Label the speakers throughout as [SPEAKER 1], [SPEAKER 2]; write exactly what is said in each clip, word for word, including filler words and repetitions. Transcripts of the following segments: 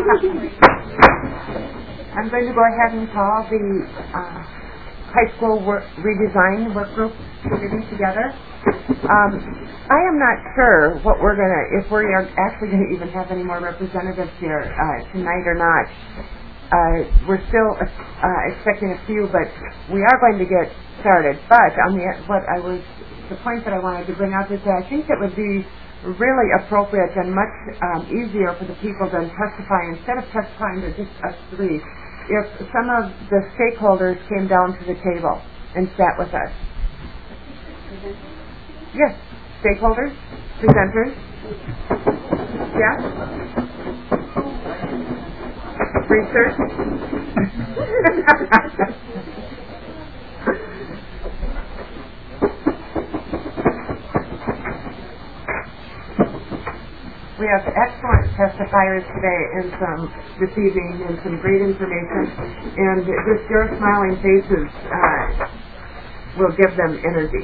[SPEAKER 1] I'm going to go ahead and call the uh, high school work, redesign work group meeting together. Um, I am not sure what we're going to, if we are actually going to even have any more representatives here uh, tonight or not. Uh, we're still uh, expecting a few, but we are going to get started. But on the what I was, the point that I wanted to bring up is that I think it would be really appropriate and much um, easier for the people than testifying, instead of testifying to just us three, if some of the stakeholders came down to the table and sat with us. Yes, stakeholders, presenters. Yeah? Research. We have excellent testifiers today and some this evening and some great information. And just your smiling faces uh, will give them energy.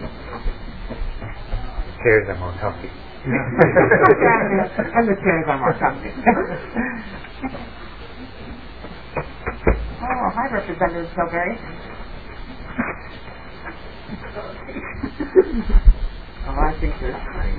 [SPEAKER 2] Chairs are more comfy.
[SPEAKER 1] And the chairs are more comfy. Oh, hi, Representative Tilbury. Oh, I think there's time.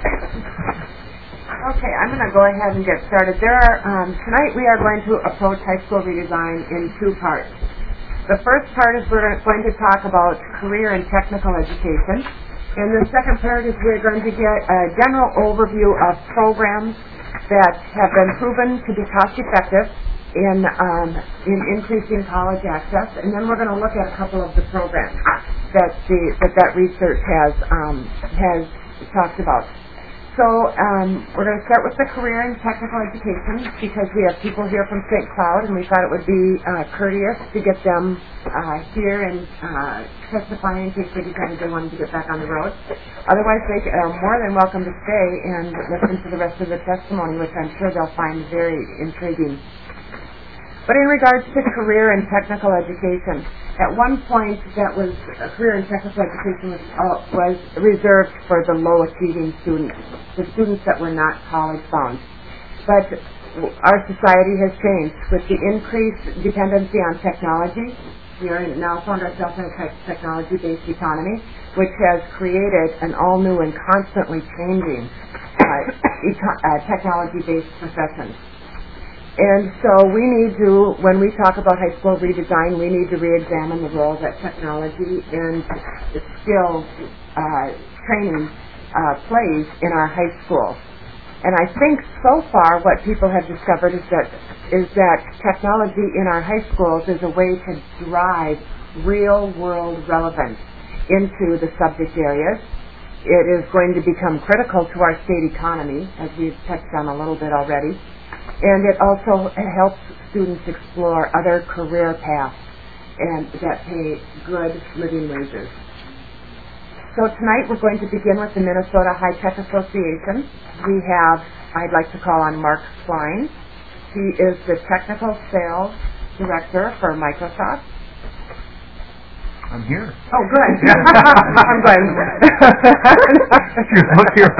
[SPEAKER 1] Okay, I'm going to go ahead and get started. There are um, tonight we are going to approach high school redesign in two parts. The first part is we're going to talk about career and technical education. And the second part is we're going to get a general overview of programs that have been proven to be cost effective in um, in increasing college access. And then we're going to look at a couple of the programs that the that, that research has um, has talked about. So um, we're going to start with the career and technical education because we have people here from Saint Cloud, and we thought it would be uh, courteous to get them uh, here and uh, testify in case they decided they wanted to get back on the road. Otherwise, they are more than welcome to stay and listen to the rest of the testimony, which I'm sure they'll find very intriguing. But in regards to career and technical education, at one point that was uh, career and technical education was, uh, was reserved for the low achieving students, the students that were not college bound. But our society has changed with the increased dependency on technology. We are now found ourselves in a te- technology-based economy, which has created an all new and constantly changing uh, eco- uh, technology-based profession. And so we need to, when we talk about high school redesign, we need to re-examine the role that technology and skill uh, training uh, plays in our high schools. And I think so far what people have discovered is that is that technology in our high schools is a way to drive real-world relevance into the subject areas. It is going to become critical to our state economy, as we've touched on a little bit already. And it also helps students explore other career paths and that pay good living wages. So tonight we're going to begin with the Minnesota High Tech Association. We have, I'd like to call on Mark Klein. He is the Technical Sales Director for Microsoft.
[SPEAKER 2] I'm here.
[SPEAKER 1] Oh, good. I'm glad.
[SPEAKER 2] You look here.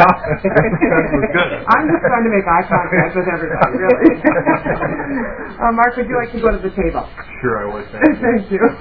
[SPEAKER 1] I'm just trying to make eye contact with everybody, really. uh, Mark, would you like to go to the table?
[SPEAKER 2] Sure, I would. Thank you.
[SPEAKER 1] Thank you.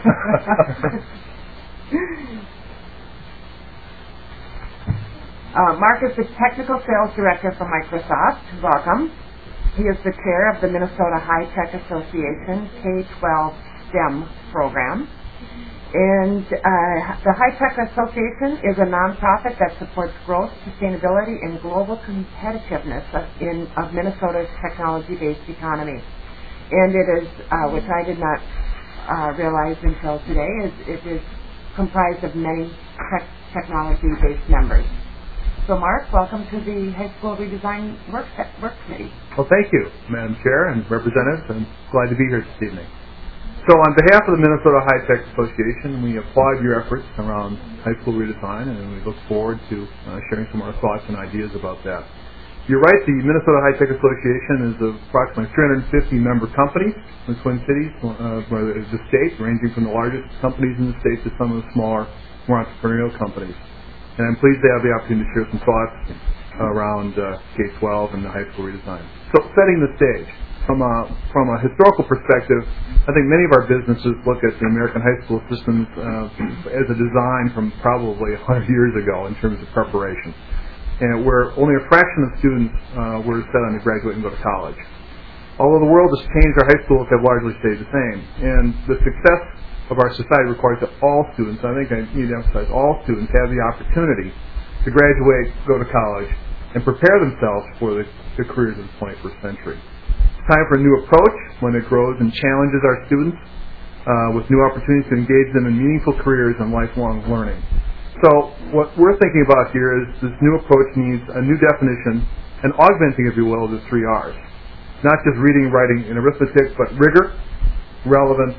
[SPEAKER 1] uh, Mark is the Technical Sales Director for Microsoft. Welcome. He is the chair of the Minnesota High Tech Association K twelve STEM program. And uh, the High Tech Association is a nonprofit that supports growth, sustainability, and global competitiveness of, in, of Minnesota's technology-based economy. And it is, uh, which I did not uh, realize until today, is it is comprised of many tech, technology-based members. So, Mark, welcome to the High School Redesign Work, work Committee.
[SPEAKER 2] Well, thank you, Madam Chair and Representatives. I'm glad to be here this evening. So on behalf of the Minnesota High Tech Association, we applaud your efforts around high school redesign, and we look forward to uh, sharing some of our thoughts and ideas about that. You're right, the Minnesota High Tech Association is of approximately three hundred fifty member companies in the Twin Cities, uh, the state, ranging from the largest companies in the state to some of the smaller, more entrepreneurial companies. And I'm pleased to have the opportunity to share some thoughts around uh, K twelve and the high school redesign. So setting the stage. From a, from a historical perspective, I think many of our businesses look at the American high school systems uh, as a design from probably one hundred years ago in terms of preparation, and where only a fraction of students uh, were set on to graduate and go to college. Although the world has changed, our high schools have largely stayed the same, and the success of our society requires that all students, I think I need to emphasize, all students have the opportunity to graduate, go to college, and prepare themselves for the, the careers of the twenty-first century. It's time for a new approach, one that grows and challenges our students uh, with new opportunities to engage them in meaningful careers and lifelong learning. So what we're thinking about here is this new approach needs a new definition, and augmenting, if you will, the three R's. Not just reading, writing, and arithmetic, but rigor, relevance,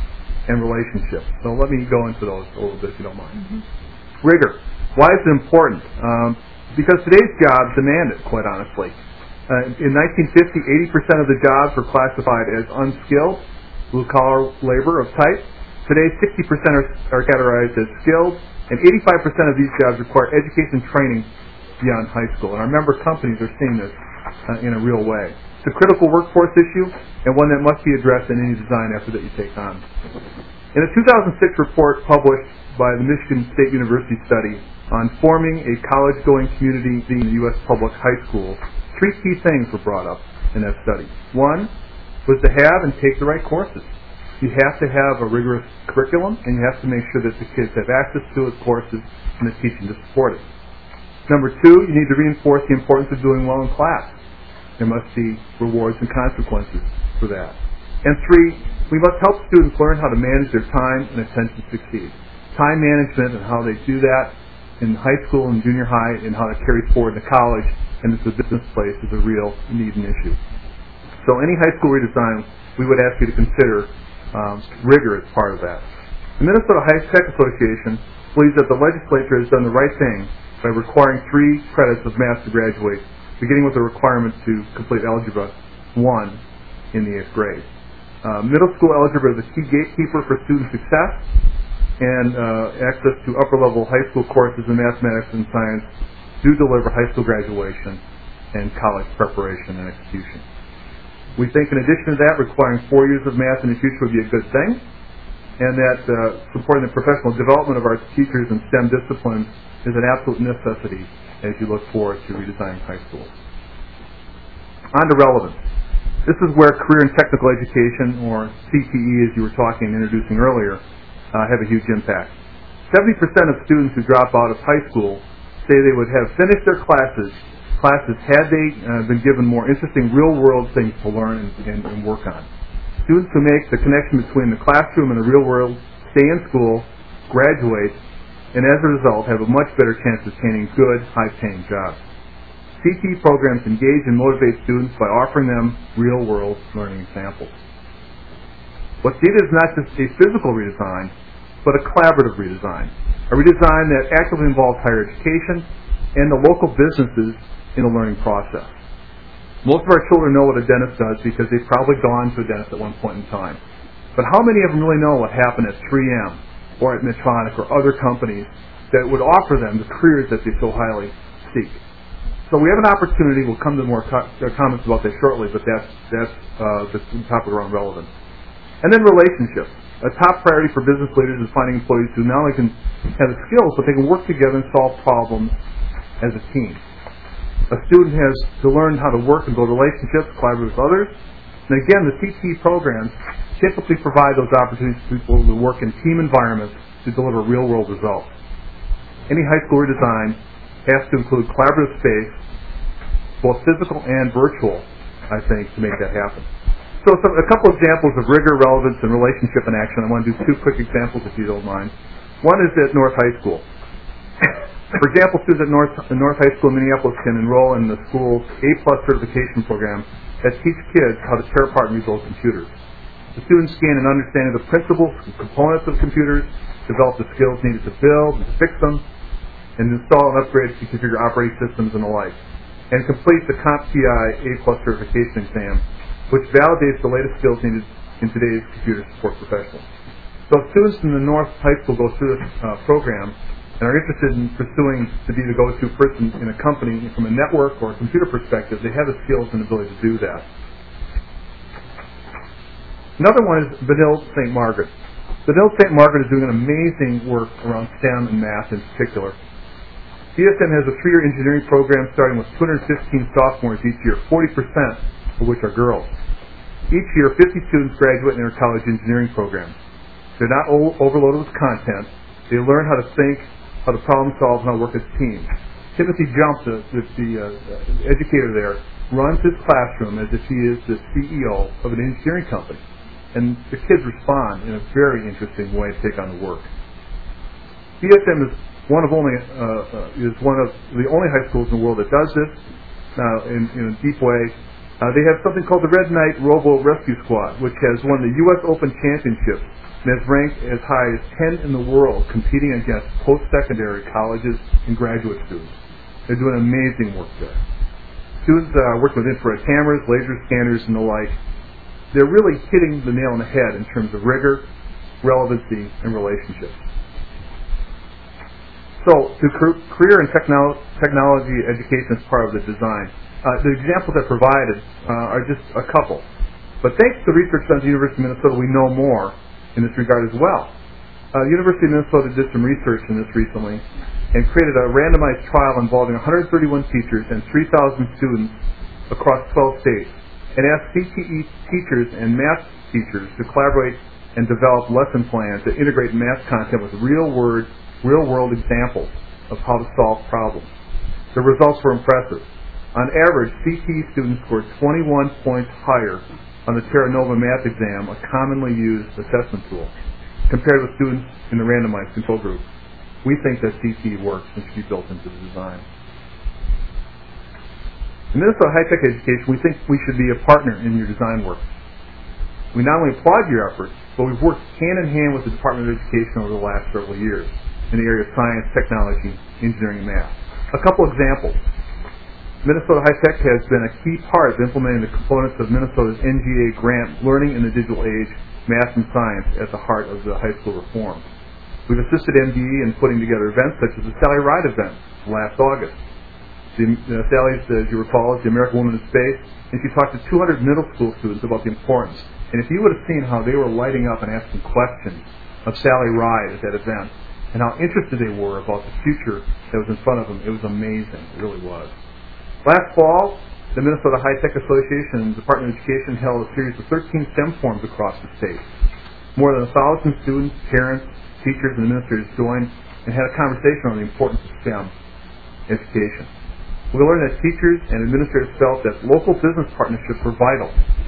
[SPEAKER 2] and relationship. So let me go into those a little bit, if you don't mind. Mm-hmm. Rigor. Why is it important? Um, because today's jobs demand it, quite honestly. Uh, in nineteen fifty, eighty percent of the jobs were classified as unskilled, blue-collar labor of type. Today, sixty percent are, are categorized as skilled, and eighty-five percent of these jobs require education and training beyond high school. And our member companies are seeing this uh, in a real way. It's a critical workforce issue, and one that must be addressed in any design effort that you take on. In a two thousand six report published by the Michigan State University study on forming a college-going community in the U S public high schools, three key things were brought up in that study. One was to have and take the right courses. You have to have a rigorous curriculum, and you have to make sure that the kids have access to those courses and the teaching to support it. Number two, you need to reinforce the importance of doing well in class. There must be rewards and consequences for that. And three, we must help students learn how to manage their time and attention to succeed. Time management and how they do that in high school and junior high, and how that carries forward to college and into the business place is a real need and issue. So any high school redesign, we would ask you to consider um, rigor as part of that. The Minnesota High Tech Association believes that the legislature has done the right thing by requiring three credits of math to graduate, beginning with the requirement to complete Algebra one in the eighth grade. Uh, middle school algebra is a key gatekeeper for student success, and uh, access to upper-level high school courses in mathematics and science do deliver high school graduation and college preparation and execution. We think in addition to that, requiring four years of math in the future would be a good thing, and that uh, supporting the professional development of our teachers in STEM disciplines is an absolute necessity as you look forward to redesigning high schools. On to relevance. This is where career and technical education, or C T E as you were talking and introducing earlier, uh, have a huge impact. seventy percent of students who drop out of high school say they would have finished their classes classes had they uh, been given more interesting real-world things to learn and, and, and work on. Students who make the connection between the classroom and the real world stay in school, graduate, and as a result have a much better chance of attaining good, high-paying jobs. C T E programs engage and motivate students by offering them real-world learning examples. What's needed is not just a physical redesign, but a collaborative redesign. A redesign that actively involves higher education and the local businesses in the learning process. Most of our children know what a dentist does because they've probably gone to a dentist at one point in time. But how many of them really know what happened at three M or at Medtronic or other companies that would offer them the careers that they so highly seek? So we have an opportunity. We'll come to more co- comments about that shortly, but that's, that's uh, the topic around relevance. And then relationships. A top priority for business leaders is finding employees who not only can have the skills, but they can work together and solve problems as a team. A student has to learn how to work and build relationships, collaborate with others. And again, the C T E programs typically provide those opportunities for people to work in team environments to deliver real-world results. Any high school redesign has to include collaborative space, both physical and virtual, I think, to make that happen. So some, a couple examples of rigor, relevance, and relationship in action. I want to do two quick examples, if you don't mind. One is at North High School. For example, students at North, North High School in Minneapolis can enroll in the school's A-plus certification program that teach kids how to tear apart and rebuild computers. The students gain an understanding of the principles and components of computers, develop the skills needed to build and to fix them, and install and upgrade to configure operating systems and the like, and complete the CompTIA A-plus certification exam, which validates the latest skills needed in today's computer support professionals. So students in the North High School go through this uh, program and are interested in pursuing to be the go-to person in a company from a network or a computer perspective. They have the skills and ability to do that. Another one is Benilde Saint Margaret. Benilde Saint Margaret is doing an amazing work around STEM and math in particular. B S M has a three-year engineering program starting with two hundred fifteen sophomores each year, forty percent of which are girls. Each year, fifty students graduate in their college engineering programs. They're not o- overloaded with content. They learn how to think, how to problem solve, and how to work as teams. Timothy Jump, the, the, the uh, educator there, runs his classroom as if he is the C E O of an engineering company. And the kids respond in a very interesting way to take on the work. B S M is one of only uh, uh, is one of the only high schools in the world that does this uh, in, in a deep way. Uh, they have something called the Red Knight Robo Rescue Squad, which has won the U S Open Championship and has ranked as high as ten in the world, competing against post-secondary colleges and graduate students. They're doing amazing work there. Students uh, work with infrared cameras, laser scanners, and the like. They're really hitting the nail on the head in terms of rigor, relevancy, and relationships. So, the career and technolo- technology education is part of the design. Uh, the examples I provided uh, are just a couple. But thanks to research done at the University of Minnesota, we know more in this regard as well. Uh, the University of Minnesota did some research in this recently and created a randomized trial involving one hundred thirty-one teachers and three thousand students across twelve states and asked C T E teachers and math teachers to collaborate and develop lesson plans that integrate math content with real-world real-world examples of how to solve problems. The results were impressive. On average, C T E students scored twenty-one points higher on the Terra Nova math exam, a commonly used assessment tool, compared with students in the randomized control group. We think that C T E works and should be built into the design. In Minnesota High-Tech Education, we think we should be a partner in your design work. We not only applaud your efforts, but we've worked hand-in-hand with the Department of Education over the last several years in the area of science, technology, engineering, and math. A couple examples. Minnesota High-Tech has been a key part of implementing the components of Minnesota's N G A grant, Learning in the Digital Age, Math and Science, at the heart of the high school reform. We've assisted M D E in putting together events such as the Sally Ride event last August. The, uh, Sally, as you recall, is the American Woman in Space, and she talked to two hundred middle school students about the importance. And if you would have seen how they were lighting up and asking questions of Sally Ride at that event, and how interested they were about the future that was in front of them, it was amazing. It really was. Last fall, the Minnesota High-Tech Association and the Department of Education held a series of thirteen STEM forums across the state. More than a thousand students, parents, teachers, and administrators joined and had a conversation on the importance of STEM education. We learned that teachers and administrators felt that local business partnerships were vital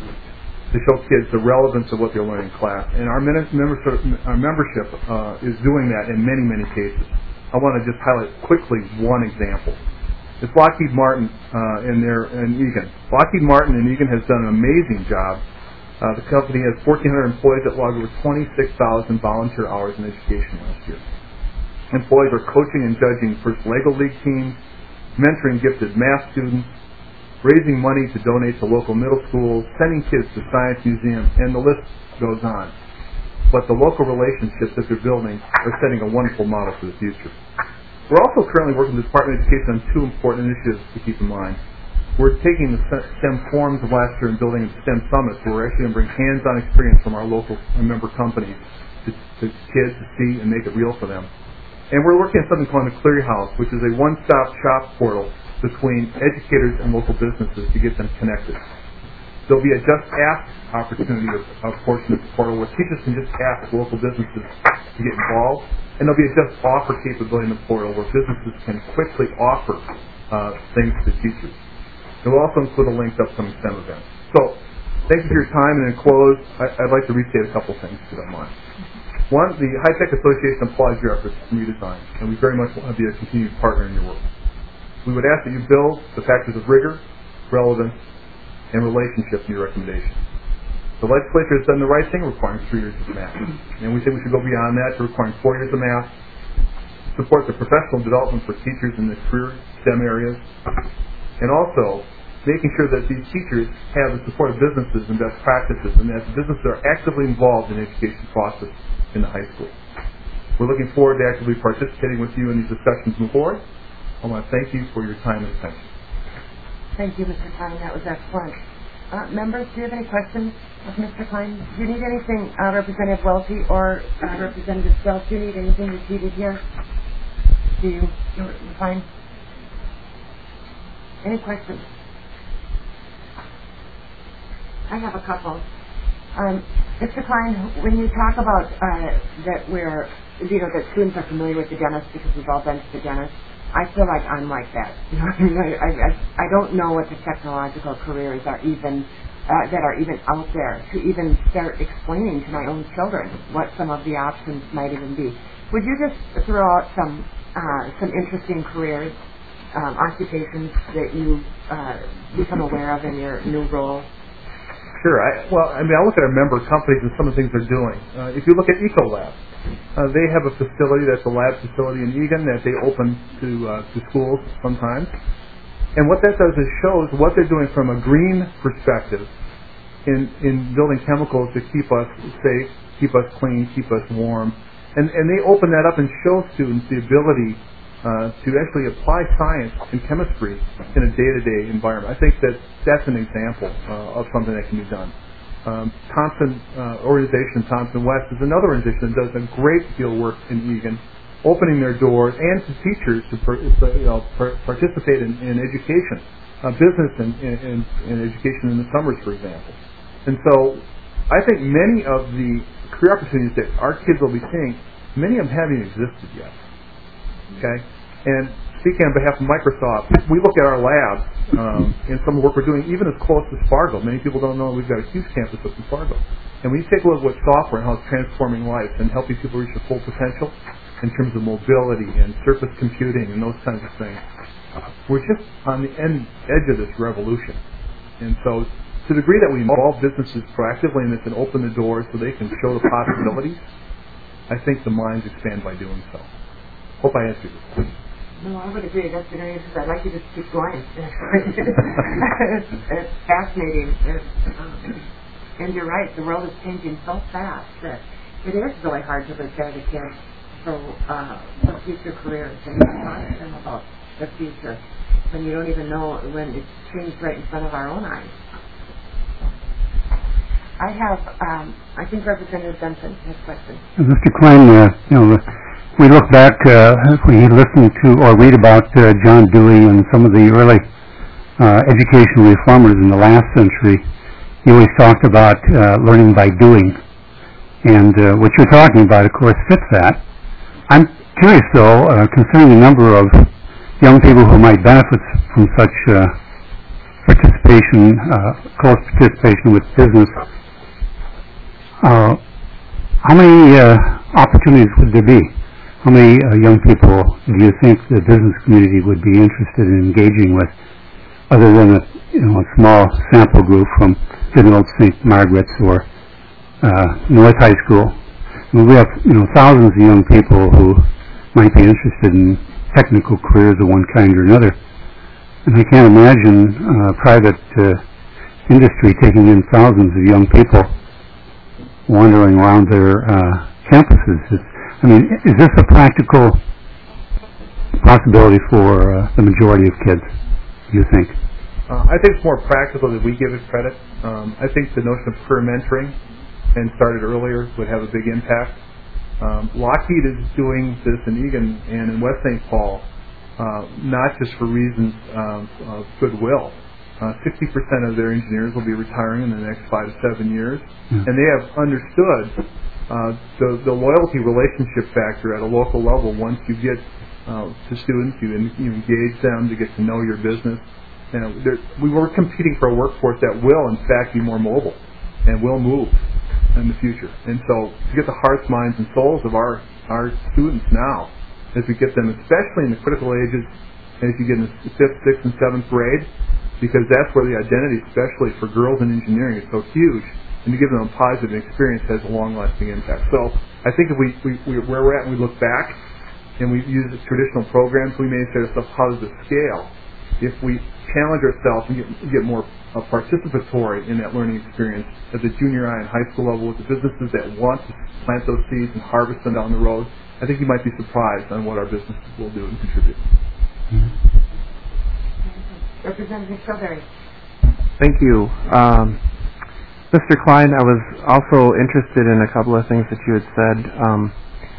[SPEAKER 2] to show kids the relevance of what they're learning in class. And our, membership, our membership uh, is doing that in many, many cases. I want to just highlight quickly one example. It's Lockheed Martin uh, in, their, in Eagan. Lockheed Martin in Eagan has done an amazing job. Uh, the company has fourteen hundred employees that logged over twenty-six thousand volunteer hours in education last year. Employees are coaching and judging first Lego League teams, mentoring gifted math students, raising money to donate to local middle schools, sending kids to science museums, and the list goes on. But the local relationships that they're building are setting a wonderful model for the future. We're also currently working with the Department of Education on two important initiatives to keep in mind. We're taking the STEM forums of last year and building a STEM summit, so we're actually going to bring hands-on experience from our local member companies to, to kids to see and make it real for them. And we're working on something called the Cleary House, which is a one-stop shop portal between educators and local businesses to get them connected. There'll be a Just Ask opportunity, of, of portion of the portal, where teachers can just ask local businesses to get involved. And there'll be a Just Offer capability in the portal where businesses can quickly offer uh, things to teachers. It will also include a link to upcoming STEM events. So, thank you for your time, and in close, I, I'd like to restate a couple things, if you don't mind. One, the High-Tech Association applauds your efforts in redesign, and we very much want to be a continued partner in your work. We would ask that you build the factors of rigor, relevance, and relationship in your recommendations. The legislature has done the right thing requiring three years of math, and we think we should go beyond that to requiring four years of math, support the professional development for teachers in the career STEM areas, and also making sure that these teachers have the support of businesses and best practices, and that the businesses are actively involved in the education process in the high school. We're looking forward to actively participating with you in these discussions moving forward. I want to thank you for your time and attention.
[SPEAKER 1] Thank you, Mister Klein. That was excellent. Uh, members, do you have any questions of Mister Klein? Do you need anything, uh, Representative Welty or uh, Representative Self? Do you need anything repeated here? Do you? You're fine. Any questions? I have a couple. Um, Mister Klein, when you talk about uh, that we're, you know, that students are familiar with the dentist because we've all been to the dentist, I feel like I'm like that. You know, I, I, I don't know what the technological careers are even uh, that are even out there to even start explaining to my own children what some of the options might even be. Would you just throw out some uh, some interesting careers, um, occupations that you uh, become aware of in your new role?
[SPEAKER 2] Sure. I, well, I mean, I look at our member companies and some of the things they're doing. Uh, if you look at Ecolab, uh, they have a facility that's a lab facility in Egan that they open to uh, to schools sometimes. And what that does is shows what they're doing from a green perspective in in building chemicals to keep us safe, keep us clean, keep us warm. And and they open that up and show students the ability Uh, to actually apply science and chemistry in a day-to-day environment. I think that that's an example uh, of something that can be done. Um, Thompson uh, organization, Thompson West, is another organization that does a great deal of work in Egan, opening their doors and to teachers to per, you know, per, participate in, in education, uh, business and, and, and education in the summers, for example. And so I think many of the career opportunities that our kids will be seeing, many of them haven't existed yet. Okay, and speaking on behalf of Microsoft, we look at our labs um, and some of the work we're doing, even as close as Fargo. Many people don't know we've got a huge campus up in Fargo. And when you take a look at what software and how it's transforming life and helping people reach their full potential in terms of mobility and surface computing and those kinds of things, we're just on the end edge of this revolution. And so to the degree that we involve businesses proactively and they can open the doors so they can show the possibilities, I think the minds expand by doing so. Hope I answered you.
[SPEAKER 1] No, I would agree. That's an area because I'd like you to keep going. it's, it's fascinating. It's, um, and you're right. The world is changing so fast that it is really hard to prepare the kids for, uh, for future careers and talk to them about the future when you don't even know when it's changed right in front of our own eyes. I have, um, I think Representative Benson has a question.
[SPEAKER 3] Mister Klein, uh, you know, we look back, uh, if we listen to or read about uh, John Dewey and some of the early uh, educational reformers in the last century, he always talked about uh, learning by doing. And uh, what you're talking about, of course, fits that. I'm curious, though, uh, concerning the number of young people who might benefit from such uh, participation, uh, close participation with business. Uh, how many uh, opportunities would there be? How many uh, young people do you think the business community would be interested in engaging with, other than a, you know, a small sample group from Good Old Saint Margaret's or uh, North High School? I mean, we have, you know, thousands of young people who might be interested in technical careers of one kind or another, and I can't imagine uh, private uh, industry taking in thousands of young people wandering around their uh, campuses. It's, I mean, is this a practical possibility for uh, the majority of kids, do you think?
[SPEAKER 2] Uh, I think it's more practical than we give it credit. Um, I think the notion of career mentoring and started earlier would have a big impact. Um, Lockheed is doing this in Egan and in West Saint Paul, uh, not just for reasons um, of goodwill. Uh, sixty percent of their engineers will be retiring in the next five to seven years, mm-hmm. and they have understood uh, the, the loyalty relationship factor at a local level. Once you get uh, to students, you, you engage them to get to know your business. You know, we were competing for a workforce that will, in fact, be more mobile and will move in the future. And so to get the hearts, minds, and souls of our, our students now, as we get them, especially in the critical ages, and as you get in the fifth, sixth, and seventh grade, because that's where the identity, especially for girls in engineering, is so huge, and to give them a positive experience has a long-lasting impact. So I think if we, we, we where we're at and we look back and we use the traditional programs, we may say to ourselves, how does it scale? If we challenge ourselves and get, get more uh, participatory in that learning experience at the junior high and high school level with the businesses that want to plant those seeds and harvest them down the road, I think you might be surprised on what our businesses will do and contribute.
[SPEAKER 1] Mm-hmm. Representative Strawberry.
[SPEAKER 4] Thank you. Um, Mister Klein, I was also interested in a couple of things that you had said, um,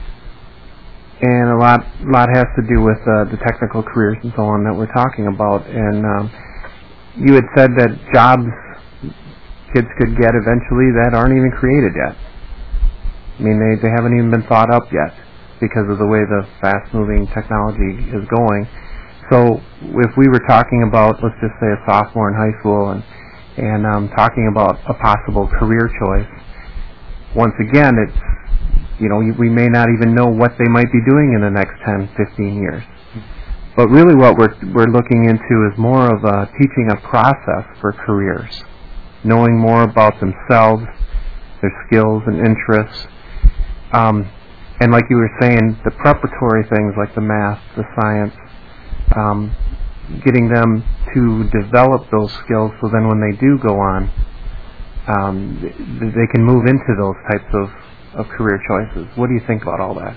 [SPEAKER 4] and a lot lot has to do with uh, the technical careers and so on that we're talking about. And um, you had said that jobs kids could get eventually that aren't even created yet. I mean, they, they haven't even been thought up yet because of the way the fast-moving technology is going. So if we were talking about, let's just say, a sophomore in high school and and um, talking about a possible career choice, once again, it's, you know, we may not even know what they might be doing in the next ten, fifteen years. But really what we're, we're looking into is more of a teaching a process for careers, knowing more about themselves, their skills and interests. Um, and like you were saying, the preparatory things like the math, the science, um, getting them to develop those skills so then when they do go on, um, th- they can move into those types of, of career choices. What do you think about all that?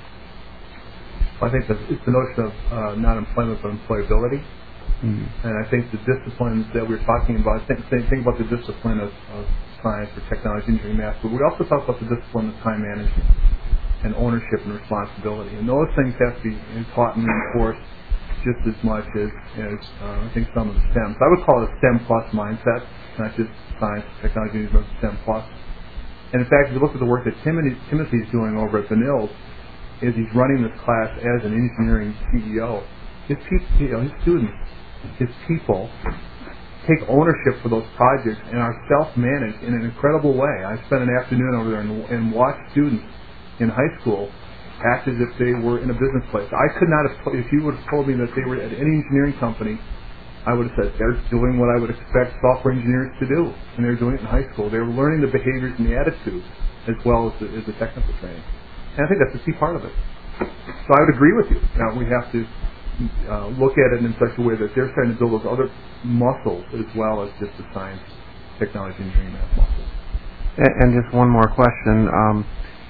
[SPEAKER 2] I think that it's the notion of uh, not employment but employability. Mm-hmm. And I think the disciplines that we're talking about, think, think about the discipline of, of science or technology, engineering, math, but we also talk about the discipline of time management and ownership and responsibility. And those things have to be taught and reinforced just as much as, as uh, I think some of the STEM. So I would call it a STEM plus mindset, not just science, technology, but STEM plus. And in fact, if you look at the work that Timothy, Timothy's doing over at the Nils, is he's running this class as an engineering C E O. His, people, you know, his students, his people, take ownership for those projects and are self-managed in an incredible way. I spent an afternoon over there and, and watched students in high school act as if they were in a business place. I could not have, if you would have told me that they were at any engineering company, I would have said they're doing what I would expect software engineers to do, and they're doing it in high school. They were learning the behaviors and the attitudes as well as the, as the technical training. And I think that's a key part of it. So I would agree with you. Now we have to uh, look at it in such a way that they're starting to build those other muscles as well as just the science, technology, engineering, math muscles.
[SPEAKER 4] And, and just one more question. Um,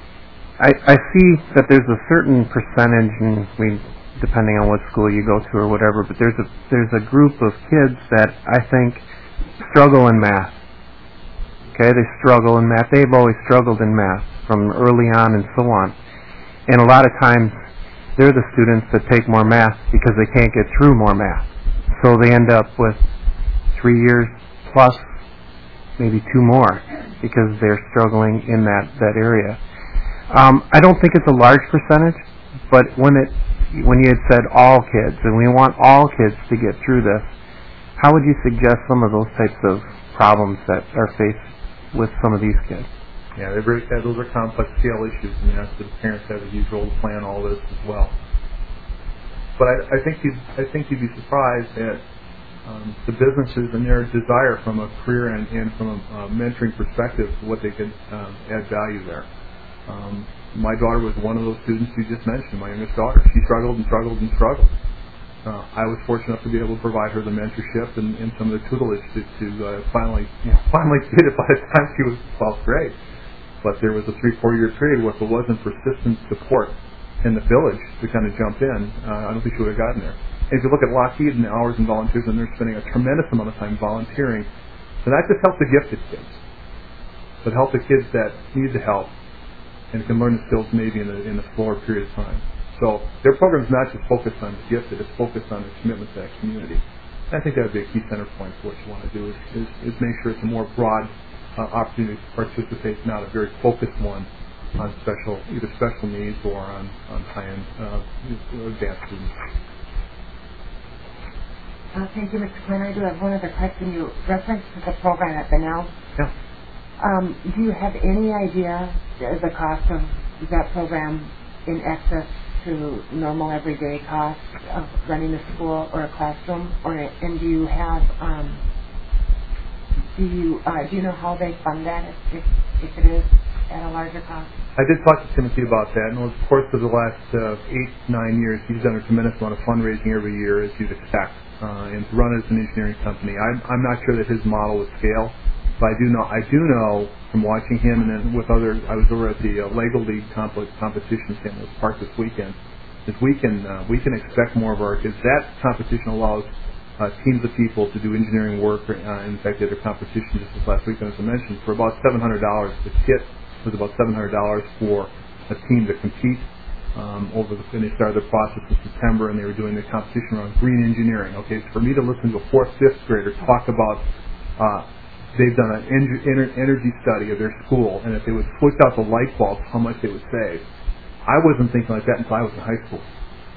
[SPEAKER 4] I, I see that there's a certain percentage, and we, depending on what school you go to or whatever, but there's a there's a group of kids that I think struggle in math. Okay, they struggle in math. They've always struggled in math from early on and so on. And a lot of times, they're the students that take more math because they can't get through more math. So they end up with three years plus, maybe two more, because they're struggling in that, that area. Um, I don't think it's a large percentage, but when it when you had said all kids, and we want all kids to get through this, how would you suggest some of those types of problems that are faced with some of these kids?
[SPEAKER 2] Yeah, they're very, those are complex scale issues, and yes, the parents have a huge role to play in all this as well. But I, I think you'd I think you'd be surprised at um, the businesses and their desire from a career and, and from a uh, mentoring perspective, what they could um, add value there. Um, my daughter was one of those students you just mentioned, my youngest daughter. She struggled and struggled and struggled. Uh, I was fortunate enough to be able to provide her the mentorship and, and some of the tutelage to, to uh, finally you know, finally get it by the time she was twelfth grade. But there was a three, four year period where if it wasn't persistent support in the village to kind of jump in, uh, I don't think she would have gotten there. And if you look at Lockheed and the hours and volunteers, and they're spending a tremendous amount of time volunteering to not just help the gifted kids, but help the kids that need the help and can learn the skills maybe in a, in a slower period of time. So their program's not just focused on the gifted, it's focused on the commitment to that community. And I think that would be a key center point for what you want to do is, is, is make sure it's a more broad uh, opportunity to participate, not a very focused one on special, either special needs or on, on high-end uh, advanced students.
[SPEAKER 1] Uh, thank you, Mister Quinn. I do have one other question. You referenced the program at the Nels.
[SPEAKER 2] Yeah.
[SPEAKER 1] Um, do you have any idea the cost of that program in excess to normal everyday costs of running a school or a classroom? Or and do you have um, do you uh, do you know how they fund that if if it is at a larger cost?
[SPEAKER 2] I did talk to Timothy about that, and over the course of the last uh, eight, nine years, he's done a tremendous amount of fundraising every year, as you'd expect, uh, and to run as an engineering company. I'm, I'm not sure that his model would scale. But I do know, I do know from watching him, and then with other, I was over at the uh, Lego League comp- competition in Saint Louis Park this weekend. Is we can uh, we can expect more of our kids. That competition allows uh, teams of people to do engineering work. Uh, in fact, they had a competition just this last weekend, as I mentioned, for about seven hundred dollars. The kit was about seven hundred dollars for a team to compete. Um, over the, and they started the process in September, and they were doing the competition around green engineering. Okay, so for me to listen to a fourth, fifth grader talk about uh, they've done an en- energy study of their school, and if they would switch out the light bulbs, how much they would save. I wasn't thinking like that until I was in high school.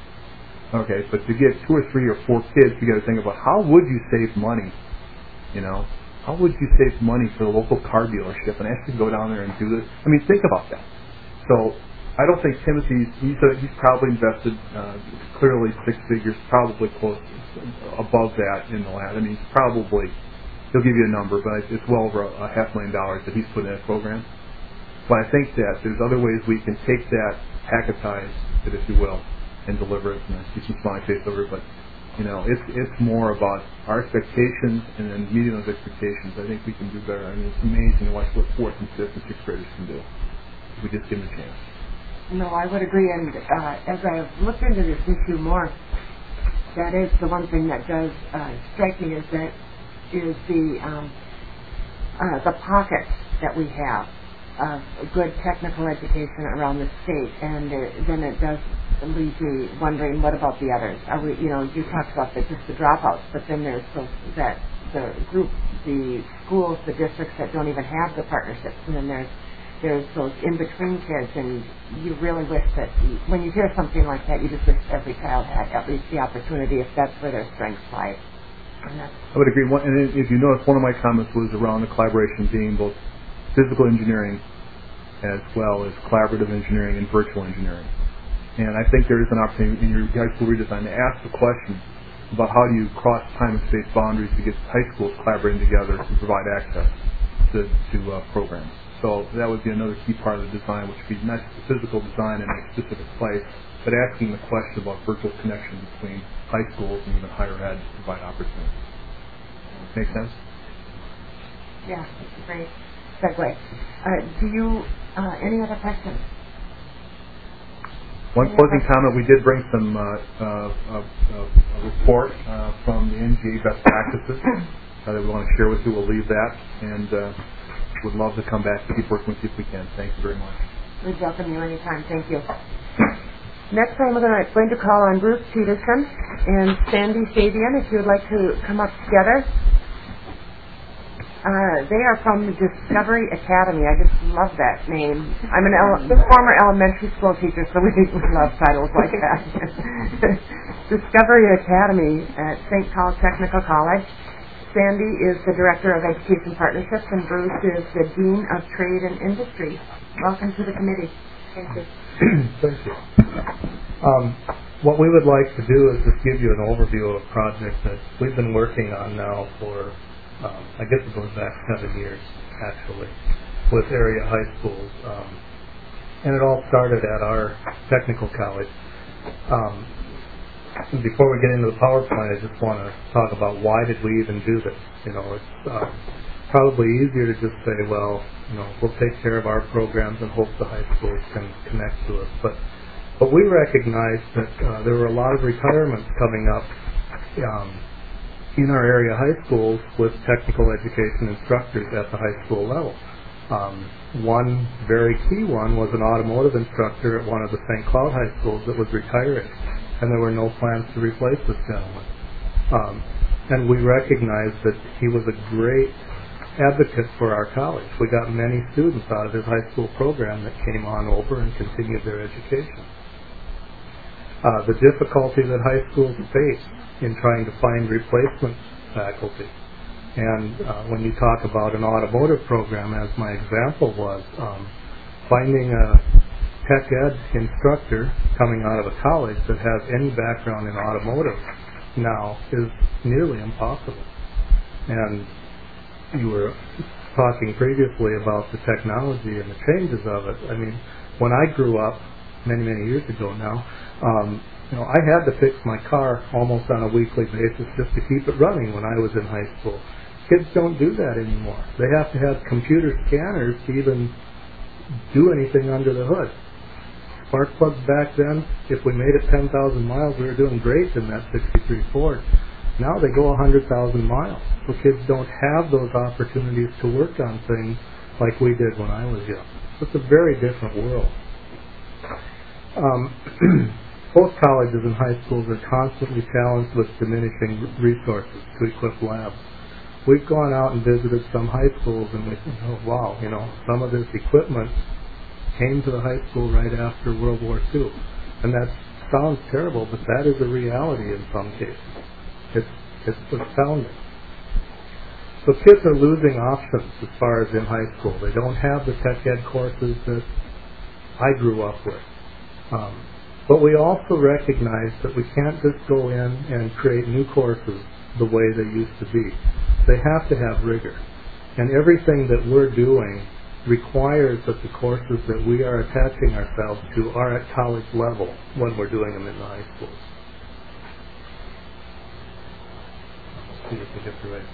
[SPEAKER 2] Okay, but to get two or three or four kids, you got to think about how would you save money. You know, how would you save money for the local car dealership and actually go down there and do this? I mean, think about that. So. I don't think Timothy's, he's, a, he's probably invested uh, clearly six figures, probably close, above that in the lab. I mean, he's probably, he'll give you a number, but it's well over a, a half million dollars that he's put in that program. But I think that there's other ways we can take that, packetize it, if you will, and deliver it. And I see some smiley face over it, but, you know, it's it's more about our expectations and then meeting those expectations. I think we can do better. I mean, it's amazing to watch what fourth and fifth and sixth graders can do if we just give them a chance.
[SPEAKER 1] No, I would agree, and uh, as I've looked into this issue more, that is the one thing that does uh, strike me is that is the um, uh, the pocket that we have of good technical education around the state, and uh, then it does leave me wondering, what about the others? Are we, you know, you talked about the, just the dropouts, but then there's those that the group, the schools, the districts that don't even have the partnerships, and then there's there's those in-between kids, and you really wish that you, when you hear something like that, you just wish every child had at least the opportunity if that's where their strengths lie.
[SPEAKER 2] I would agree. One, and if you notice, one of my comments was around the collaboration being both physical engineering as well as collaborative engineering and virtual engineering. And I think there is an opportunity in your high school redesign to ask the question about how do you cross time and space boundaries to get high schools collaborating together to provide access to, to uh, programs. So that would be another key part of the design, which would be not just the physical design in a specific place, but asking the question about virtual connection between high schools and even higher ed to provide opportunities. Make sense?
[SPEAKER 1] Yeah, that's a great segue. Uh, do you, uh, any other questions?
[SPEAKER 2] One closing comment, we did bring some uh, uh, uh, uh, a report uh, from the N G A best practices uh, that we want to share with you. We'll leave that, and uh, would love to come back and keep working with you if we can. Thank you very much.
[SPEAKER 1] We'd welcome you anytime. Thank you. Next time we're going to call on Bruce Peterson and Sandy Fabian, if you would like to come up together. Uh, they are from Discovery Academy. I just love that name. I'm an ele- a former elementary school teacher, so we, we love titles like that. Discovery Academy at Saint Paul Technical College. Sandy is the Director of Education Partnerships, and Bruce is the Dean of Trade and Industry. Welcome to the committee. Thank you.
[SPEAKER 5] Thank you. Um, what we would like to do is just give you an overview of a project that we've been working on now for, um, I guess it goes back seven years, actually, with area high schools. Um, and it all started at our technical college. Um, Before we get into the PowerPoint, I just want to talk about why did we even do this. You know, it's uh, probably easier to just say, well, you know, we'll take care of our programs and hope the high schools can connect to us. But but we recognized that uh, there were a lot of retirements coming up um, in our area high schools with technical education instructors at the high school level. Um, one very key one was an automotive instructor at one of the Saint Cloud high schools that was retiring, and there were no plans to replace this gentleman. Um, and we recognized that he was a great advocate for our college. We got many students out of his high school program that came on over and continued their education. Uh, the difficulty that high schools face in trying to find replacement faculty. And uh, when you talk about an automotive program, as my example was, um, finding a tech ed instructor coming out of a college that has any background in automotive now is nearly impossible. And you were talking previously about the technology and the changes of it. I mean, when I grew up, many, many years ago now, um, you know, I had to fix my car almost on a weekly basis just to keep it running when I was in high school. Kids don't do that anymore. They have to have computer scanners to even do anything under the hood. Spark plugs back then, if we made it ten thousand miles, we were doing great in that sixty-three Ford. Now they go one hundred thousand miles. So kids don't have those opportunities to work on things like we did when I was young. It's a very different world. Um, both colleges and high schools are constantly challenged with diminishing resources to equip labs. We've gone out and visited some high schools and we think, oh wow, you know, some of this equipment came to the high school right after World War Two. And that sounds terrible, but that is a reality in some cases. It's, it's astounding. So kids are losing options as far as in high school. They don't have the tech ed courses that I grew up with. Um, but we also recognize that we can't just go in and create new courses the way they used to be. They have to have rigor. And everything that we're doing requires that the courses that we are attaching ourselves to are at college level when we're doing them in the high schools. Let's see if we get the right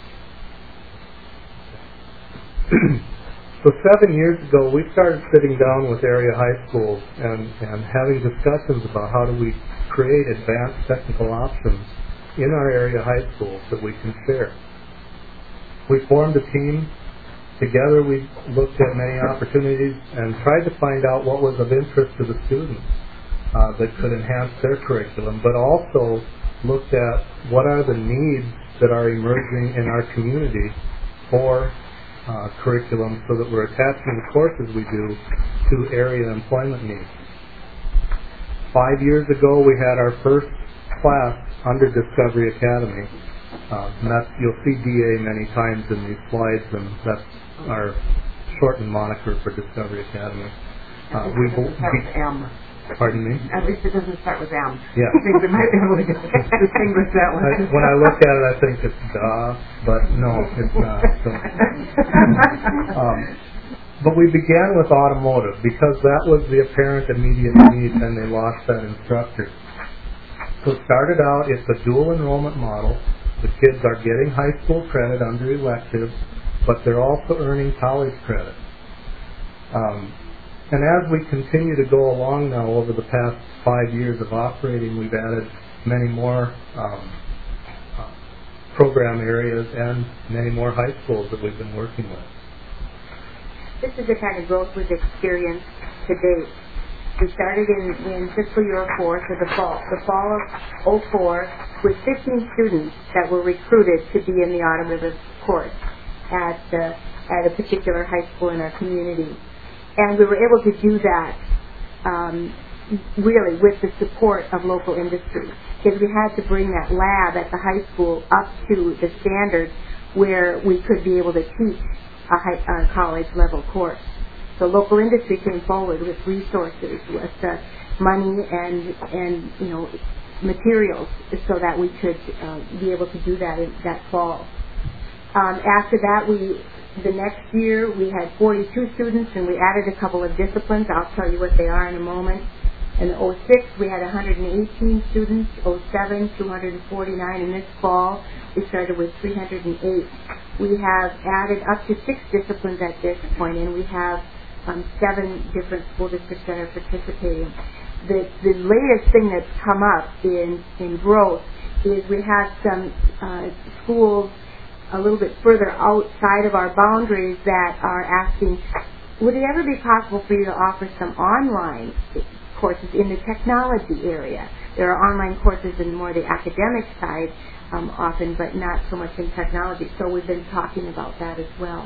[SPEAKER 5] one. So seven years ago, we started sitting down with area high schools and, and having discussions about how do we create advanced technical options in our area high schools that we can share. We formed a team. Together we looked at many opportunities and tried to find out what was of interest to the students uh, that could enhance their curriculum, but also looked at what are the needs that are emerging in our community for Uh, curriculum so that we're attaching the courses we do to area employment needs. Five years ago, we had our first class under Discovery Academy. Uh, and that's, you'll see D A many times in these slides, and that's our shortened moniker for Discovery Academy. Uh, we
[SPEAKER 1] it doesn't start with M.
[SPEAKER 5] Pardon me?
[SPEAKER 1] At least it doesn't start with M.
[SPEAKER 5] Yeah.
[SPEAKER 1] I think we might be able to distinguish that one.
[SPEAKER 5] I, when I look at it, I think it's duh, but no, it's not. So, um, but we began with automotive because that was the apparent immediate need, and they lost that instructor. So it started out, it's a dual enrollment model. The kids are getting high school credit under electives, but they're also earning college credit. Um, And as we continue to go along now over the past five years of operating, we've added many more um, uh, program areas and many more high schools that we've been working with.
[SPEAKER 6] This is the kind of growth we've experienced to date. We started in, in fiscal year oh four, so the fall, the fall of oh four, with fifteen students that were recruited to be in the automotive course at, uh, at a particular high school in our community. And we were able to do that um, really with the support of local industry, because we had to bring that lab at the high school up to the standard where we could be able to teach a, high, a college level course. So local industry came forward with resources, with uh, money and and you know materials, so that we could uh, be able to do that in, that fall. Um, after that, we the next year we had forty-two students, and we added a couple of disciplines. I'll tell you what they are in a moment. In oh six, we had one hundred eighteen students. oh seven, two hundred forty-nine. In this fall, we started with three hundred eight. We have added up to six disciplines at this point, and we have um, seven different school districts that are participating. The, the latest thing that's come up in, in growth is we have some uh, schools a little bit further outside of our boundaries that are asking, would it ever be possible for you to offer some online courses in the technology area? There are online courses in more the academic side um, often, but not so much in technology. So we've been talking about that as well.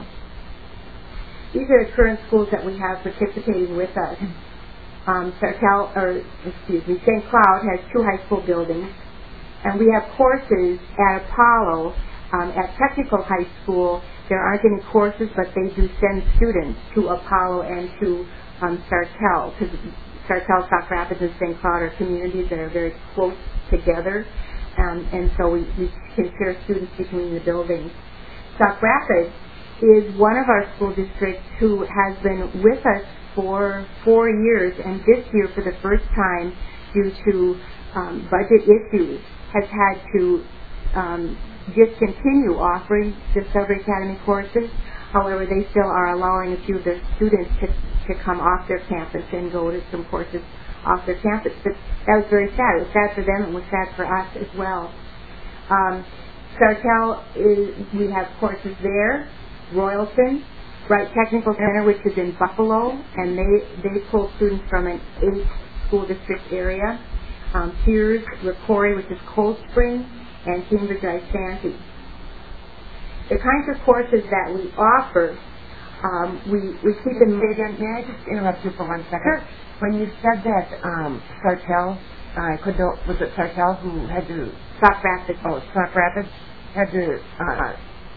[SPEAKER 6] These are the current schools that we have participating with us. Um, Sartell, or excuse me, Saint Cloud has two high school buildings, and we have courses at Apollo. Um, at Technical High School, there aren't any courses, but they do send students to Apollo and to um, Sartell, because Sartell, Sauk Rapids, and Saint Cloud are communities that are very close together, um, and so we, we can share students between the buildings. Sauk Rapids is one of our school districts who has been with us for four years, and this year, for the first time, due to um, budget issues, has had to um, discontinue offering Discovery Academy courses. However, they still are allowing a few of their students to, to come off their campus and go to some courses off their campus. But that was very sad. It was sad for them. It was sad for us as well. Um, Sartell is, we have courses there. Royalton, Wright Technical Center, which is in Buffalo, and they, they pull students from an eight school district area. Um, Piers, Ricori, which is Cold Spring, and Cambridge Isanti. The kinds of courses that we offer, um, we, we keep in mind.
[SPEAKER 1] May I just interrupt you for one second?
[SPEAKER 6] Sure.
[SPEAKER 1] When you said that um, Sartell, I could know, was it Sartell who had to,
[SPEAKER 6] Sauk Rapids.
[SPEAKER 1] oh, Sauk Rapids, had to uh,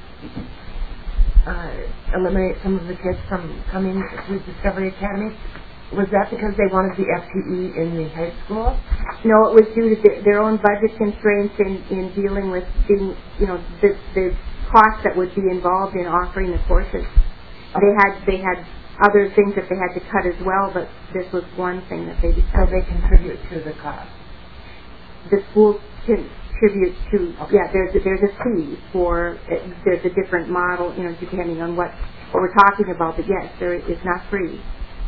[SPEAKER 1] uh, eliminate some of the kids from coming to Discovery Academy? Was that because they wanted the F T E in the high school?
[SPEAKER 6] No, it was due to their, their own budget constraints in, in dealing with being, you know, the, the cost that would be involved in offering the courses. They had they had other things that they had to cut as well, but this was one thing that they decided.
[SPEAKER 1] So they contribute to the cost.
[SPEAKER 6] The school contributes to, okay. yeah, there's a, there's a fee for, uh, there's a different model, you know, depending on what, what we're talking about, but yes, there, it's not free.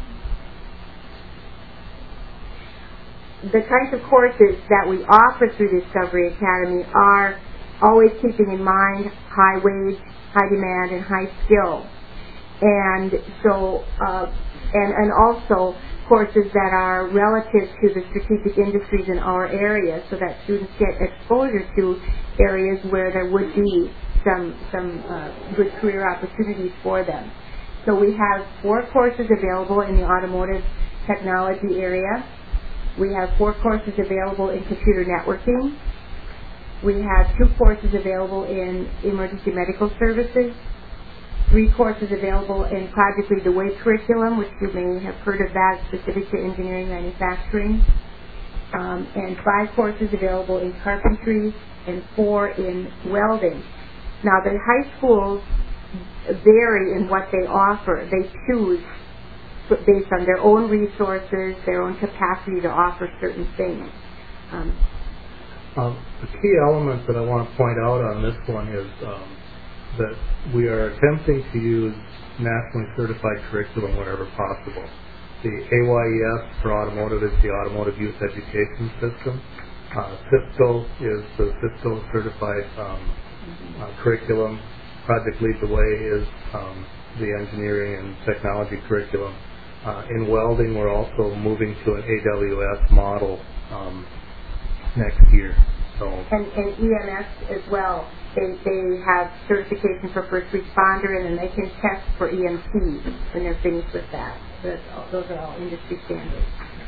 [SPEAKER 6] The kinds of courses that we offer through Discovery Academy are always keeping in mind high wage, high demand, and high skill. And so, uh, and, and also courses that are relative to the strategic industries in our area, so that students get exposure to areas where there would be some, some uh, good career opportunities for them. So we have four courses available in the automotive technology area. We have four courses available in computer networking. We have two courses available in emergency medical services. Three courses available in Project Lead the Way curriculum, which you may have heard of that, specific to engineering manufacturing. Um, and five courses available in carpentry and four in welding. Now, the high schools vary in what they offer. They choose based on their own resources, their own capacity to offer certain things. Um,
[SPEAKER 5] um, the key element that I want to point out on this one is um, that we are attempting to use nationally certified curriculum wherever possible. The A Y E S for automotive is the Automotive Youth Education System. Uh, Cisco is the Cisco certified um, mm-hmm. uh, curriculum. Project Lead the Way is um, the engineering and technology curriculum. Uh, in welding, we're also moving to an A W S model um, next year. So
[SPEAKER 6] and, and E M S as well. They they have certification for first responder, and then they can test for E M T when they're finished with that. That's all, those are all industry standards.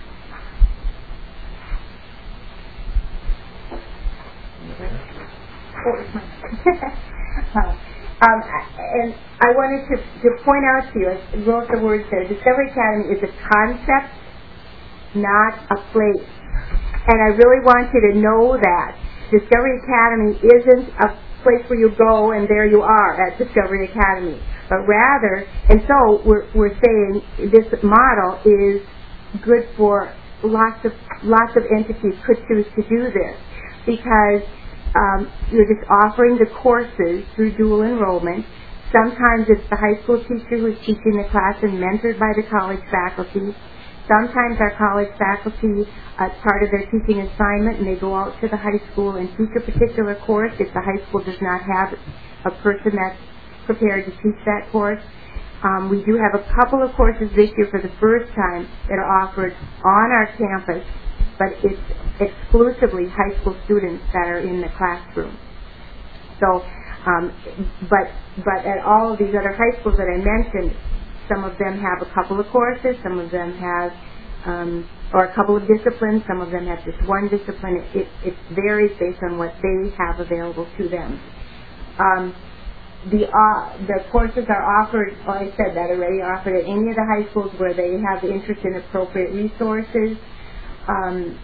[SPEAKER 6] uh, Um, and I wanted to, to point out to you, as wrote the words there, Discovery Academy is a concept, not a place. And I really want you to know that. Discovery Academy isn't a place where you go and there you are at Discovery Academy. But rather, and so we're, we're saying this model is good for lots of, lots of entities could choose to do this. Because Um, you're just offering the courses through dual enrollment. Sometimes it's the high school teacher who's teaching the class and mentored by the college faculty. Sometimes our college faculty, as uh, part of their teaching assignment, and they go out to the high school and teach a particular course if the high school does not have a person that's prepared to teach that course. Um, we do have a couple of courses this year for the first time that are offered on our campus, but it's exclusively high school students that are in the classroom. So, um, but but at all of these other high schools that I mentioned, some of them have a couple of courses, some of them have, um, or a couple of disciplines, some of them have just one discipline. It, it varies based on what they have available to them. Um, the uh, the courses are offered, well, I said that already, offered at any of the high schools where they have interest in appropriate resources. Um,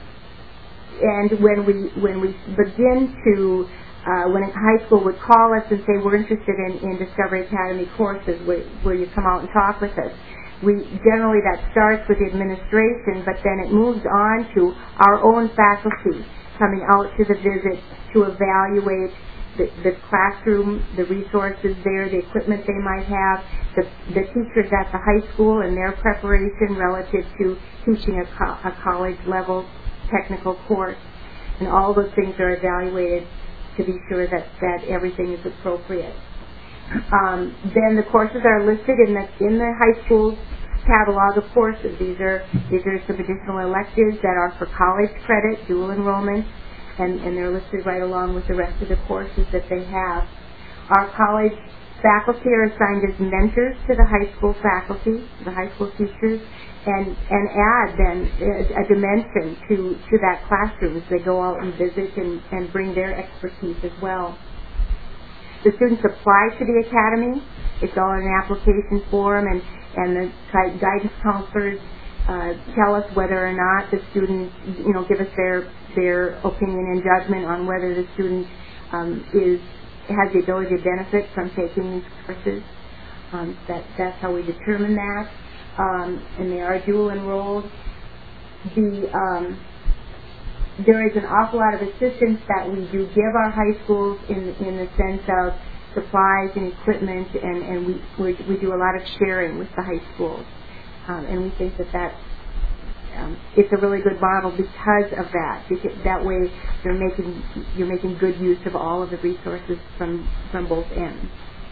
[SPEAKER 6] and when we when we begin to uh, when a high school would call us and say we're interested in, in Discovery Academy courses where, where you come out and talk with us, we generally that starts with the administration, but then it moves on to our own faculty coming out to the visit to evaluate the, the classroom, the resources there, the equipment they might have, the, the teachers at the high school and their preparation relative to teaching a, co- a college level technical course, and all those things are evaluated to be sure that, that everything is appropriate. Um, then the courses are listed in the in the high school's catalog of courses. These are these are some additional electives that are for college credit, dual enrollment, and, and they're listed right along with the rest of the courses that they have. Our college faculty are assigned as mentors to the high school faculty, the high school teachers, and, and add then a, a dimension to, to that classroom as they go out and visit and, and bring their expertise as well. The students apply to the academy. It's all in an application form, and, and the guidance counselors uh, tell us whether or not the student, you know, give us their, their opinion and judgment on whether the student um, is has the ability to benefit from taking these courses. Um, that, that's how we determine that. Um, and they are dual enrolled. The, um, there is an awful lot of assistance that we do give our high schools in, in the sense of supplies and equipment, and, and we, we, we do a lot of sharing with the high schools. Um, and we think that that's Um, it's a really good model because of that. Because that way, you're making you're making good use of all of the resources from from both ends.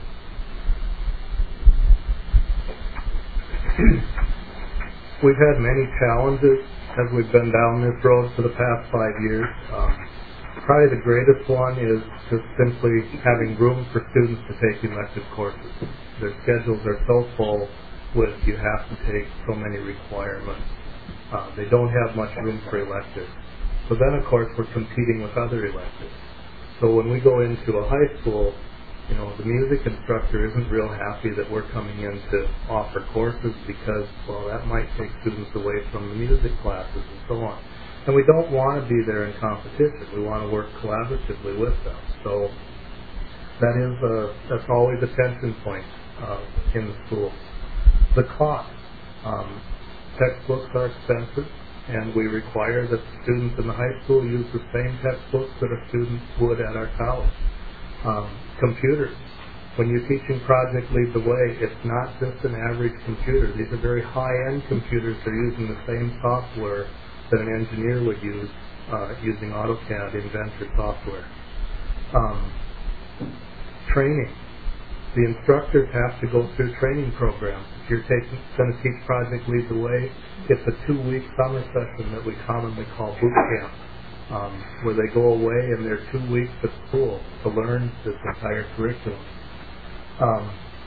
[SPEAKER 5] We've had many challenges as we've been down this road for the past five years. Um, probably the greatest one is just simply having room for students to take elective courses. Their schedules are so full with you have to take so many requirements. Uh, they don't have much room for electives. So then, of course, we're competing with other electives. So when we go into a high school, you know, the music instructor isn't real happy that we're coming in to offer courses because, well, that might take students away from the music classes and so on. And we don't want to be there in competition. We want to work collaboratively with them. So that is a, that's always a tension point uh, in the school. The cost. Um, Textbooks are expensive, and we require that the students in the high school use the same textbooks that a student would at our college. Um, computers. When you're teaching Project Lead the Way, it's not just an average computer. These are very high-end computers. They're using the same software that an engineer would use uh, using AutoCAD Inventor software. Um, training. The instructors have to go through training programs. If you're taking, going to teach Project Lead the Way, it's a two-week summer session that we commonly call boot camp, um, where they go away and they're two weeks at school to learn this entire curriculum. Um,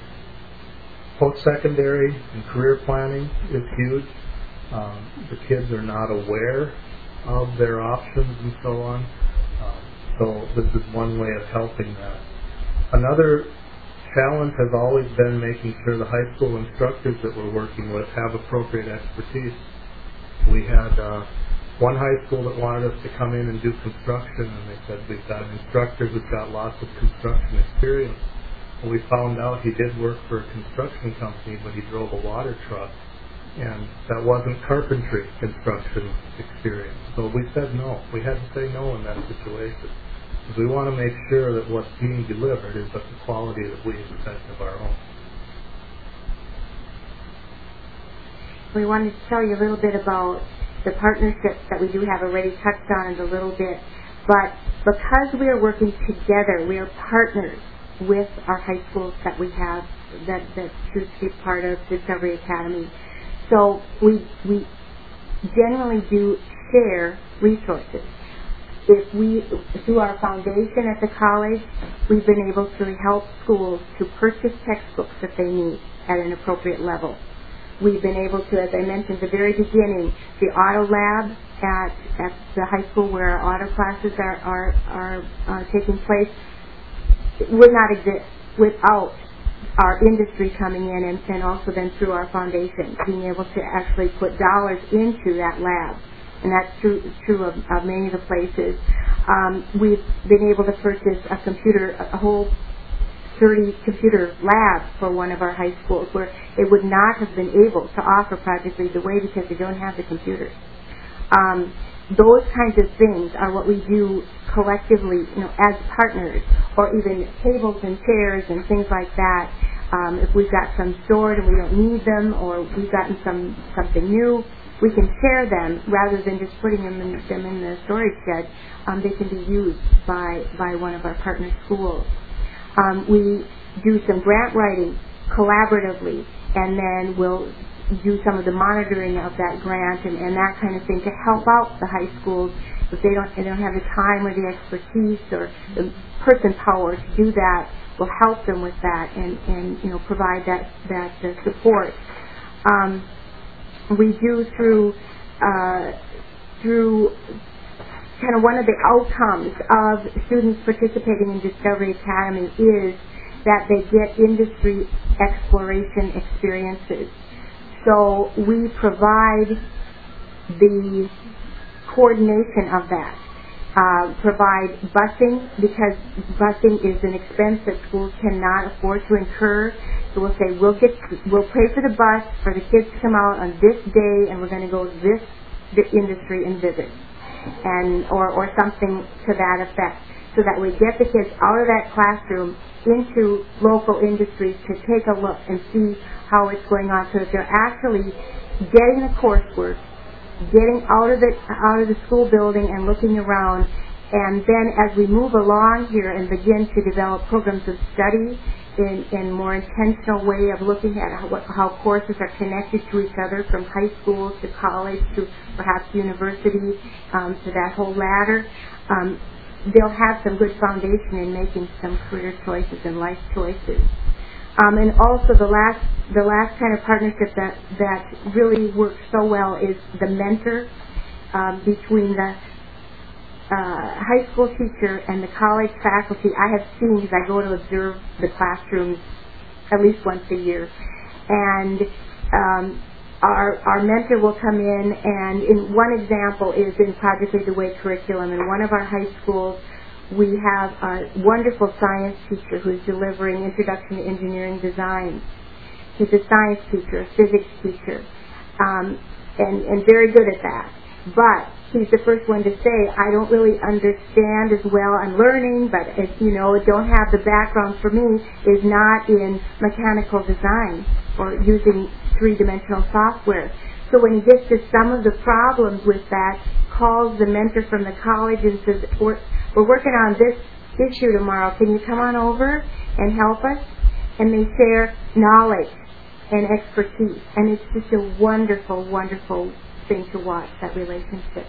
[SPEAKER 5] post-secondary and career planning is huge. Um, the kids are not aware of their options and so on. Um, so this is one way of helping that. Another challenge has always been making sure the high school instructors that we're working with have appropriate expertise. We had uh, one high school that wanted us to come in and do construction, and they said, we've got an instructor who's got lots of construction experience. Well, we found out he did work for a construction company, but he drove a water truck, and that wasn't carpentry construction experience. So we said no. We had to say no in that situation. Because we want to make sure that what's being delivered is of the quality that we expect of our own.
[SPEAKER 6] We wanted to tell you a little bit about the partnerships that we do have already touched on it a little bit. But because we are working together, we are partners with our high schools that we have that, that choose to be part of Discovery Academy. So we, we generally do share resources. If we, through our foundation at the college, we've been able to help schools to purchase textbooks that they need at an appropriate level. We've been able to, as I mentioned at the very beginning, the auto lab at, at the high school where our auto classes are, are, are uh, taking place would not exist without our industry coming in and, and also then through our foundation, being able to actually put dollars into that lab. And that's true, true of, of many of the places. Um, we've been able to purchase a computer, a whole thirty computer lab for one of our high schools where it would not have been able to offer Project Lead the Way because they don't have the computers. Um, those kinds of things are what we do collectively, you know, as partners, or even tables and chairs and things like that. Um, if we've got some stored and we don't need them, or we've gotten some something new, we can share them rather than just putting them in, them in the storage shed. Um, they can be used by, by one of our partner schools. Um, we do some grant writing collaboratively, and then we'll do some of the monitoring of that grant and, and that kind of thing to help out the high schools if they don't, they don't have the time or the expertise or the person power to do that. We'll help them with that and, and you know provide that that uh, support. Um, we do through uh, through kind of one of the outcomes of students participating in Discovery Academy is that they get industry exploration experiences. So we provide the coordination of that. Uh, provide busing, because busing is an expense that schools cannot afford to incur. So we'll say we'll get we'll pay for the bus for the kids to come out on this day, and we're going to go to this, this industry and visit, and or or something to that effect, so that we get the kids out of that classroom into local industries to take a look and see how it's going on, so that they're actually getting the coursework, getting out of the out of the school building and looking around, and then as we move along here and begin to develop programs of study in in more intentional way of looking at how, how courses are connected to each other from high school to college to perhaps university, um, to that whole ladder, um, they'll have some good foundation in making some career choices and life choices. Um, and also the last the last kind of partnership that, that really works so well is the mentor um, between the uh, high school teacher and the college faculty. I have seen, because I go to observe the classrooms at least once a year, and um, our our mentor will come in, and in one example is in Project Lead the Way curriculum. In one of our high schools, we have a wonderful science teacher who's delivering Introduction to Engineering Design. He's a science teacher, a physics teacher, um, and, and very good at that. But he's the first one to say, I don't really understand as well. I'm learning, but as you know, don't have the background for me is not in mechanical design or using three-dimensional software. So when he gets to some of the problems with that, calls the mentor from the college and says, we're, we're working on this issue tomorrow. Can you come on over and help us? And they share knowledge and expertise. And it's just a wonderful, wonderful thing to watch, that relationship.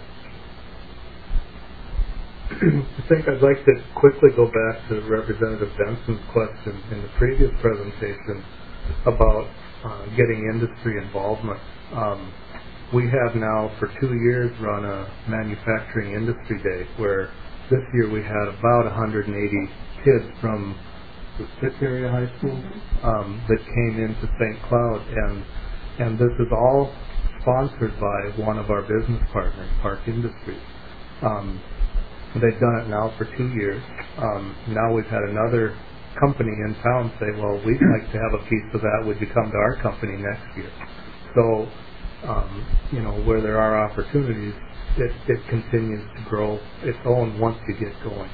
[SPEAKER 5] I think I'd like to quickly go back to Representative Benson's question in the previous presentation about uh, getting industry involvement. Um, we have now for two years run a manufacturing industry day where this year we had about one hundred eighty kids from the Six Area High School um, that came into Saint Cloud, and and this is all sponsored by one of our business partners, Park Industries. Um, they've done it now for two years. Um, now we've had another company in town say, well, we'd like to have a piece of that. Would you come to our company next year? So, um, you know, where there are opportunities, it, it continues to grow its own once you get going.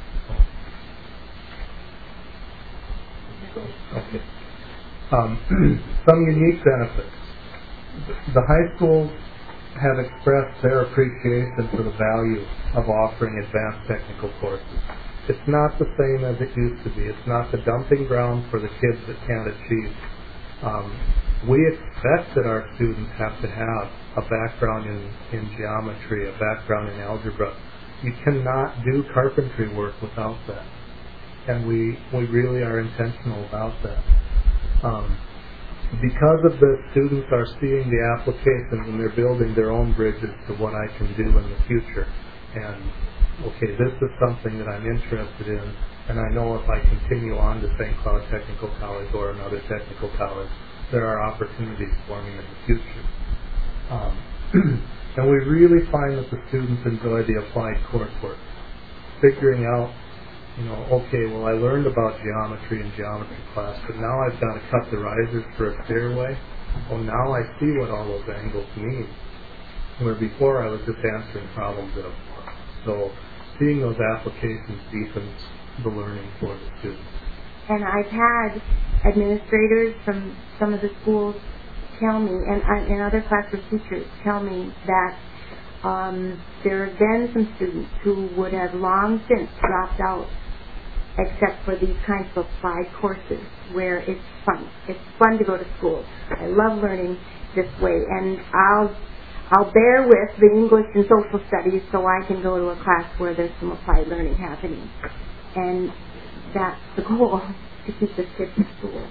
[SPEAKER 5] So, okay. Um, some unique benefits. The high schools have expressed their appreciation for the value of offering advanced technical courses. It's not the same as it used to be. It's not the dumping ground for the kids that can't achieve. Um, we expect that our students have to have a background in, in geometry, a background in algebra. You cannot do carpentry work without that. And we, we really are intentional about that. Um, because of this, students are seeing the applications and they're building their own bridges to what I can do in the future. And, okay, this is something that I'm interested in, and I know if I continue on to Saint Cloud Technical College or another technical college, there are opportunities for me in the future. Um, and we really find that the students enjoy the applied coursework, figuring out, you know, okay, well, I learned about geometry in geometry class, but now I've got to cut the risers for a stairway. Well, now I see what all those angles mean, where before I was just answering problems at a board. So seeing those applications deepens the learning for the students.
[SPEAKER 6] And I've had administrators from some of the schools tell me, and, and other classroom teachers tell me that um, there have been some students who would have long since dropped out except for these kinds of applied courses where it's fun. It's fun to go to school. I love learning this way, and I'll I'll bear with the English and social studies so I can go to a class where there's some applied learning happening. And that's the goal, to keep the kids in school.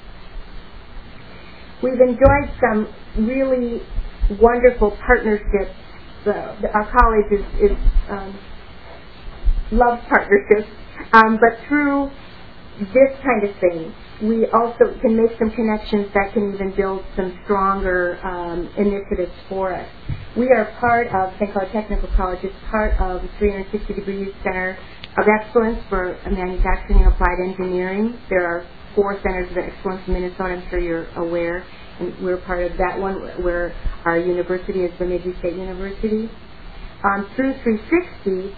[SPEAKER 6] We've enjoyed some really wonderful partnerships. The, the, our college is, is um, loves partnerships, um, but through this kind of thing, we also can make some connections that can even build some stronger um, initiatives for us. We are part of, Saint Cloud Technical College is part of the three sixty Degrees Center of Excellence for Manufacturing and Applied Engineering. There are four centers of excellence in Minnesota, I'm sure you're aware, and we're part of that one where our university is Bemidji State University. Um, through three sixty,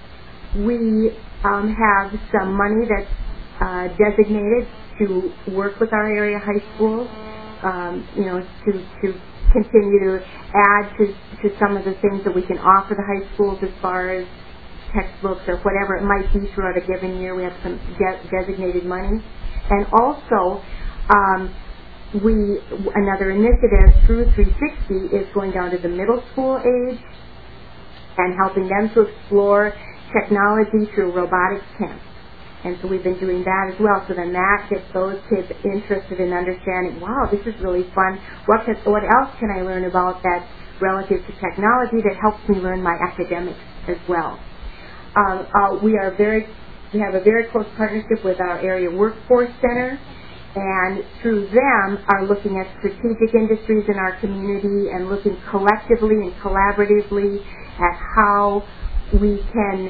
[SPEAKER 6] we um, have some money that's uh, designated to work with our area high schools, um, you know, to, to continue to add to, to some of the things that we can offer the high schools as far as textbooks or whatever it might be throughout a given year. We have some de- designated money. And also, um, we another initiative through three sixty is going down to the middle school age and helping them to explore technology through robotics camps. And so we've been doing that as well. So then that gets those kids interested in understanding, wow, this is really fun. What, can, what else can I learn about that's relative to technology that helps me learn my academics as well? Um, uh, we are very, we have a very close partnership with our area workforce center, and through them are looking at strategic industries in our community and looking collectively and collaboratively at how we can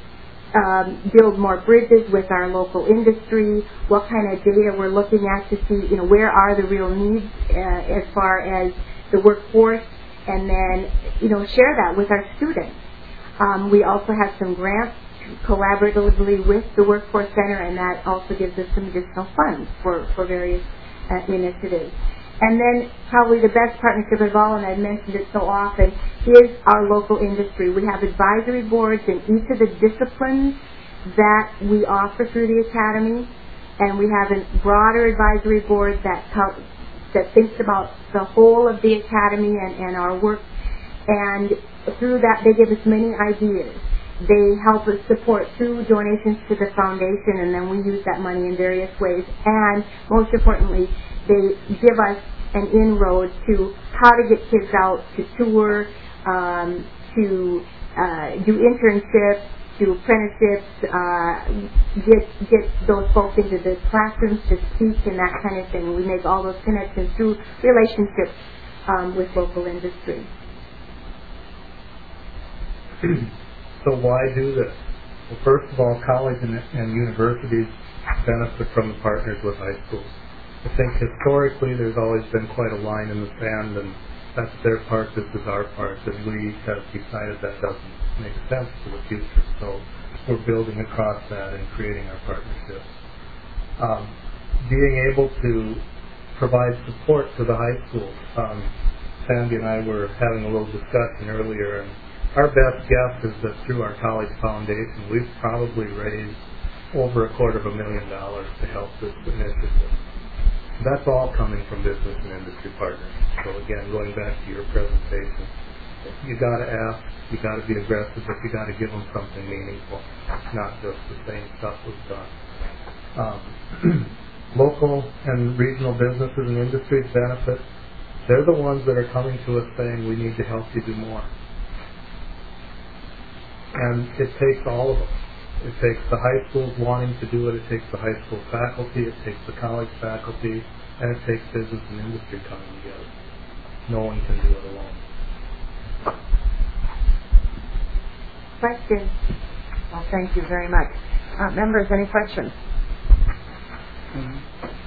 [SPEAKER 6] Um, build more bridges with our local industry, what kind of data we're looking at to see, you know, where are the real needs uh, as far as the workforce, and then, you know, share that with our students. Um, we also have some grants collaboratively with the Workforce Center, and that also gives us some additional funds for, for various uh, initiatives. And then probably the best partnership of all, and I've mentioned it so often, is our local industry. We have advisory boards in each of the disciplines that we offer through the Academy, and we have a broader advisory board that co- that thinks about the whole of the Academy and, and our work, and through that they give us many ideas. They help us support through donations to the foundation, and then we use that money in various ways. And most importantly, they give us an inroad to how to get kids out to tour, um, to uh, do internships, do apprenticeships, uh, get get those folks into the classrooms to speak and that kind of thing. We make all those connections through relationships um, with local industry.
[SPEAKER 5] So why do this? Well, first of all, college and, and universities benefit from the partners with high schools. I think historically there's always been quite a line in the sand, and that's their part, this is our part, and we have decided that doesn't make sense for the future. So we're building across that and creating our partnerships. Um, being able to provide support to the high schools. Um, Sandy and I were having a little discussion earlier, and our best guess is that through our college foundation, we've probably raised over a quarter of a million dollars to help this initiative. That's all coming from business and industry partners. So again, going back to your presentation, you got to ask, you got to be aggressive, but you got to give them something meaningful, not just the same stuff was done. Um, local and regional businesses and industries benefit. They're the ones that are coming to us saying, we need to help you do more. And it takes all of them. It takes the high schools wanting to do it, it takes the high school faculty, it takes the college faculty, and it takes business and industry coming together. No one can do it alone.
[SPEAKER 1] Question? Well, thank you very much. Uh, members, any questions? Mm-hmm.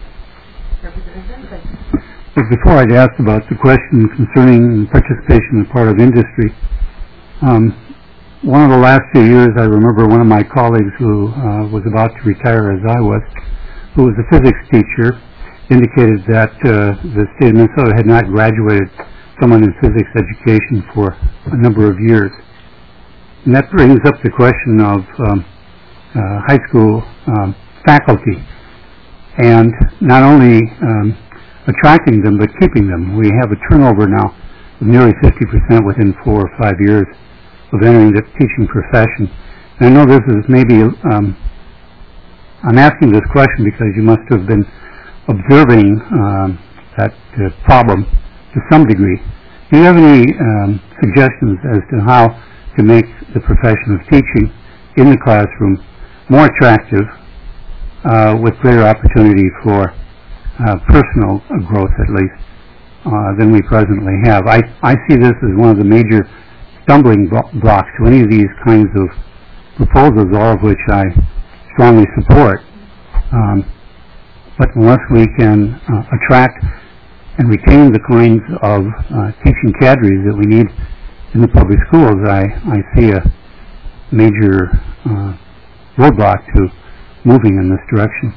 [SPEAKER 3] Well, before I'd asked about the question concerning participation on the part of industry, um, one of the last few years, I remember one of my colleagues who uh, was about to retire as I was, who was a physics teacher, indicated that uh, the state of Minnesota had not graduated someone in physics education for a number of years. And that brings up the question of um, uh, high school um, faculty and not only um, attracting them but keeping them. We have a turnover now of nearly fifty percent within four or five years of entering the teaching profession. And I know this is maybe, um, I'm asking this question because you must have been observing um, that uh, problem to some degree. Do you have any um, suggestions as to how to make the profession of teaching in the classroom more attractive uh, with greater opportunity for uh, personal growth, at least, uh, than we presently have? I, I see this as one of the major stumbling blo- blocks to any of these kinds of proposals, all of which I strongly support. Um, but unless we can uh, attract and retain the kinds of uh, teaching cadres that we need in the public schools, I, I see a major uh, roadblock to moving in this direction.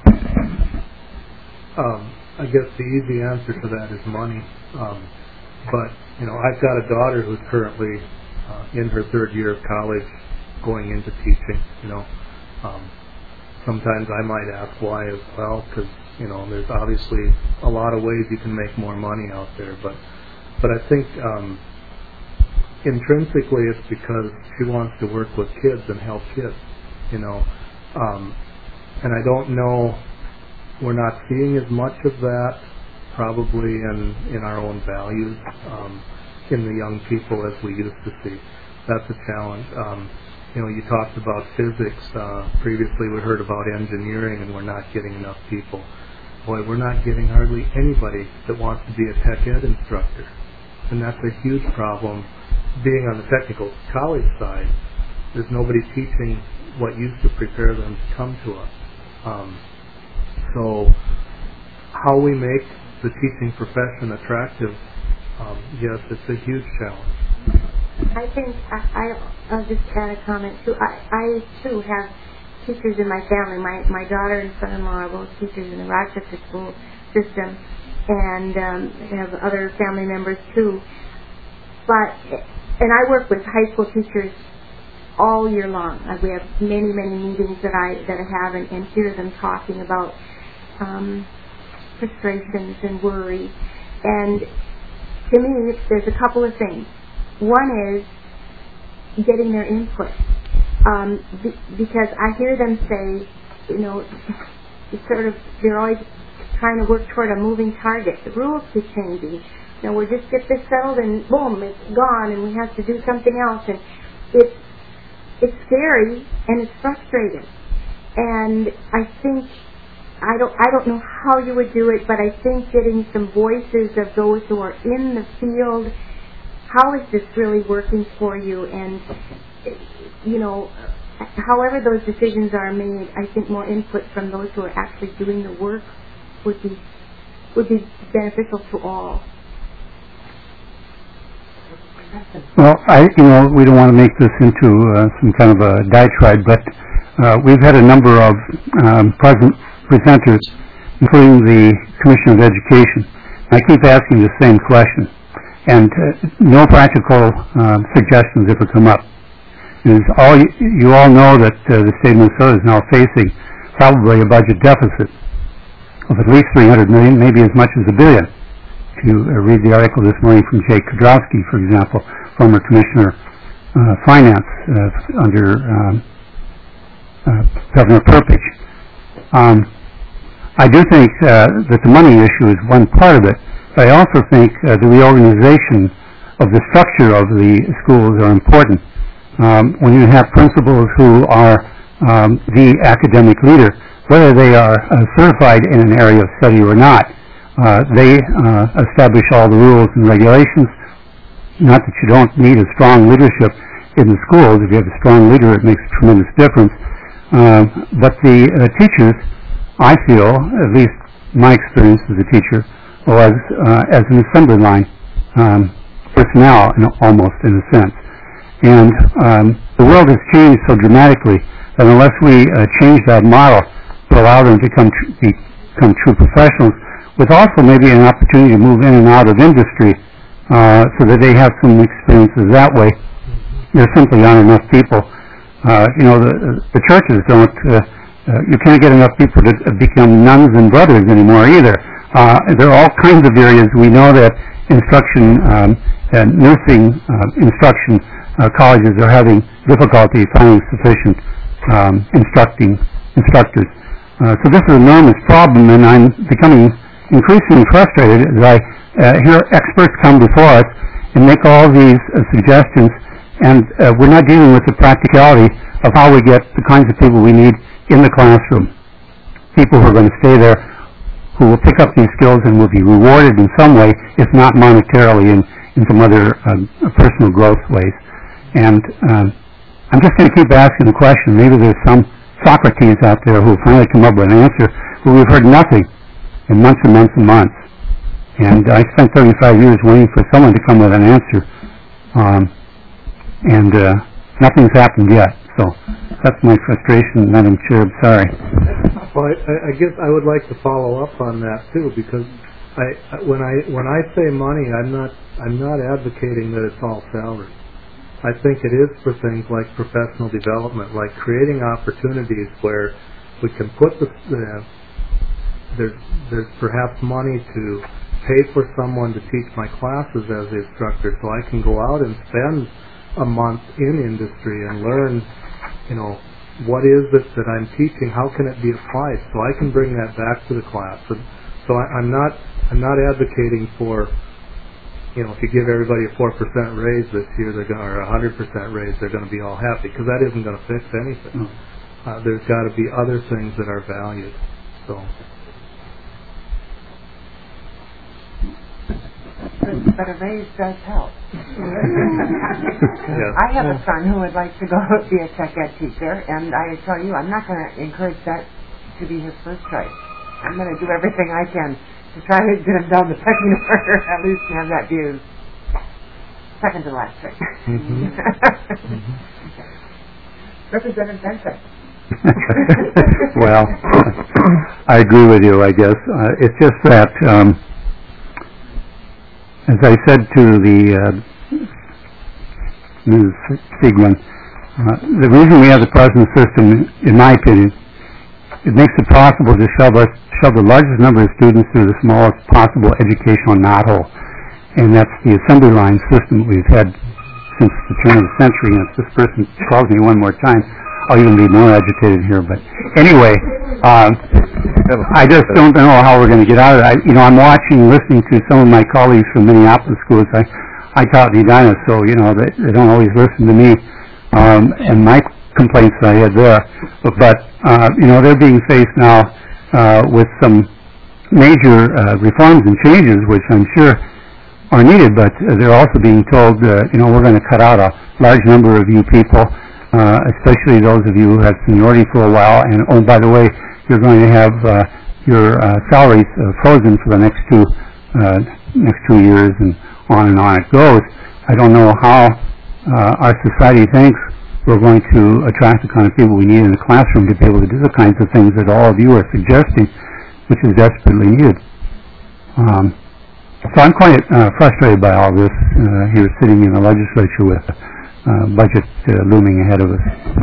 [SPEAKER 5] Um, I guess the easy answer to that is money. Um, but, you know, I've got a daughter who's currently uh, in her third year of college going into teaching, you know. Um, sometimes I might ask why as well, because, you know, there's obviously a lot of ways you can make more money out there. But, but I think um, intrinsically it's because she wants to work with kids and help kids, you know. Um, and I don't know, we're not seeing as much of that probably in, in our own values um, in the young people as we used to see. That's a challenge. Um, you know, you talked about physics. Uh, previously we heard about engineering, and we're not getting enough people. Boy, we're not getting hardly anybody that wants to be a tech ed instructor. And that's a huge problem. Being on the technical college side, there's nobody teaching what used to prepare them to come to us. Um, so how we make the teaching profession attractive, um, yes, it's a huge challenge.
[SPEAKER 6] I think I, I, I'll just add a comment too. I, I too have teachers in my family. My my daughter and son-in-law are both teachers in the Rochester school system, and um, I have other family members too. But and I work with high school teachers all year long. Uh, we have many many meetings that I that I have and, and hear them talking about um, frustrations and worry. And to me, there's a couple of things. One is getting their input, um, be, because I hear them say, you know, it's sort of they're always trying to work toward a moving target. The rules keep changing. You know, we'll just get this settled and boom, it's gone, and we have to do something else. And it's it's scary and it's frustrating. And I think I don't I don't know how you would do it, but I think getting some voices of those who are in the field. How is this really working for you? And, you know, however those decisions are made, I think more input from those who are actually doing the work would be would be beneficial to all.
[SPEAKER 3] Well, I, you know, we don't want to make this into uh, some kind of a diatribe, but uh, we've had a number of um, present presenters, including the Commissioner of Education. I keep asking the same question. And uh, no practical uh, suggestions ever come up. Is all you, you all know that uh, the state of Minnesota is now facing probably a budget deficit of at least three hundred million dollars, maybe as much as a billion. If you uh, read the article this morning from Jake Kudrowski, for example, former Commissioner uh, Finance uh, under um, uh, Governor Perpich. Um, I do think uh, that the money issue is one part of it. I also think uh, the reorganization of the structure of the schools are important. Um, when you have principals who are um, the academic leader, whether they are uh, certified in an area of study or not, uh, they uh, establish all the rules and regulations. Not that you don't need a strong leadership in the schools. If you have a strong leader, it makes a tremendous difference. Uh, but the uh, teachers, I feel, at least my experience as a teacher, was uh, as an assembly line um, personnel, in, almost in a sense. And um, the world has changed so dramatically that unless we uh, change that model to allow them to come tr- become true professionals, with also maybe an opportunity to move in and out of industry uh, so that they have some experiences that way. There simply aren't enough people. Uh, you know, the, the churches don't, uh, uh, you can't get enough people to become nuns and brothers anymore either. Uh, there are all kinds of areas. We know that instruction, um, and nursing uh, instruction uh, colleges are having difficulty finding sufficient um, instructing instructors. Uh, so this is an enormous problem, and I'm becoming increasingly frustrated as I uh, hear experts come before us and make all these uh, suggestions, and uh, we're not dealing with the practicality of how we get the kinds of people we need in the classroom. People who are going to stay there, who will pick up these skills and will be rewarded in some way, if not monetarily, in, in some other um, personal growth ways. And um, I'm just going to keep asking the question. Maybe there's some Socrates out there who will finally come up with an answer, but we've heard nothing in months and months and months. And I spent thirty-five years waiting for someone to come with an answer, um, and uh, nothing's happened yet. So that's my frustration, Madam Chair. I'm sorry.
[SPEAKER 5] Well, I, I guess I would like to follow up on that too, because I, when I when I say money, I'm not I'm not advocating that it's all salary. I think it is for things like professional development, like creating opportunities where we can put the uh, there's there's perhaps money to pay for someone to teach my classes as the instructor, so I can go out and spend a month in industry and learn, you know, what is it that I'm teaching? How can it be applied? So I can bring that back to the class. And so I, I'm not I'm not advocating for, you know, if you give everybody a four percent raise this year, they're going or a hundred percent raise, they're going to be all happy, because that isn't going to fix anything. Uh, there's got to be other things that are valued. So.
[SPEAKER 1] But a raise does help.
[SPEAKER 5] Yes.
[SPEAKER 1] I have a son who would like to go be a tech ed teacher, and I tell you, I'm not going to encourage that to be his first choice. I'm going to do everything I can to try to get him down the pecking order, at least to have that be his second to last choice. Mm-hmm. Mm-hmm. Representative Benson.
[SPEAKER 3] Well, I agree with you, I guess. Uh, it's just that, um, as I said to the uh, Miz Siegman, uh, the reason we have the present system, in my opinion, it makes it possible to shove us, shove the largest number of students through the smallest possible educational knothole, and that's the assembly line system we've had since the turn of the century. And if this person calls me one more time, I'll even be more agitated here. But anyway, um, I just don't know how we're going to get out of it. I, you know, I'm watching, listening to some of my colleagues from Minneapolis schools. I, I taught in Edina, so you know they, they don't always listen to me um, and my complaints I had there. But, but uh, you know, they're being faced now uh, with some major uh, reforms and changes, which I'm sure are needed. But uh, they're also being told, uh, you know, we're going to cut out a large number of you people. Uh, especially those of you who have seniority for a while, and oh, by the way, you're going to have uh, your uh, salaries uh, frozen for the next two uh, next two years, and on and on it goes. I don't know how uh, our society thinks we're going to attract the kind of people we need in the classroom to be able to do the kinds of things that all of you are suggesting, which is desperately needed. Um, so I'm quite uh, frustrated by all this uh, here sitting in the legislature with Uh, budget uh, looming ahead of us.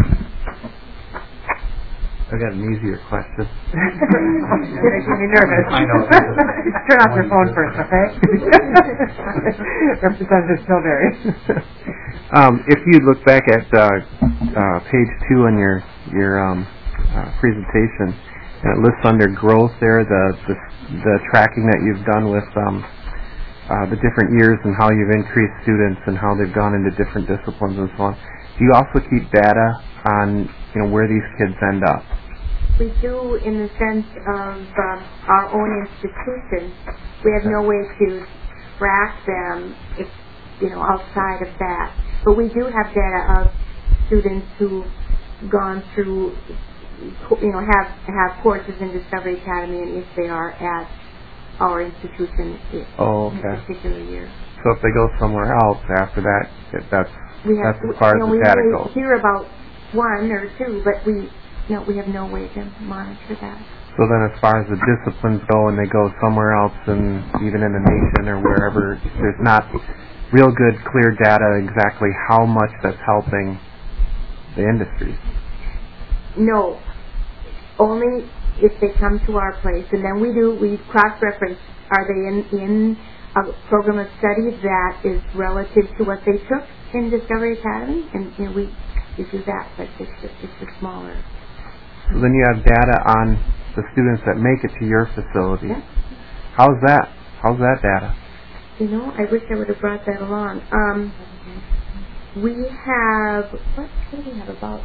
[SPEAKER 4] I got an easier question.
[SPEAKER 1] You're making me nervous.
[SPEAKER 4] I know.
[SPEAKER 1] Turn off your phone first, okay? Representative Tilbury.
[SPEAKER 4] um, if you look back at uh, uh, page two on your your um, uh, presentation, and it lists under growth there the, the the tracking that you've done with um, Uh, the different years and how you've increased students and how they've gone into different disciplines and so on. Do you also keep data on, you know, where these kids end up?
[SPEAKER 6] We do, in the sense of um, our own institution. We have no way to track them, if, you know, outside of that. But we do have data of students who've gone through, you know, have have courses in Discovery Academy, and if they are at our institution
[SPEAKER 4] oh,
[SPEAKER 6] in
[SPEAKER 4] okay.
[SPEAKER 6] a particular year.
[SPEAKER 4] So if they go somewhere else after that, that's
[SPEAKER 6] we have,
[SPEAKER 4] that's as far
[SPEAKER 6] you know,
[SPEAKER 4] as the data goes.
[SPEAKER 6] We hear about one or two, but we, you know, we have no way to monitor that.
[SPEAKER 4] So then as far as the disciplines go and they go somewhere else, and even in the nation or wherever, there's not real good, clear data exactly how much that's helping the industries.
[SPEAKER 6] No. Only if they come to our place. And then we do, we cross-reference, are they in, in a program of study that is relative to what they took in Discovery Academy? And you know, we, we do that, but it's just, it's just smaller.
[SPEAKER 4] So then you have data on the students that make it to your facility.
[SPEAKER 6] Yeah.
[SPEAKER 4] How's that? How's that data?
[SPEAKER 6] You know, I wish I would have brought that along. Um, we have, what, what do we have about?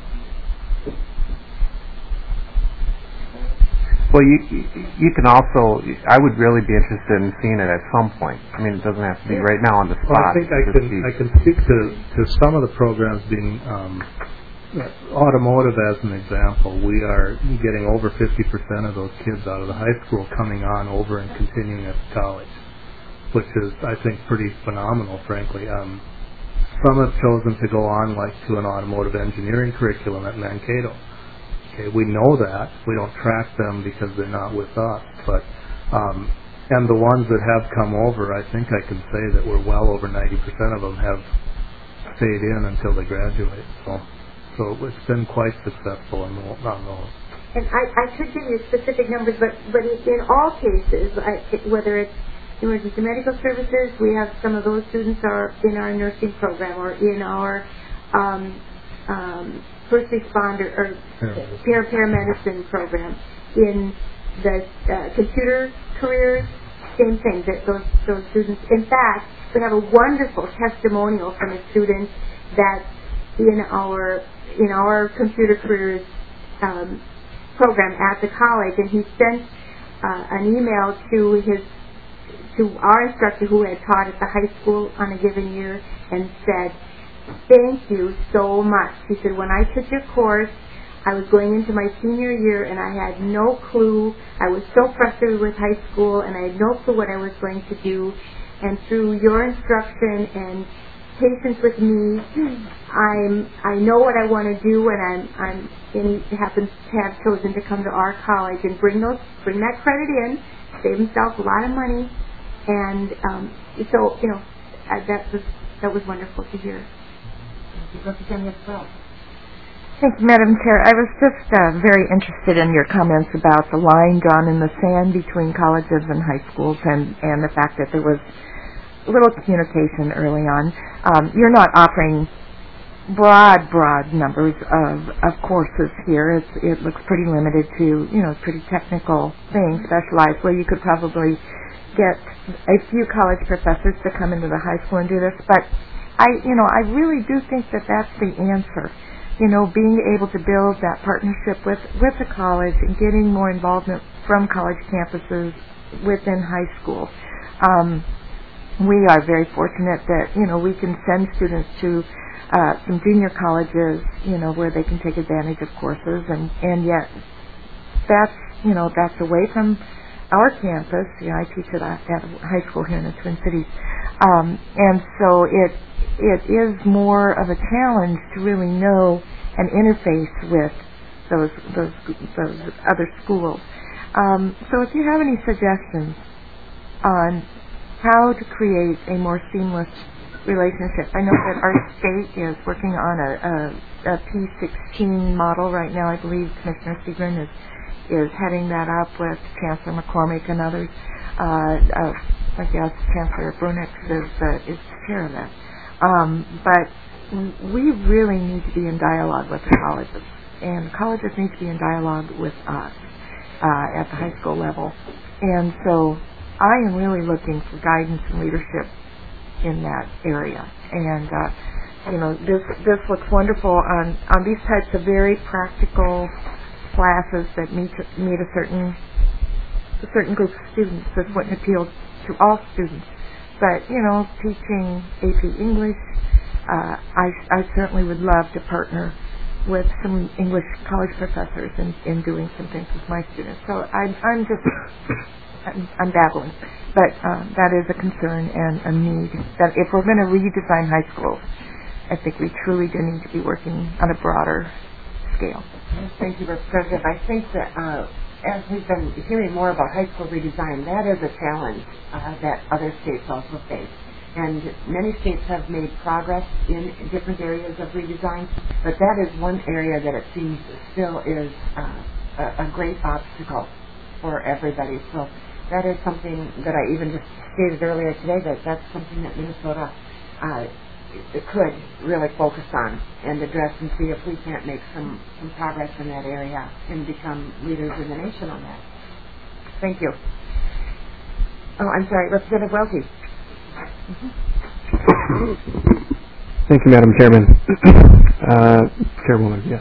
[SPEAKER 4] Well, you you can also, I would really be interested in seeing it at some point. I mean, it doesn't have to be right now on the spot.
[SPEAKER 5] Well, I think I can I can speak to, to some of the programs being um, automotive as an example. We are getting over fifty percent of those kids out of the high school coming on over and continuing at college, which is, I think, pretty phenomenal, frankly. Um, some have chosen to go on like to an automotive engineering curriculum at Mankato. Okay, we know that. We don't track them because they're not with us. But um, and the ones that have come over, I think I can say that we're well over ninety percent of them have stayed in until they graduate. So, so it's been quite successful on those.
[SPEAKER 6] And I, I could give you specific numbers, but, but in all cases, I, whether it's emergency medical services, we have some of those students are in our nursing program or in our um, um, first responder or para paramedicine program. In the uh, computer careers, same thing. That those those students. In fact, we have a wonderful testimonial from a student that in our in our computer careers um, program at the college, and he sent uh, an email to his to our instructor who had taught at the high school on a given year and said, "Thank you so much." He said, "When I took your course, I was going into my senior year and I had no clue. I was so frustrated with high school and I had no clue what I was going to do. And through your instruction and patience with me, I'm I know what I want to do, and I'm I'm and he happens to have chosen to come to our college and bring those bring that credit in, save himself a lot of money, and um, so you know uh, that was that was wonderful to hear."
[SPEAKER 7] Thank you, Madam Chair. I was just uh, very interested in your comments about the line drawn in the sand between colleges and high schools, and, and the fact that there was little communication early on. Um, you're not offering broad, broad numbers of, of courses here. It's, it looks pretty limited to, you know, pretty technical things, specialized, where you could probably get a few college professors to come into the high school and do this. But I, you know, I really do think that that's the answer. You know, being able to build that partnership with, with the college and getting more involvement from college campuses within high school. Um, we are very fortunate that, you know, we can send students to uh, some junior colleges, you know, where they can take advantage of courses, and, and yet that's, you know, that's away from our campus. You know, I teach at a, at a high school here in the Twin Cities. Um, and so it it is more of a challenge to really know and interface with those those those other schools. Um, so if you have any suggestions on how to create a more seamless relationship, I know that our state is working on a, a, a P sixteen model right now. I believe Commissioner Seagren is is heading that up with Chancellor McCormick and others. Uh, uh, I guess Chancellor Brunix is uh, is chair of that. Um, but we really need to be in dialogue with the colleges, and colleges need to be in dialogue with us uh, at the high school level. And so I am really looking for guidance and leadership in that area. And uh, you know, this this looks wonderful on on these types of very practical classes that meet meet a certain a certain group of students. This wouldn't appeal to all students. But, you know, teaching A P English, uh, I, I certainly would love to partner with some English college professors in, in doing some things with my students. So I'm, I'm just, I'm, I'm babbling. But um, that is a concern and a need. That if we're going to redesign high schools, I think we truly do need to be working on a broader scale.
[SPEAKER 1] Thank you, Mister President. I think that uh, as we've been hearing more about high school redesign, that is a challenge uh, that other states also face. And many states have made progress in different areas of redesign, but that is one area that it seems still is uh, a, a great obstacle for everybody. So that is something that I even just stated earlier today, that that's something that Minnesota uh, could really focus on and address and see if we can't make some, some progress in that area and become leaders in the nation on that. Thank you. Oh, I'm sorry, Representative Welty.
[SPEAKER 4] Thank you, Madam Chairman. uh, Chairwoman, yes.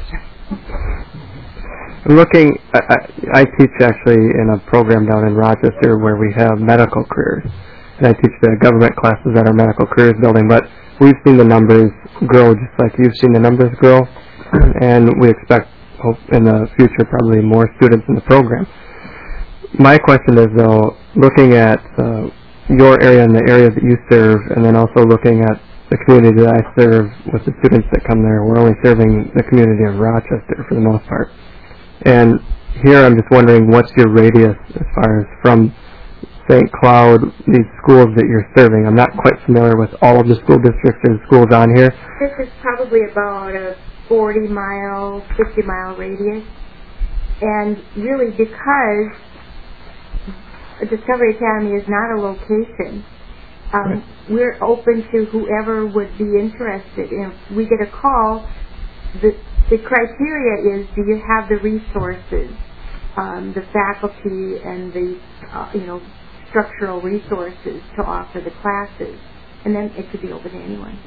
[SPEAKER 4] I'm looking, I, I, I teach actually in a program down in Rochester where we have medical careers. And I teach the government classes at our medical careers building, but we've seen the numbers grow just like you've seen the numbers grow, and we expect hope in the future probably more students in the program. My question is, though, looking at uh, your area and the areas that you serve, and then also looking at the community that I serve with the students that come there, we're only serving the community of Rochester for the most part. And here I'm just wondering, what's your radius as far as from Saint Cloud, these schools that you're serving? I'm not quite familiar with all of the school districts and schools on here.
[SPEAKER 6] This is probably about a forty mile, fifty mile radius. And really because Discovery Academy is not a location, um, right. we're open to whoever would be interested. And if we get a call, the, the criteria is, do you have the resources, um, the faculty and the, uh, you know, structural resources to offer the classes, and then it could be open to anyone.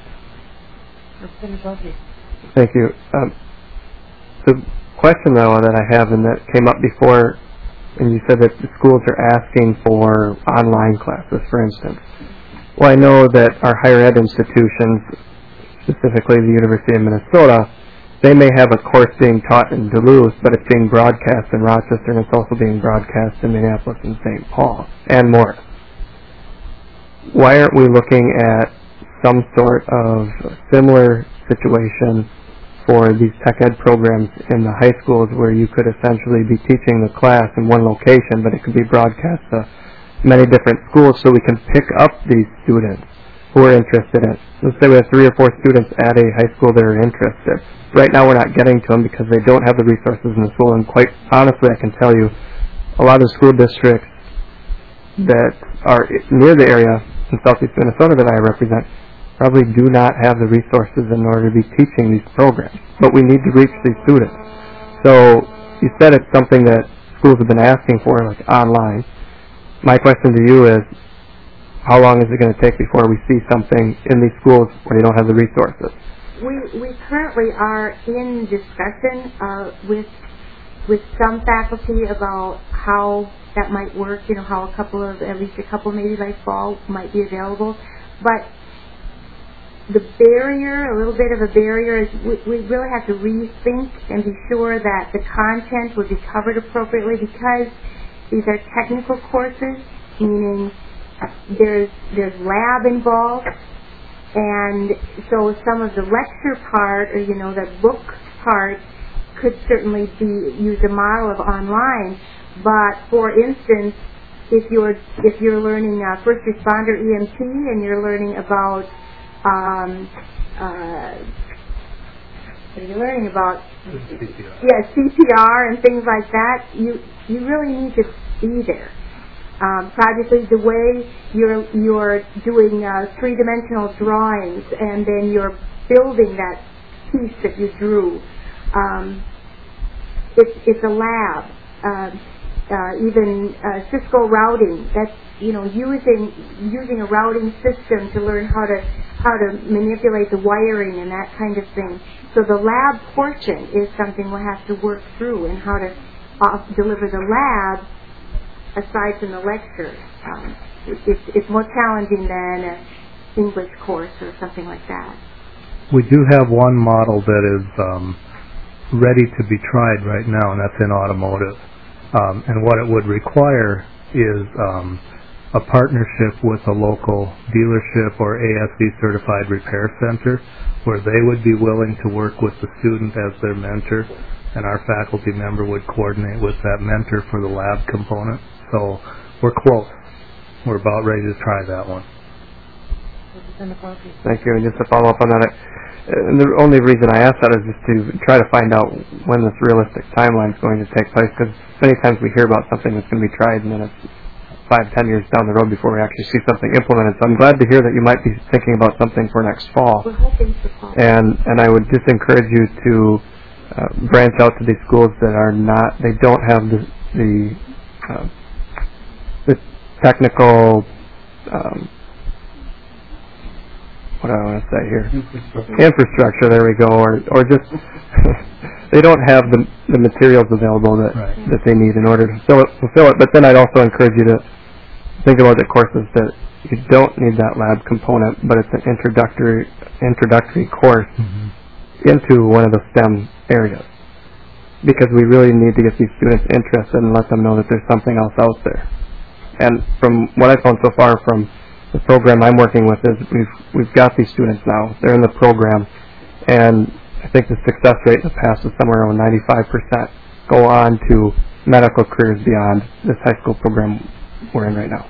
[SPEAKER 4] Thank you. Um, the question, though, that I have, and that came up before, and you said that the schools are asking for online classes, for instance. Well, I know that our higher ed institutions, specifically the University of Minnesota, they may have a course being taught in Duluth, but it's being broadcast in Rochester, and it's also being broadcast in Minneapolis and Saint Paul, and more. Why aren't we looking at some sort of similar situation for these tech ed programs in the high schools where you could essentially be teaching the class in one location, but it could be broadcast to many different schools so we can pick up these students who are interested in it? Let's say we have three or four students at a high school that are interested. Right now we're not getting to them because they don't have the resources in the school, and quite honestly I can tell you a lot of the school districts that are near the area in southeast Minnesota that I represent probably do not have the resources in order to be teaching these programs. But we need to reach these students. So you said it's something that schools have been asking for, like online. My question to you is, how long is it going to take before we see something in these schools where they don't have the resources?
[SPEAKER 6] We we currently are in discussion uh, with with some faculty about how that might work. You know, how a couple of at least a couple maybe by fall might be available. But the barrier, a little bit of a barrier, is we, we really have to rethink and be sure that the content would be covered appropriately, because these are technical courses, meaning there's there's lab involved. And so some of the lecture part, or, you know, the book part, could certainly be, use a model of online. But, for instance, if you're, if you're learning uh, first responder E M T and you're learning about, um, uh, what are you learning about?
[SPEAKER 5] C P R.
[SPEAKER 6] Yeah, C P R and things like that, you, you really need to be there. Um, practically the way you're you're doing uh, three-dimensional drawings and then you're building that piece that you drew. Um, it's it's a lab. Uh, uh, even uh, Cisco routing. That's you know using using a routing system to learn how to how to manipulate the wiring and that kind of thing. So the lab portion is something we'll have to work through, and how to uh, deliver the lab. Aside from the lecture, um, it's, it's more challenging than an English course or something like that.
[SPEAKER 5] We do have one model that is um, ready to be tried right now, and that's in automotive. Um, and what it would require is um, a partnership with a local dealership or A S E certified repair center, where they would be willing to work with the student as their mentor and our faculty member would coordinate with that mentor for the lab component. So we're close. We're about ready to try that one.
[SPEAKER 4] Thank you. And just to follow up on that, and the only reason I asked that is just to try to find out when this realistic timeline is going to take place, because many times we hear about something that's going to be tried and then it's five, ten years down the road before we actually see something implemented. So I'm glad to hear that you might be thinking about something for next fall.
[SPEAKER 6] We're hoping for fall.
[SPEAKER 4] And, and I would just encourage you to uh, branch out to these schools that are not, they don't have the, the, uh, the technical, um, what do I want to say here? Infrastructure. Infrastructure, there we go, or or just they don't have the the materials available that
[SPEAKER 5] right.
[SPEAKER 4] that they need in order to fulfill it, fulfill it. But then I'd also encourage you to think about the courses that you don't need that lab component, but it's an introductory introductory course mm-hmm. into one of the STEM areas, because we really need to get these students interested and let them know that there's something else out there. And from what I've found so far from the program I'm working with is we've we've got these students now. They're in the program, and I think the success rate in the past is somewhere around ninety-five percent go on to medical careers beyond this high school program we're in right now.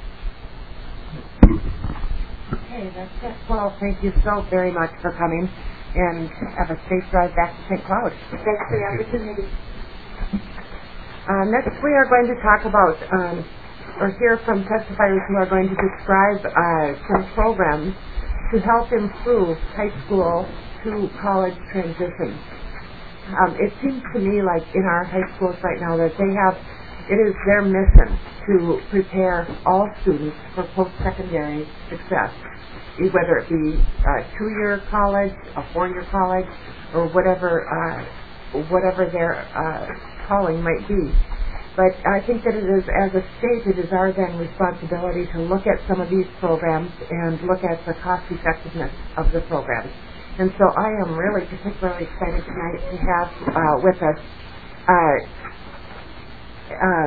[SPEAKER 1] Okay, that's it. Well, thank you so very much for coming, and have a safe drive back to Saint Cloud.
[SPEAKER 6] Thanks for the opportunity.
[SPEAKER 1] Uh, next, we are going to talk about um, or hear from testifiers who are going to describe uh, some programs to help improve high school to college transitions. Um, it seems to me like in our high schools right now that they have, it is their mission to prepare all students for post-secondary success, whether it be a two-year college, a four-year college, or whatever, uh, whatever their uh, calling might be. But I think that it is, as a state, it is our then responsibility to look at some of these programs and look at the cost effectiveness of the programs. And so I am really particularly excited tonight to have uh, with us uh, uh,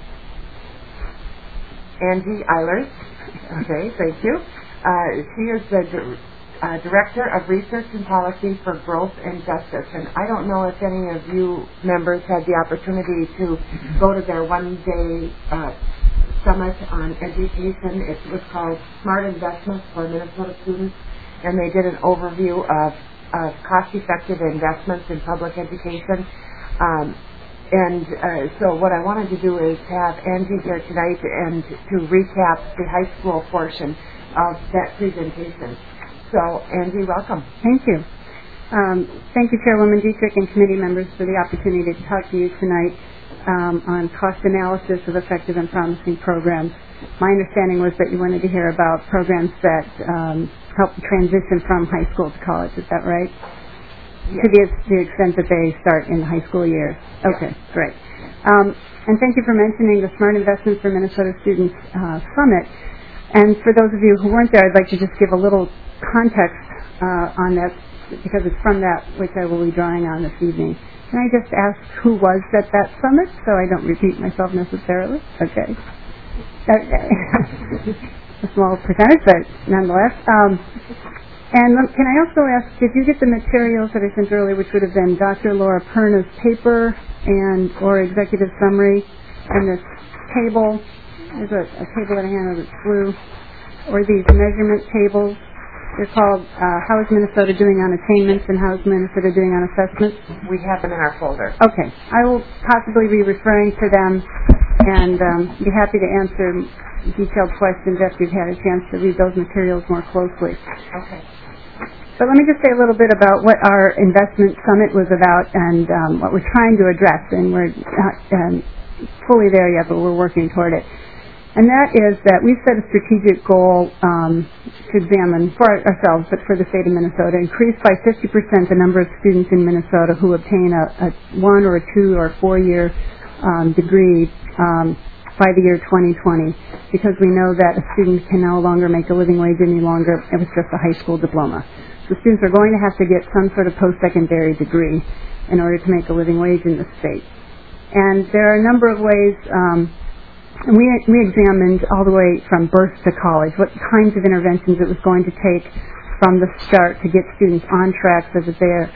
[SPEAKER 1] Angie Eilers. Okay, thank you. Uh, she is the Uh, Director of Research and Policy for Growth and Justice. And I don't know if any of you members had the opportunity to go to their one-day uh, summit on education. It was called Smart Investments for Minnesota Students, and they did an overview of, of cost-effective investments in public education. Um, and uh, so what I wanted to do is have Angie here tonight and to recap the high school portion of that presentation. So, Angie, welcome.
[SPEAKER 8] Thank you. Um, thank you, Chairwoman Dietrich and committee members, for the opportunity to talk to you tonight um, on cost analysis of effective and promising programs. My understanding was that you wanted to hear about programs that um, help transition from high school to college. Is that right? Yes. To the, to the extent that they start in the high school years. Okay, yes. Great. Um, and thank you for mentioning the Smart Investments for Minnesota Students uh, Summit. And for those of you who weren't there, I'd like to just give a little context uh, on that, because it's from that which I will be drawing on this evening. Can I just ask who was at that summit, so I don't repeat myself necessarily? Okay. Okay. A small percentage, but nonetheless. Um, and can I also ask, did you get the materials that I sent earlier, which would have been Doctor Laura Perna's paper and or executive summary, and this table? There's a, a table that I handed that's blue, or these measurement tables. They're called uh, How is Minnesota Doing on Attainments and How is Minnesota Doing on Assessments?
[SPEAKER 1] We have them in our folder.
[SPEAKER 8] Okay. I will possibly be referring to them and um, be happy to answer detailed questions after you've had a chance to read those materials more closely.
[SPEAKER 1] Okay.
[SPEAKER 8] So let me just say a little bit about what our investment summit was about and um, what we're trying to address. And we're not um, fully there yet, but we're working toward it. And that is that we've set a strategic goal um, to examine for ourselves, but for the state of Minnesota, increase by fifty percent the number of students in Minnesota who obtain a, a one or a two or four-year um, degree um, by the year twenty twenty, because we know that a student can no longer make a living wage any longer if it's just a high school diploma. So students are going to have to get some sort of post-secondary degree in order to make a living wage in the state. And there are a number of ways. Um, And we we examined all the way from birth to college, what kinds of interventions it was going to take from the start to get students on track so that they're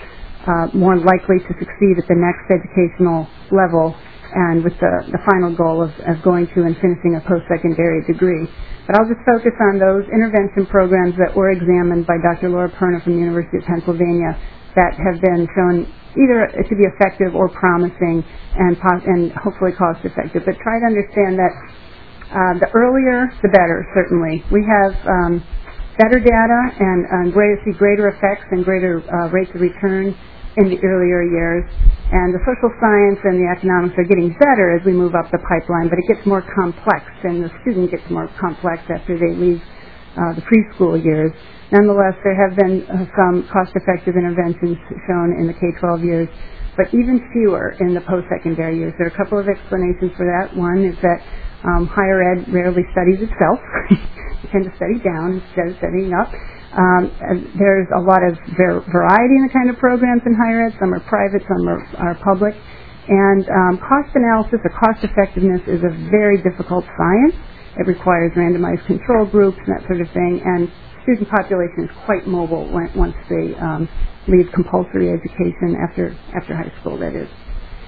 [SPEAKER 8] uh, more likely to succeed at the next educational level, and with the, the final goal of, of going to and finishing a post-secondary degree. But I'll just focus on those intervention programs that were examined by Doctor Laura Perna from the University of Pennsylvania that have been shown either to be effective or promising and, and hopefully cost-effective. But try to understand that uh, the earlier, the better, certainly. We have um, better data and um, greater, see greater effects and greater uh, rates of return in the earlier years, and the social science and the economics are getting better as we move up the pipeline, but it gets more complex, and the student gets more complex after they leave uh, the preschool years. Nonetheless, there have been uh, some cost-effective interventions shown in the K twelve years, but even fewer in the post-secondary years. There are a couple of explanations for that. One is that um, higher ed rarely studies itself. You tend to study down instead of studying up. Um, there's a lot of ver- variety in the kind of programs in higher ed. Some are private, some are, are public. And um, cost analysis or cost effectiveness is a very difficult science. It requires randomized control groups and that sort of thing. And student population is quite mobile when, once they um, leave compulsory education after after high school, that is.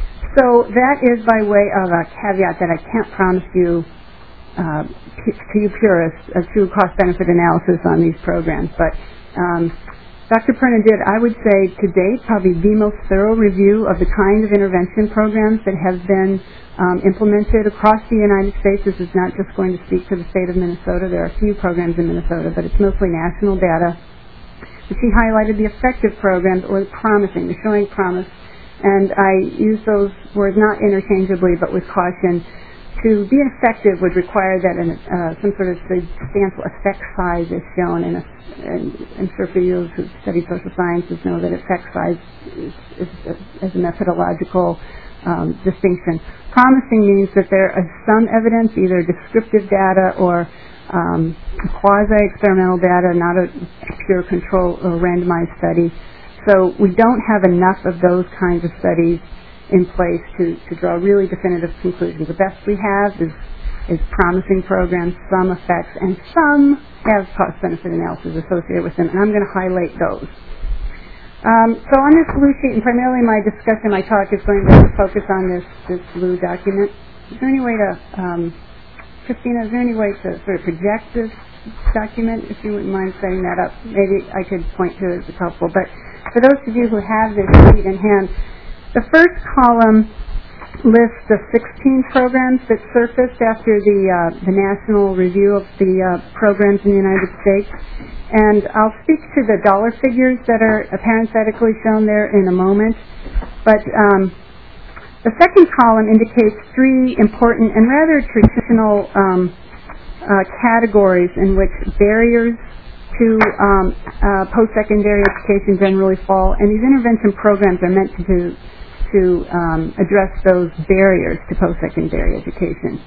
[SPEAKER 8] So that is by way of a caveat that I can't promise you Uh, to you purists, a true cost-benefit analysis on these programs. But um, Doctor Perna did, I would say, to date, probably the most thorough review of the kind of intervention programs that have been um, implemented across the United States. This is not just going to speak to the state of Minnesota. There are a few programs in Minnesota, but it's mostly national data. And she highlighted the effective programs, or the promising, the showing promise. And I use those words not interchangeably, but with caution. To be effective would require that an, uh, some sort of substantial effect size is shown, and, a, and I'm sure for you who study social sciences know that effect size is, is, is a methodological um, distinction. Promising means that there is some evidence, either descriptive data or um, quasi-experimental data, not a pure control or randomized study. So we don't have enough of those kinds of studies in place to, to draw really definitive conclusions. The best we have is, is promising programs, some effects, and some have cost-benefit analysis associated with them, and I'm going to highlight those. Um, so on this blue sheet, and primarily my discussion, my talk is going to focus on this, this blue document. Is there any way to, um, Christina, is there any way to sort of project this document, if you wouldn't mind setting that up? Maybe I could point to it as helpful. But for those of you who have this sheet in hand, the first column lists the sixteen programs that surfaced after the uh, the national review of the uh, programs in the United States. And I'll speak to the dollar figures that are parenthetically shown there in a moment. But um, the second column indicates three important and rather traditional um, uh, categories in which barriers to um, uh, post-secondary education generally fall. And these intervention programs are meant to do to um, address those barriers to post-secondary education.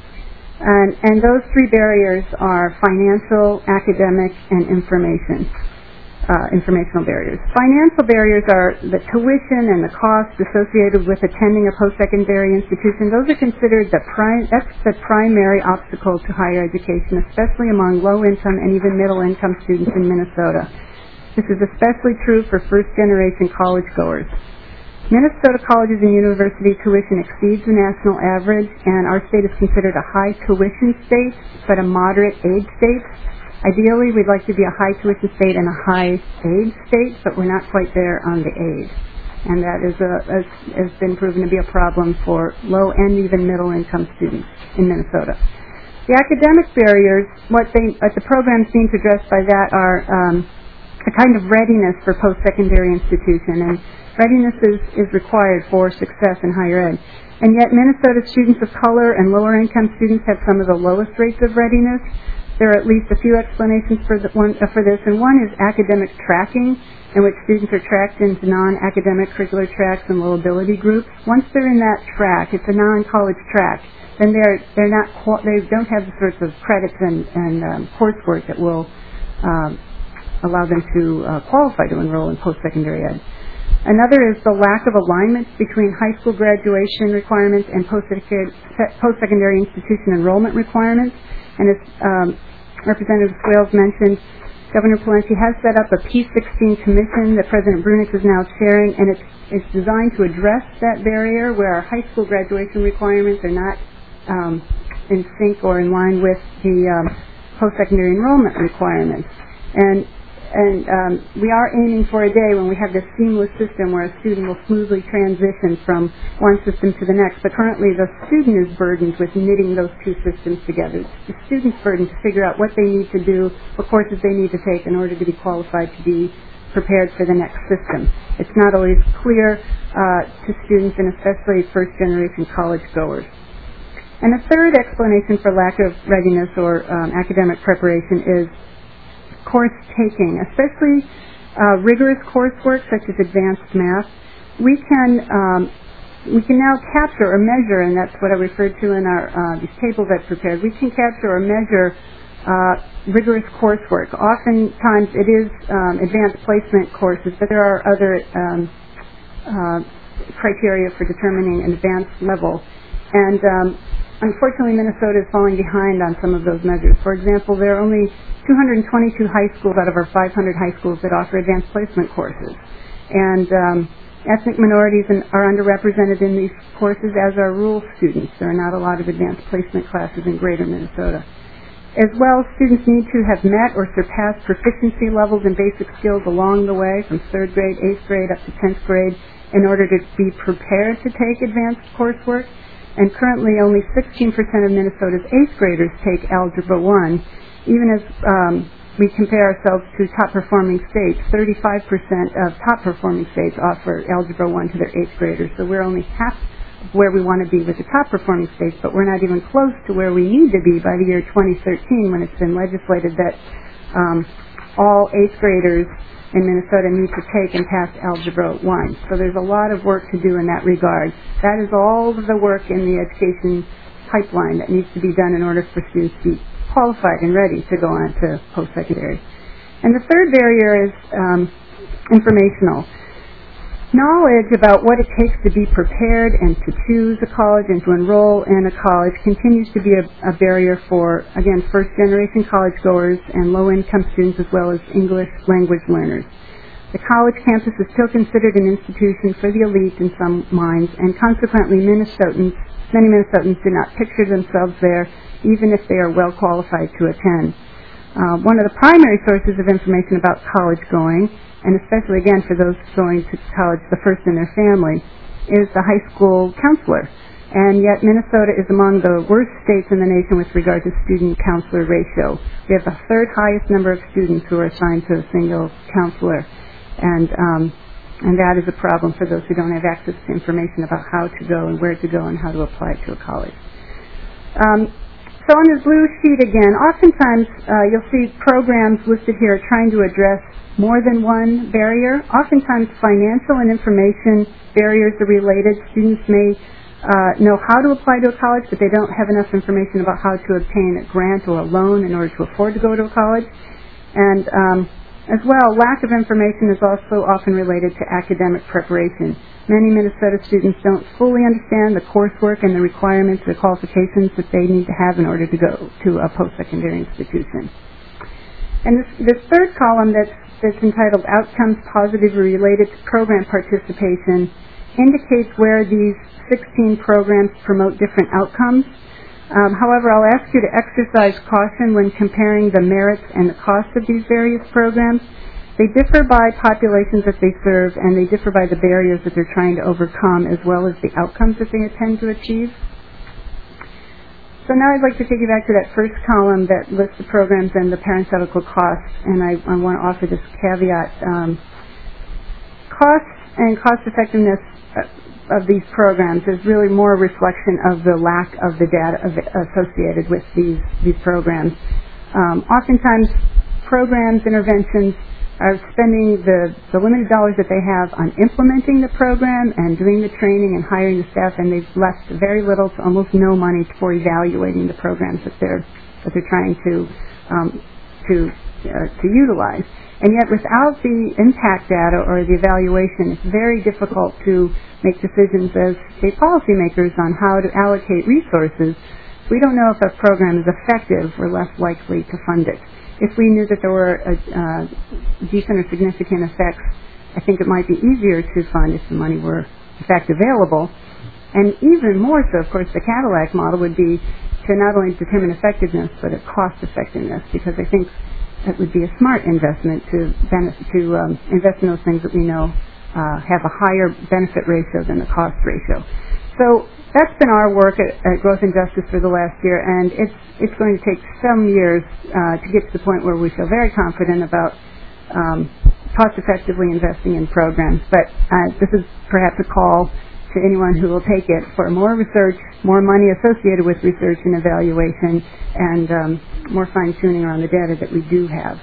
[SPEAKER 8] And, and those three barriers are financial, academic, and information, uh, informational barriers. Financial barriers are the tuition and the cost associated with attending a post-secondary institution. Those are considered the pri- that's the primary obstacle to higher education, especially among low-income and even middle-income students in Minnesota. This is especially true for first-generation college-goers. Minnesota colleges and university tuition exceeds the national average, and our state is considered a high tuition state, but a moderate aid state. Ideally, we'd like to be a high tuition state and a high aid state, but we're not quite there on the aid. And that is a, has, has been proven to be a problem for low and even middle income students in Minnesota. The academic barriers, what, they, what the programs seem to address by that are um, a kind of readiness for post-secondary institution, and readiness is, is required for success in higher ed. And yet Minnesota students of color and lower income students have some of the lowest rates of readiness. There are at least a few explanations for, the one, uh, for this, and one is academic tracking, in which students are tracked into non-academic curricular tracks and low ability groups. Once they're in that track, it's a non-college track, then they're, they're not, they don't have the sorts of credits and, and um, coursework that will um, allow them to uh, qualify to enroll in post-secondary ed. Another is the lack of alignment between high school graduation requirements and post-secondary institution enrollment requirements. And as um, Representative Swales mentioned, Governor Pawlenty has set up a P sixteen commission that President Brunick is now chairing, and it's, it's designed to address that barrier where our high school graduation requirements are not um, in sync or in line with the um, post-secondary enrollment requirements. And And um, we are aiming for a day when we have this seamless system where a student will smoothly transition from one system to the next. But currently the student is burdened with knitting those two systems together. It's the student's burden to figure out what they need to do, what courses they need to take in order to be qualified to be prepared for the next system. It's not always clear uh, to students, and especially first-generation college goers. And the third explanation for lack of readiness or um, academic preparation is course taking, especially uh, rigorous coursework such as advanced math. We can um, we can now capture or measure, and that's what I referred to in our uh, these tables I've prepared. We can capture or measure uh, rigorous coursework. Oftentimes it is um, advanced placement courses, but there are other um, uh, criteria for determining an advanced level. And um, unfortunately, Minnesota is falling behind on some of those measures. For example, there are only two hundred twenty-two high schools out of our five hundred high schools that offer advanced placement courses. And um, ethnic minorities are underrepresented in these courses, as are rural students. There are not a lot of advanced placement classes in greater Minnesota. As well, students need to have met or surpassed proficiency levels in basic skills along the way, from third grade, eighth grade, up to tenth grade, in order to be prepared to take advanced coursework. And currently only sixteen percent of Minnesota's eighth graders take Algebra one. Even as um, we compare ourselves to top-performing states, thirty-five percent of top-performing states offer Algebra one to their eighth graders. So we're only half where we want to be with the top-performing states, but we're not even close to where we need to be by the year twenty thirteen, when it's been legislated that um, all eighth graders in Minnesota need to take and pass Algebra one. So there's a lot of work to do in that regard. That is all of the work in the education pipeline that needs to be done in order for students to be qualified and ready to go on to post-secondary. And the third barrier is um, informational. Knowledge about what it takes to be prepared and to choose a college and to enroll in a college continues to be a, a barrier for, again, first-generation college goers and low-income students, as well as English language learners. The college campus is still considered an institution for the elite in some minds, and consequently Minnesotans, many Minnesotans do not picture themselves there, even if they are well qualified to attend. Uh, one of the primary sources of information about college going, and especially again for those going to college the first in their family, is the high school counselor. And yet Minnesota is among the worst states in the nation with regard to student-counselor ratio. We have the third highest number of students who are assigned to a single counselor. And um, and that is a problem for those who don't have access to information about how to go and where to go and how to apply to a college. Um, so on this blue sheet again, oftentimes uh, you'll see programs listed here trying to address more than one barrier. Oftentimes financial and information barriers are related. Students may uh, know how to apply to a college, but they don't have enough information about how to obtain a grant or a loan in order to afford to go to a college. And um, as well, lack of information is also often related to academic preparation. Many Minnesota students don't fully understand the coursework and the requirements, the qualifications that they need to have in order to go to a post-secondary institution. And this, this third column that's, that's entitled Outcomes Positively Related to Program Participation indicates where these sixteen programs promote different outcomes. Um, however, I'll ask you to exercise caution when comparing the merits and the costs of these various programs. They differ by populations that they serve, and they differ by the barriers that they're trying to overcome, as well as the outcomes that they intend to achieve. So now I'd like to take you back to that first column that lists the programs and the parenthetical costs, and I, I want to offer this caveat. Um, costs and cost effectiveness of these programs is really more a reflection of the lack of the data of associated with these, these programs. Um, oftentimes, programs, interventions are spending the, the limited dollars that they have on implementing the program and doing the training and hiring the staff, and they've left very little to almost no money for evaluating the programs that they're that they're trying to um, to uh, to utilize. And yet, without the impact data or the evaluation, it's very difficult to make decisions as state policymakers on how to allocate resources. We don't know if a program is effective. We're less likely to fund it. if we knew that there were a, uh, decent or significant effects, I think it might be easier to fund if the money were, in fact, available. And even more so, of course, the Cadillac model would be to not only determine effectiveness, but a cost-effectiveness, because I think it would be a smart investment to, benefit, to um, invest in those things that we know uh, have a higher benefit ratio than the cost ratio. So that's been our work at, at Growth and Justice for the last year, and it's it's going to take some years uh, to get to the point where we feel very confident about um, cost-effectively investing in programs. But uh, this is perhaps a call to anyone who will take it for more research, more money associated with research and evaluation, and um, more fine-tuning around the data that we do have.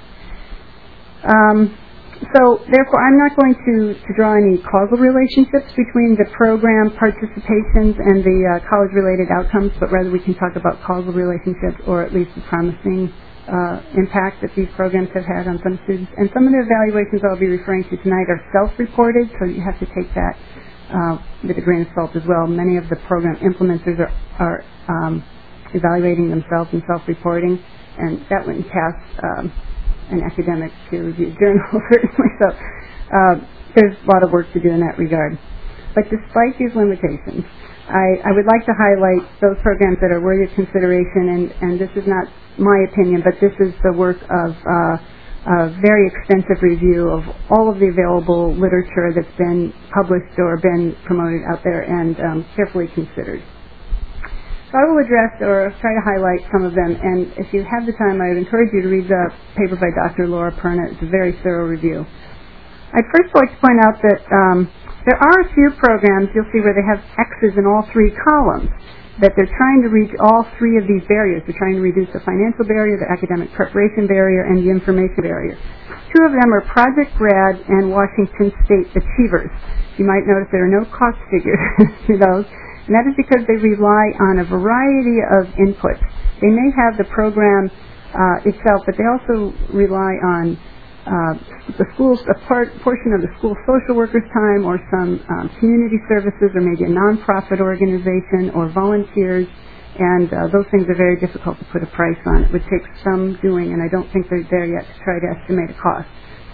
[SPEAKER 8] Um, so, therefore, I'm not going to, to draw any causal relationships between the program participations and the uh, college-related outcomes, but rather we can talk about causal relationships, or at least the promising uh, impact that these programs have had on some students. And some of the evaluations I'll be referring to tonight are self-reported, so you have to take that Uh, with a grain of salt as well. Many of the program implementers are, are um, evaluating themselves and self-reporting, and that wouldn't pass um, an academic peer-reviewed journal, certainly. So uh, there's a lot of work to do in that regard. But despite these limitations, I, I would like to highlight those programs that are worthy of consideration, and, and this is not my opinion, but this is the work of uh, a very extensive review of all of the available literature that's been published or been promoted out there and um, carefully considered. So I will address or try to highlight some of them, and if you have the time, I would encourage you to read the paper by Doctor Laura Perna. It's a very thorough review. I'd first like to point out that um, there are a few programs you'll see where they have X's in all three columns, that they're trying to reach all three of these barriers. They're trying to reduce the financial barrier, the academic preparation barrier, and the information barrier. Two of them are Project Grad and Washington State Achievers. You might notice there are no cost figures to those, and that is because they rely on a variety of inputs. They may have the program uh, itself, but they also rely on Uh, the school's a part, portion of the school social workers' time, or some um, community services, or maybe a nonprofit organization, or volunteers, and uh, those things are very difficult to put a price on. It would take some doing, and I don't think they're there yet to try to estimate a cost.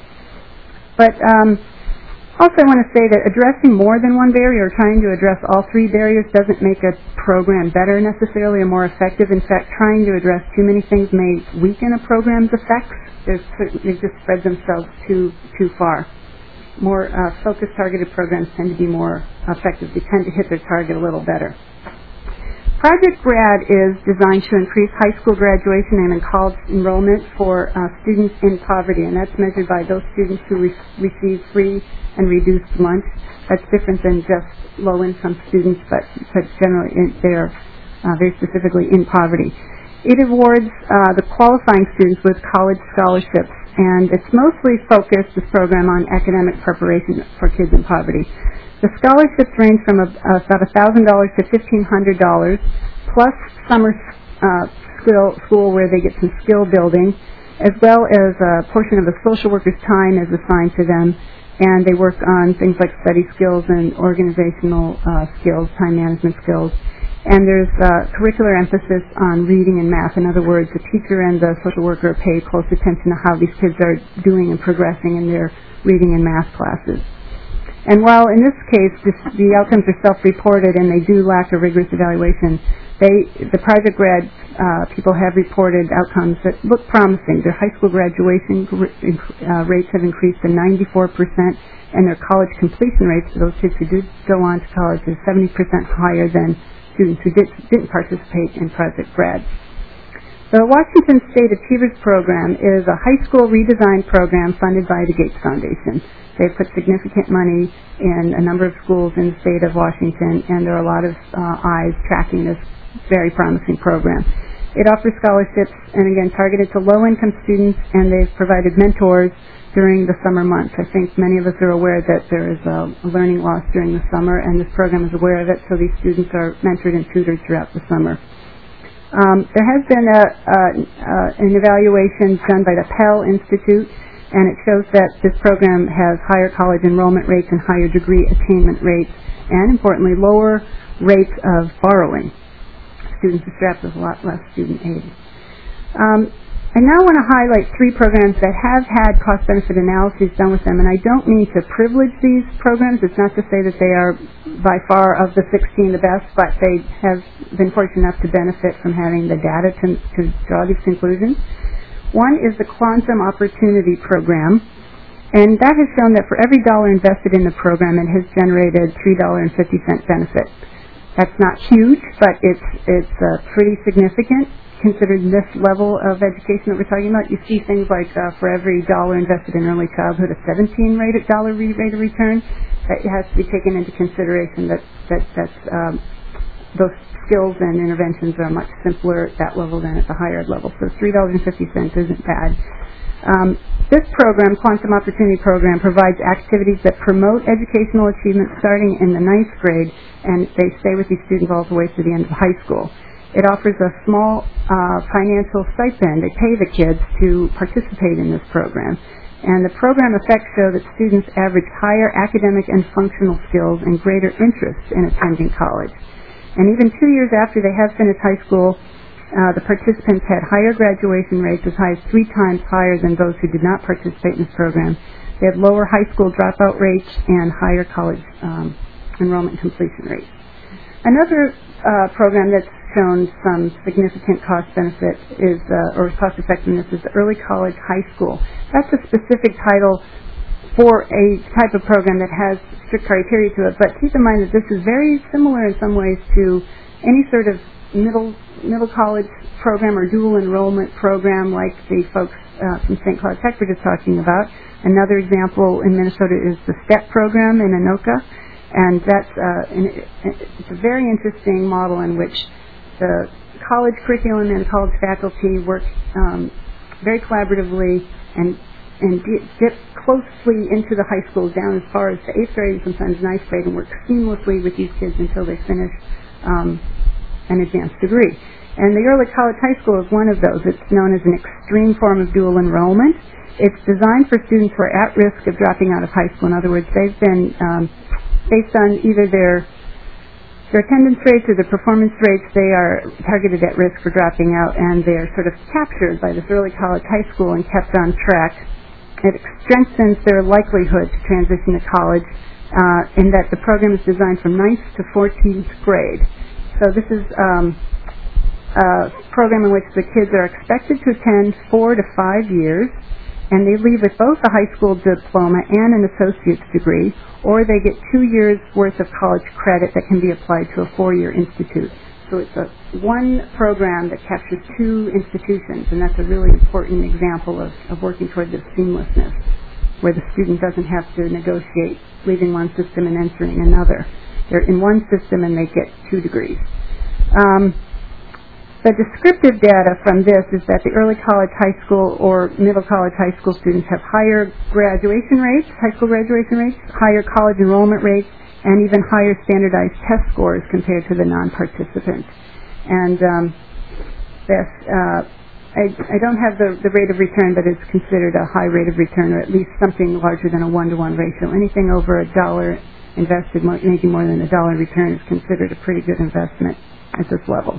[SPEAKER 8] But um, also I want to say that addressing more than one barrier, or trying to address all three barriers, doesn't make a program better necessarily, or more effective. In fact, trying to address too many things may weaken a program's effects. They just spread themselves too too far. More uh, focused, targeted programs tend to be more effective. They tend to hit their target a little better. Project Grad is designed to increase high school graduation and college enrollment for uh, students in poverty, and that's measured by those students who re- receive free and reduced lunch. That's different than just low-income students, but, but generally in, they're uh, very specifically in poverty. It awards uh, the qualifying students with college scholarships, and it's mostly focused, this program, on academic preparation for kids in poverty. The scholarships range from a, uh, about one thousand dollars to fifteen hundred dollars, plus summer uh, skill, school where they get some skill building, as well as a portion of the social workers' time is assigned to them, and they work on things like study skills and organizational uh, skills, time management skills. And there's uh, curricular emphasis on reading and math. In other words, the teacher and the social worker pay close attention to how these kids are doing and progressing in their reading and math classes. And while in this case this, the outcomes are self-reported and they do lack a rigorous evaluation, they, the Project Grad uh, people have reported outcomes that look promising. Their high school graduation uh, rates have increased to ninety-four percent, and their college completion rates for those kids who did go on to college is seventy percent higher than students who did, didn't participate in Project Grad. The Washington State Achievers Program is a high school redesign program funded by the Gates Foundation. They've put significant money in a number of schools in the state of Washington, and there are a lot of uh, eyes tracking this very promising program. It offers scholarships, and again, targeted to low-income students, and they've provided mentors during the summer months. I think many of us are aware that there is a learning loss during the summer, and this program is aware of it, so these students are mentored and tutored throughout the summer. Um, there has been a, a, uh, an evaluation done by the Pell Institute, and it shows that this program has higher college enrollment rates and higher degree attainment rates, and importantly, lower rates of borrowing. Students are strapped with a lot less student aid. Um, I now want to highlight three programs that have had cost-benefit analyses done with them, and I don't mean to privilege these programs. It's not to say that they are by far of the sixteen the best, but they have been fortunate enough to benefit from having the data to, to draw these conclusions. One is the Quantum Opportunity Program, and that has shown that for every dollar invested in the program, it has generated three dollars and fifty cents benefit. That's not huge, but it's, it's uh, pretty significant. Considered this level of education that we're talking about, you see things like uh, for every dollar invested in early childhood, a seventeen rate dollar rate of return. That has to be taken into consideration. That that that's um, those skills and interventions are much simpler at that level than at the higher ed level. So three dollars and fifty cents isn't bad. Um, this program, Quantum Opportunity Program, provides activities that promote educational achievement starting in the ninth grade, and they stay with these students all the way to the end of high school. It offers a small uh, financial stipend. They pay the kids to participate in this program. And the program effects show that students average higher academic and functional skills and greater interest in attending college. And even two years after they have finished high school, uh, the participants had higher graduation rates, as high as three times higher than those who did not participate in this program. They had lower high school dropout rates and higher college um, enrollment completion rates. Another uh, program that's shown some significant cost benefit is, uh, or cost effectiveness, is the Early College High School. That's a specific title for a type of program that has strict criteria to it, but keep in mind that this is very similar in some ways to any sort of middle middle college program or dual enrollment program like the folks uh, from Saint Cloud Tech were just talking about. Another example in Minnesota is the STEP program in Anoka, and that's uh, an, it's a very interesting model in which the college curriculum and college faculty work um, very collaboratively and and dip closely into the high school, down as far as the eighth grade and sometimes ninth grade, and work seamlessly with these kids until they finish um, an advanced degree. And the Early College High School is one of those. It's known as an extreme form of dual enrollment. It's designed for students who are at risk of dropping out of high school. In other words, they've been, um, based on either their Their attendance rates or the performance rates, they are targeted at risk for dropping out, and they are sort of captured by this early college high school and kept on track. It strengthens their likelihood to transition to college uh, in that the program is designed from ninth to fourteenth grade. So this is um, a program in which the kids are expected to attend four to five years, and they leave with both a high school diploma and an associate's degree, or they get two years' worth of college credit that can be applied to a four-year institute. So it's a one program that captures two institutions, and that's a really important example of, of working toward this seamlessness, where the student doesn't have to negotiate leaving one system and entering another. They're in one system and they get two degrees. Um, The descriptive data from this is that the early college high school or middle college high school students have higher graduation rates, high school graduation rates, higher college enrollment rates, and even higher standardized test scores compared to the non-participants. And um, this, uh, I, I don't have the, the rate of return, but it's considered a high rate of return, or at least something larger than a one-to-one ratio. Anything over a dollar invested, making more than a dollar return, is considered a pretty good investment at this level.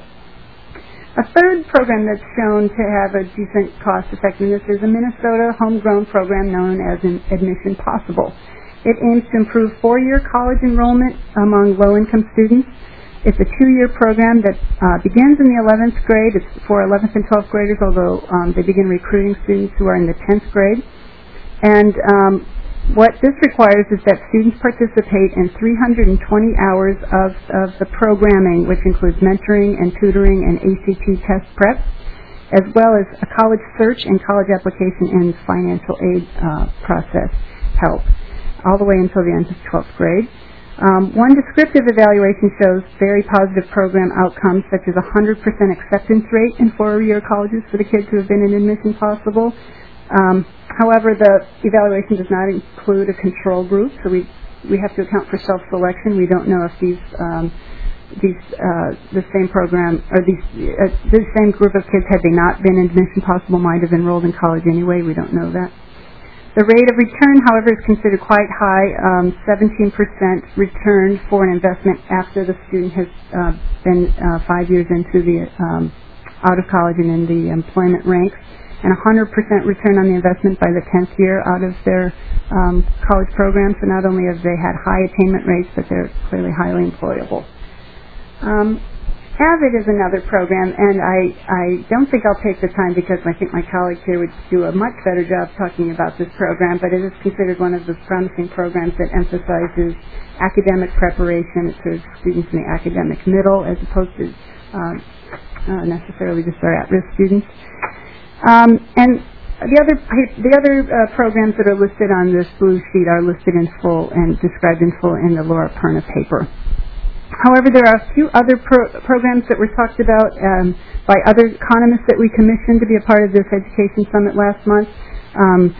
[SPEAKER 8] A third program that's shown to have a decent cost effectiveness is a Minnesota homegrown program known as Admission Possible. It aims to improve four-year college enrollment among low-income students. It's a two-year program that uh, begins in the eleventh grade. It's for eleventh and twelfth graders, although um, they begin recruiting students who are in the tenth grade. And um, what this requires is that students participate in three hundred twenty hours of, of the programming, which includes mentoring and tutoring and A C T test prep, as well as a college search and college application and financial aid uh, process help, all the way until the end of twelfth grade. Um, one descriptive evaluation shows very positive program outcomes, such as a one hundred percent acceptance rate in four-year colleges for the kids who have been in Admission Possible. Um, however, the evaluation does not include a control group, so we we have to account for self-selection. We don't know if these um, these uh, the same program or these uh, the same group of kids, had they not been in Admission Possible, might have enrolled in college anyway. We don't know that. The rate of return, however, is considered quite high, um, seventeen percent return for an investment after the student has uh, been uh, five years into the um, out of college and in the employment ranks. and one hundred percent return on the investment by the tenth year out of their um, college program. So not only have they had high attainment rates, but they're clearly highly employable. Um, AVID is another program, and I, I don't think I'll take the time because I think my colleagues here would do a much better job talking about this program, but it is considered one of the promising programs that emphasizes academic preparation. It serves students in the academic middle as opposed to uh, uh, necessarily just our at-risk students. Um, and the other, the other uh, programs that are listed on this blue sheet are listed in full and described in full in the Laura Perna paper. However, there are a few other pro- programs that were talked about um, by other economists that we commissioned to be a part of this education summit last month. Um,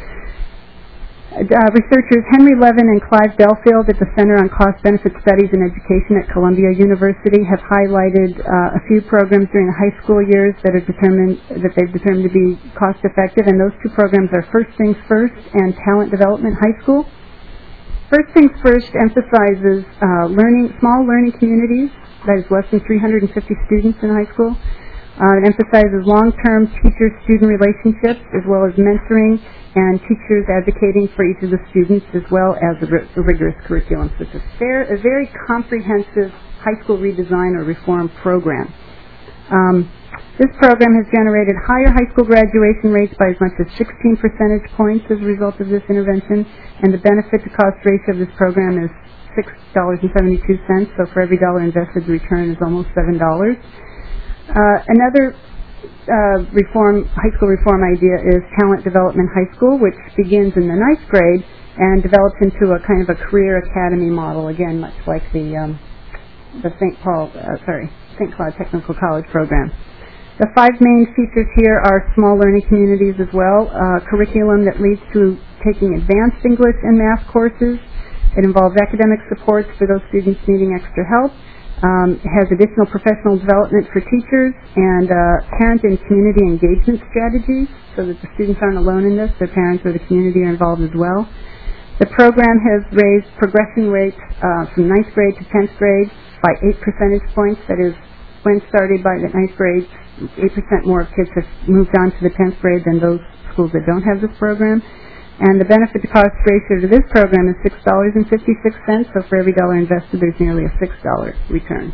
[SPEAKER 8] uh, researchers Henry Levin and Clive Belfield at the Center on Cost-Benefit Studies in Education at Columbia University have highlighted uh, a few programs during the high school years that are determined that they've determined to be cost-effective, and those two programs are First Things First and Talent Development High School. First Things First emphasizes uh, learning, small learning communities, that is less than three hundred fifty students in high school. Uh, it emphasizes long-term teacher-student relationships as well as mentoring and teachers advocating for each of the students as well as a, r- a rigorous curriculum. So it's a, fair, a very comprehensive high school redesign or reform program. Um, This program has generated higher high school graduation rates by as much as sixteen percentage points as a result of this intervention, and the benefit to cost ratio of this program is six dollars and seventy-two cents, so for every dollar invested, the return is almost seven dollars. Uh, another uh, reform, high school reform idea is Talent Development High School, which begins in the ninth grade and develops into a kind of a career academy model, again, much like the, um, the Saint Paul, uh, sorry, Saint Cloud Technical College program. The five main features here are small learning communities as well, uh, curriculum that leads to taking advanced English and math courses. It involves academic supports for those students needing extra help. Um, it has additional professional development for teachers and uh, parent and community engagement strategies so that the students aren't alone in this. Their parents or the community are involved as well. The program has raised progression rates uh, from ninth grade to tenth grade by eight percentage points. That is, when started by the ninth grade, eight percent more kids have moved on to the tenth grade than those schools that don't have this program. And the benefit to cost ratio to this program is six dollars and fifty-six cents, so for every dollar invested, there's nearly a six dollar return.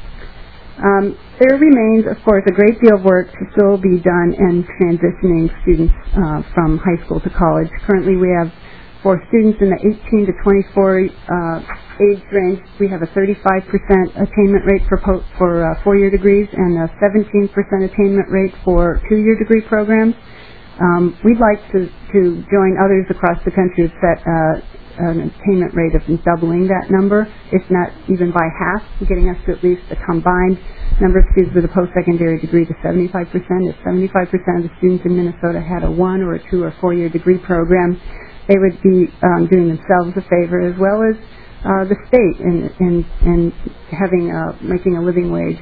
[SPEAKER 8] Um, there remains, of course, a great deal of work to still be done in transitioning students uh, from high school to college. Currently, we have, for students in the eighteen to twenty-four uh, age range, we have a thirty-five percent attainment rate for, po- for uh, four-year degrees and a seventeen percent attainment rate for two-year degree programs. Um, we'd like to, to join others across the country who've set uh, an attainment rate of doubling that number, if not even by half, getting us to at least a combined number of students with a post-secondary degree to seventy-five percent. If seventy-five percent of the students in Minnesota had a one or a two or four-year degree program, they would be um, doing themselves a favor as well as uh, the state in, in, in having uh, making a living wage.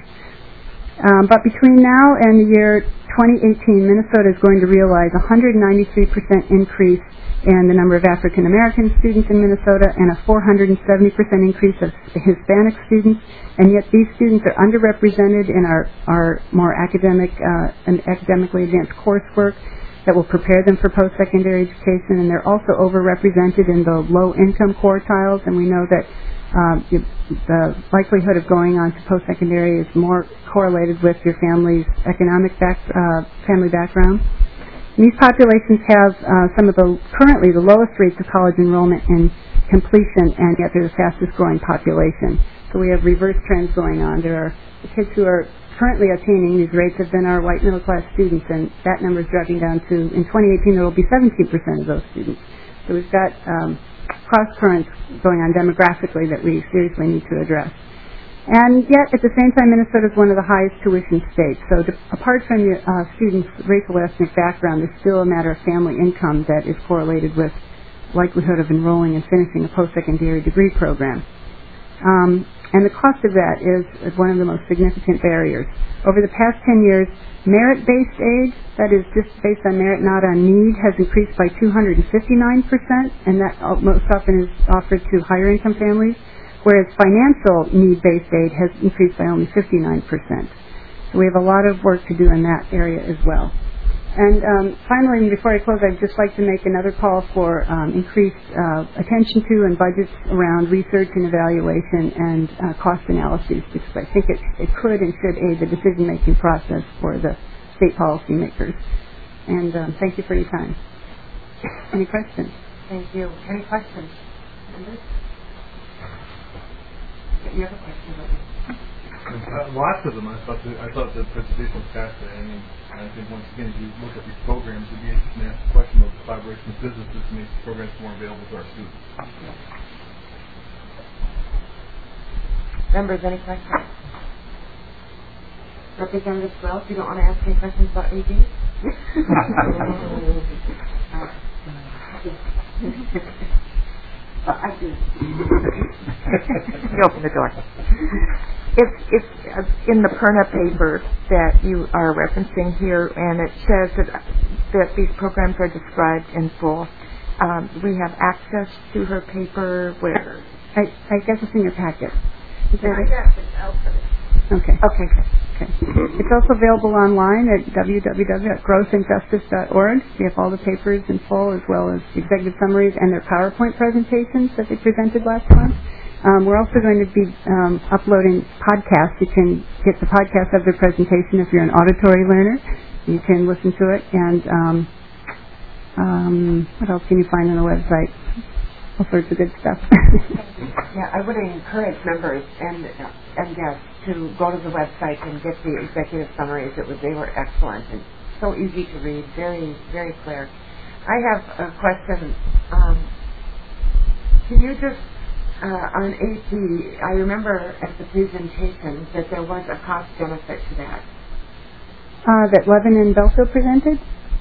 [SPEAKER 8] Um, but between now and the year twenty eighteen, Minnesota is going to realize a one hundred ninety-three percent increase in the number of African American students in Minnesota and a four hundred seventy percent increase of Hispanic students, and yet these students are underrepresented in our, our more academic uh, and academically advanced coursework that will prepare them for post-secondary education, and they're also overrepresented in the low-income quartiles, and we know that Um, the likelihood of going on to post-secondary is more correlated with your family's economic back, uh, family background. And these populations have uh, some of the currently the lowest rates of college enrollment and completion, and yet they're the fastest growing population. So we have reverse trends going on. There are the kids who are currently attaining these rates have been our white middle class students, and that number is dropping down to, in twenty eighteen, there will be seventeen percent of those students. So we've got um, cross currents going on demographically that we seriously need to address. And yet, at the same time, Minnesota is one of the highest tuition states. So to, apart from the uh, students' racial ethnic background, there's still a matter of family income that is correlated with likelihood of enrolling and finishing a post-secondary degree program. Um, and the cost of that is, is one of the most significant barriers. Over the past ten years, merit-based aid, that is just based on merit, not on need, has increased by two hundred fifty-nine percent, and that most often is offered to higher-income families, whereas financial need-based aid has increased by only fifty-nine percent. So we have a lot of work to do in that area as well. And um, finally, before I close, I'd just like to make another call for um, increased uh, attention to and budgets around research and evaluation and uh, cost analyses, because I think it, it could and should aid the decision-making process for the state policymakers. And um, thank you for your time. Any questions?
[SPEAKER 1] Thank you. Any questions? You have a question, don't you?
[SPEAKER 2] Uh, lots of them. I thought the, I thought the presentation was fascinating. And I think once again, if you look at these programs, it'd be interesting to ask the question about the collaboration with businesses to make these programs more available to our students.
[SPEAKER 1] Members, any questions? Representative Wells, you don't want to ask any questions about A D? Well, I do.
[SPEAKER 7] You open the door. It's it's uh, in the Perna paper that you are referencing here, and it says that that these programs are described in full. Um, we have access to her paper where
[SPEAKER 8] I, I guess it's in your packet. Is that it?
[SPEAKER 1] Yes, it's open.
[SPEAKER 8] Okay.
[SPEAKER 7] okay.
[SPEAKER 8] Okay. It's also available online at w w w dot growth and justice dot org. We have all the papers in full, as well as the executive summaries and their PowerPoint presentations that they presented last month. Um, we're also going to be um, uploading podcasts. You can get the podcast of their presentation if you're an auditory learner. You can listen to it. And um, um, what else can you find on the website? All sorts of good stuff.
[SPEAKER 1] Yeah, I would encourage members and and guests to go to the website and get the executive summaries. It was they were excellent and so easy to read, very very clear. I have a question. Um, can you just uh, on A P? I remember at the presentation that there was a cost benefit to that.
[SPEAKER 8] Uh, that Levin and Belfield presented?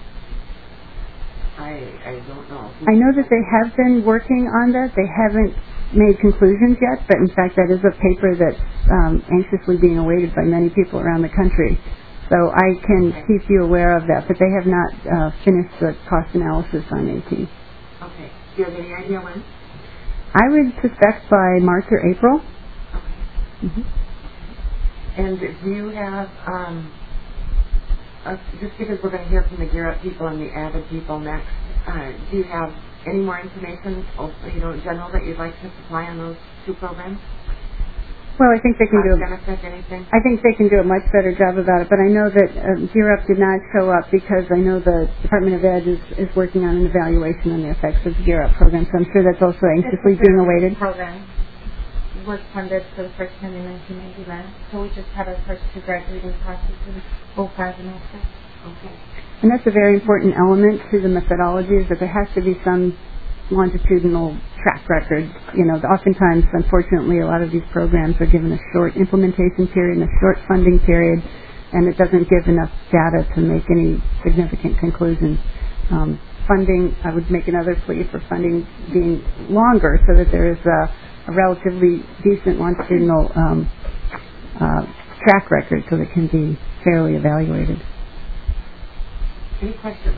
[SPEAKER 1] I I don't know.
[SPEAKER 8] I know that they have been working on that. They haven't made conclusions yet, but in fact that is a paper that's um, anxiously being awaited by many people around the country. So I can
[SPEAKER 1] okay.
[SPEAKER 8] keep you aware of that, but they have not uh, finished the cost analysis on A P.
[SPEAKER 1] Okay. Do you have any idea when?
[SPEAKER 8] I would suspect by March or April.
[SPEAKER 1] Okay. Mm-hmm. And do you have, um, uh, just because we're going to hear from the Gear Up people and the Avid people next, uh, do you have any more information, also, you know, in general, that you'd like to supply on those two programs?
[SPEAKER 8] Well, I think they can do.
[SPEAKER 1] Benefit anything?
[SPEAKER 8] I think they can do a much better job about it. But I know that uh, Gear Up did not show up because I know the Department of Ed is, is working on an evaluation on the effects of the Gear Up program. So I'm sure that's also anxiously being awaited.
[SPEAKER 9] Program was funded for the first time in nineteen ninety-nine. So we just had our first two graduating classes in oh five and oh six.
[SPEAKER 1] Okay.
[SPEAKER 8] And that's a very important element to the methodology, is that there has to be some longitudinal track record. You know, oftentimes, unfortunately, a lot of these programs are given a short implementation period and a short funding period, and it doesn't give enough data to make any significant conclusions. Um, funding, I would make another plea for funding being longer so that there is a, a relatively decent longitudinal um, uh, track record so that it can be fairly evaluated.
[SPEAKER 1] Any questions?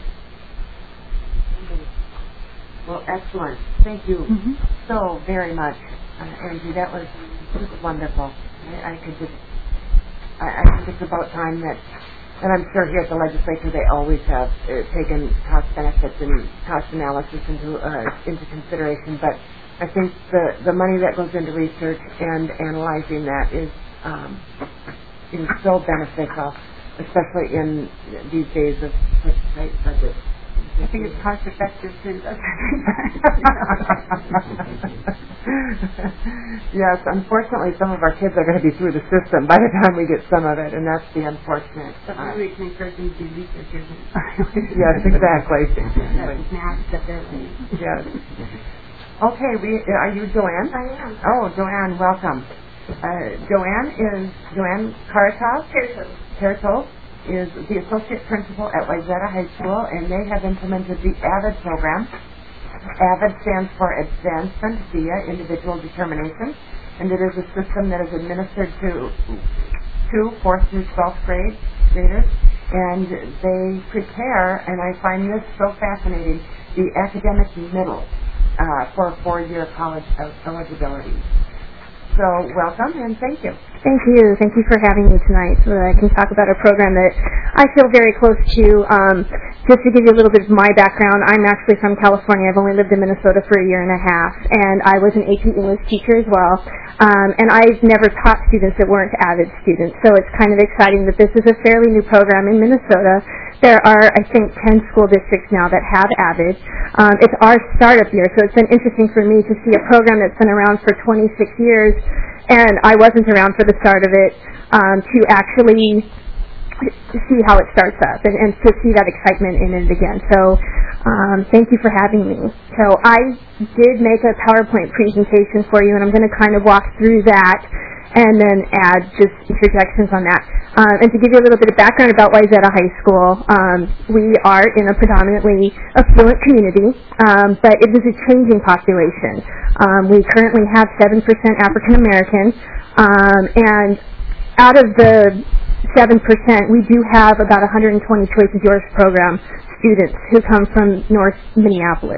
[SPEAKER 1] Well, excellent. Thank you
[SPEAKER 8] Mm-hmm.
[SPEAKER 1] so very much, uh, Angie. That was just wonderful. I, I could just, I, I think it's about time that, and I'm sure here at the legislature they always have uh, taken cost benefits and cost analysis into uh, into consideration. But I think the the money that goes into research and analyzing that is um, is so beneficial, especially in these days of such tight budgets.
[SPEAKER 8] I think it's cost effective too.
[SPEAKER 1] Yes, unfortunately, some of our kids are going to be through the system by the time we get some of it, and that's the unfortunate.
[SPEAKER 9] But
[SPEAKER 1] uh,
[SPEAKER 9] really, we can encourage them to do research.
[SPEAKER 1] Yes, exactly.
[SPEAKER 9] That's math that they're doing.
[SPEAKER 1] Yes. Okay, we are you Joanne?
[SPEAKER 9] I am.
[SPEAKER 1] Oh, Joanne, welcome. Uh, Joanne is Joanne Karatov.
[SPEAKER 9] Karatov.
[SPEAKER 1] Karatov is the associate principal at Wayzata High School, and they have implemented the AVID program. AVID stands for Advancement via Individual Determination, and it is a system that is administered to two fourth through twelfth grade graders, and they prepare, and I find this so fascinating, the academic middle uh, for four-year college eligibility. So welcome and thank you.
[SPEAKER 10] Thank you. Thank you for having me tonight so that I can talk about a program that I feel very close to. Um, just to give you a little bit of my background, I'm actually from California. I've only lived in Minnesota for a year and a half, and I was an A P English teacher as well. Um, and I've never taught students that weren't AVID students, so it's kind of exciting that this is a fairly new program in Minnesota. There are, I think, ten school districts now that have AVID. Um, it's our startup year, so it's been interesting for me to see a program that's been around for twenty-six years, and I wasn't around for the start of it, um, to actually see how it starts up and, and to see that excitement in it again. So um, thank you for having me. So I did make a PowerPoint presentation for you, and I'm going to kind of walk through that and then add just interjections on that. Um, and to give you a little bit of background about Wayzata High School, um, we are in a predominantly affluent community, um, but it is a changing population. Um, we currently have seven percent African American, um, and out of the seven percent, we do have about one hundred twenty Choice is Yours program students who come from North Minneapolis.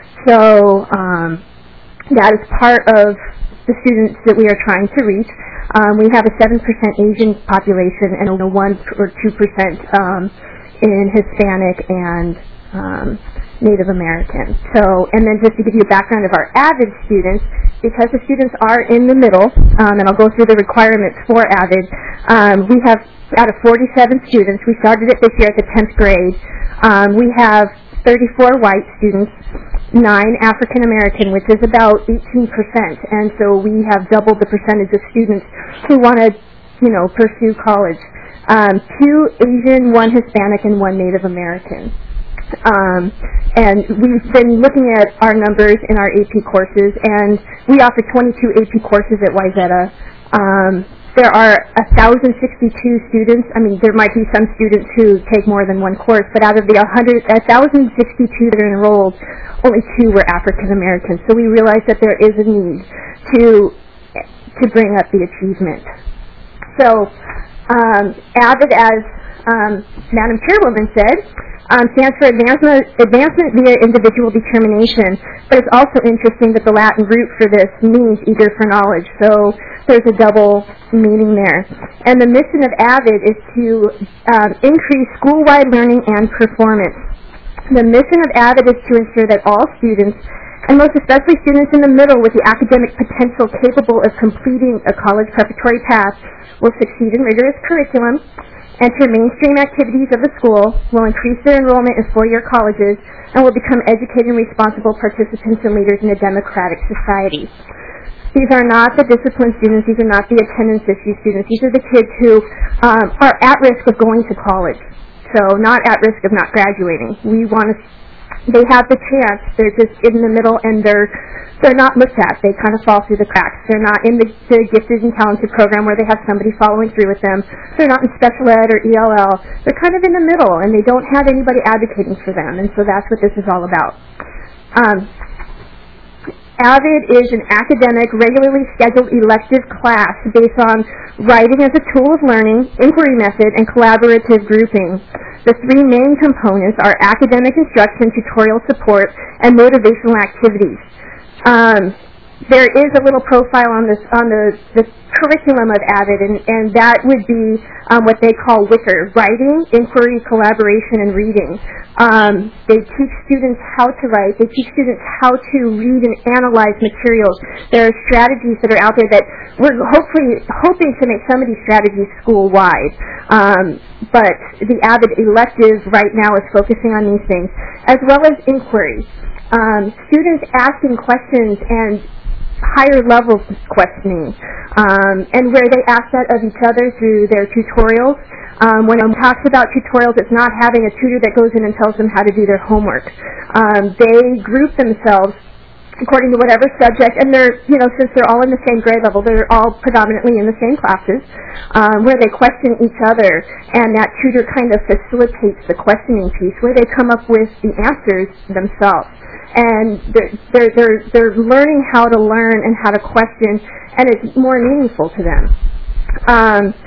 [SPEAKER 10] So um, that is part of the students that we are trying to reach. Um, we have a seven percent Asian population and a one or two percent um, in Hispanic and um, Native American. So, and then just to give you a background of our AVID students, because the students are in the middle, um, and I'll go through the requirements for AVID, um, we have out of forty-seven students, we started it this year at the tenth grade, um, we have thirty-four white students, nine African American, which is about eighteen percent, and so we have doubled the percentage of students who want to, you know, pursue college. Um, two Asian, one Hispanic, and one Native American. Um, and we've been looking at our numbers in our A P courses, and we offer twenty-two A P courses at Wayzata. Um, there are one thousand sixty-two students. I mean, there might be some students who take more than one course, but out of the one thousand sixty-two that are enrolled, only two were African Americans. So we realized that there is a need to to bring up the achievement. So um, AVID, as um, Madam Chairwoman said, Um, stands for advancement, advancement via individual determination, but it's also interesting that the Latin root for this means eager for knowledge, so there's a double meaning there. And the mission of AVID is to um, increase school-wide learning and performance. The mission of AVID is to ensure that all students, and most especially students in the middle with the academic potential capable of completing a college preparatory path, will succeed in rigorous curriculum, enter mainstream activities of the school, will increase their enrollment in four-year colleges, and will become educated and responsible participants and leaders in a democratic society. These are not the discipline students. These are not the attendance issue students. These are the kids who um, are at risk of going to college, so not at risk of not graduating. We want to, they have the chance. They're just in the middle, and they're They're not looked at. They kind of fall through the cracks. They're not in the, the gifted and talented program where they have somebody following through with them. They're not in special ed or E L L. They're kind of in the middle, and they don't have anybody advocating for them, and so that's what this is all about. Um, AVID is an academic, regularly scheduled elective class based on writing as a tool of learning, inquiry method, and collaborative grouping. The three main components are academic instruction, tutorial support, and motivational activities. Um, there is a little profile on this on the, the curriculum of AVID, and, and that would be um, what they call WICKER: writing, inquiry, collaboration, and reading. Um, they teach students how to write. They teach students how to read and analyze materials. There are strategies that are out there that we're hopefully hoping to make some of these strategies school-wide. Um, but the AVID elective right now is focusing on these things, as well as inquiry. Um, students asking questions and higher level questioning, um, and where they ask that of each other through their tutorials. Um, when it talks about tutorials, it's not having a tutor that goes in and tells them how to do their homework. Um, they group themselves according to whatever subject, and they're, you know, since they're all in the same grade level, they're all predominantly in the same classes, um, where they question each other, and that tutor kind of facilitates the questioning piece, where they come up with the answers themselves. And they're, they're, they're, they're learning how to learn and how to question, and it's more meaningful to them. Um,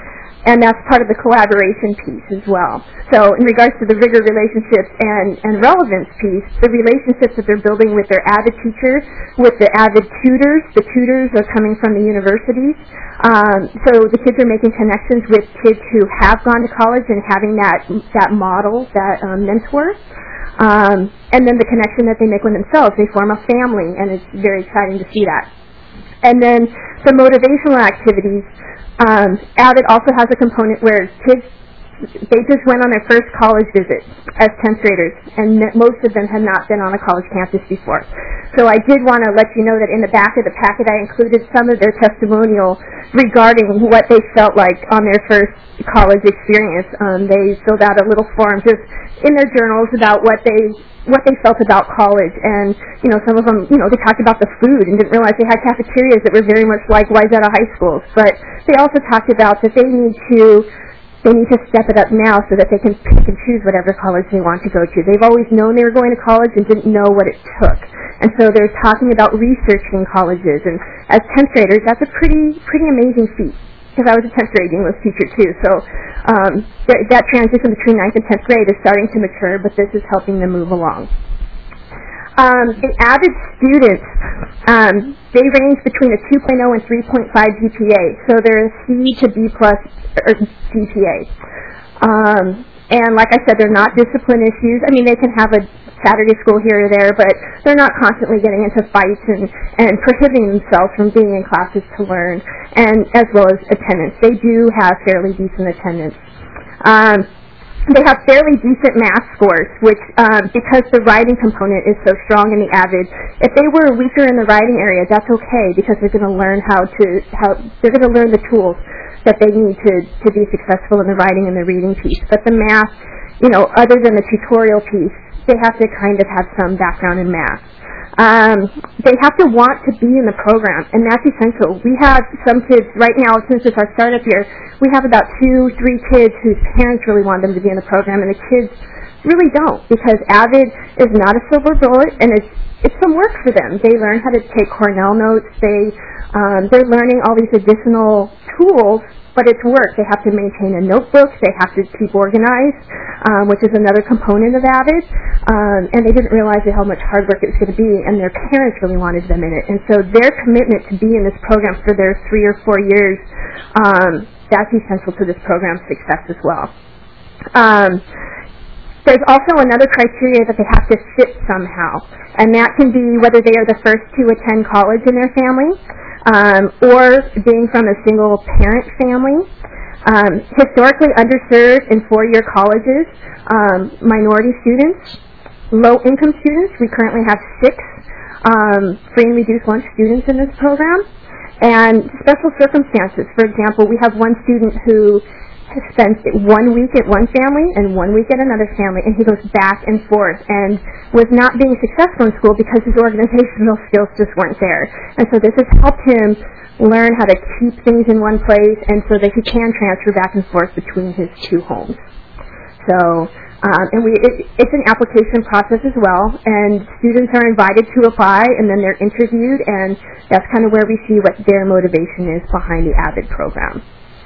[SPEAKER 10] and that's part of the collaboration piece as well. So in regards to the rigor relationships and, and relevance piece, the relationships that they're building with their AVID teachers, with the AVID tutors, the tutors are coming from the universities. Um, so the kids are making connections with kids who have gone to college and having that, that model, that um, mentor. Um, and then the connection that they make with themselves. They form a family, and it's very exciting to see that. And then the motivational activities, um, AVID also has a component where kids, they just went on their first college visit as tenth graders, and most of them had not been on a college campus before. So I did want to let you know that in the back of the packet I included some of their testimonial regarding what they felt like on their first college experience. Um, they filled out a little form just in their journals about what they what they felt about college, and you know, some of them, you know, they talked about the food and didn't realize they had cafeterias that were very much like Wayzata High Schools. But they also talked about that they need to they need to step it up now so that they can pick and choose whatever college they want to go to. They've always known they were going to college and didn't know what it took, and so they're talking about researching colleges. And as tenth graders, that's a pretty pretty amazing feat, because I was a tenth grade English teacher too, so um, th- that transition between ninth and tenth grade is starting to mature, but this is helping them move along. Um, the AVID students, um, they range between a two point oh and three point five G P A, so they're a C to B plus or G P A. Um, and like I said, they're not discipline issues. I mean, they can have a Saturday school here or there, but they're not constantly getting into fights and, and prohibiting themselves from being in classes to learn, and as well as attendance. They do have fairly decent attendance. Um, they have fairly decent math scores, which, um, because the writing component is so strong in the AVID, if they were weaker in the writing area, that's okay, because they're going to learn how to, how, they're going to learn the tools that they need to, to be successful in the writing and the reading piece. But the math, you know, other than the tutorial piece, they have to kind of have some background in math. Um, they have to want to be in the program, and that's essential. We have some kids right now, since it's our startup year, we have about two, three kids whose parents really want them to be in the program, and the kids really don't, because AVID is not a silver bullet, and it's it's some work for them. They learn how to take Cornell notes. They um, they're learning all these additional tools, but it's work. They have to maintain a notebook. They have to keep organized, um, which is another component of AVID. Um, and they didn't realize how much hard work it was going to be, and their parents really wanted them in it. And so their commitment to be in this program for their three or four years, um, that's essential to this program's success as well. Um, There's also another criteria that they have to fit somehow, and that can be whether they are the first to attend college in their family, um, or being from a single-parent family, um, historically underserved in four-year colleges, um, minority students, low-income students. We currently have six um, free and reduced lunch students in this program, and special circumstances. For example, we have one student who spends one week at one family and one week at another family, and he goes back and forth and was not being successful in school because his organizational skills just weren't there. And so this has helped him learn how to keep things in one place, and so that he can transfer back and forth between his two homes. So, um, and we it, it's an application process as well, and students are invited to apply, and then they're interviewed, and that's kind of where we see what their motivation is behind the AVID program.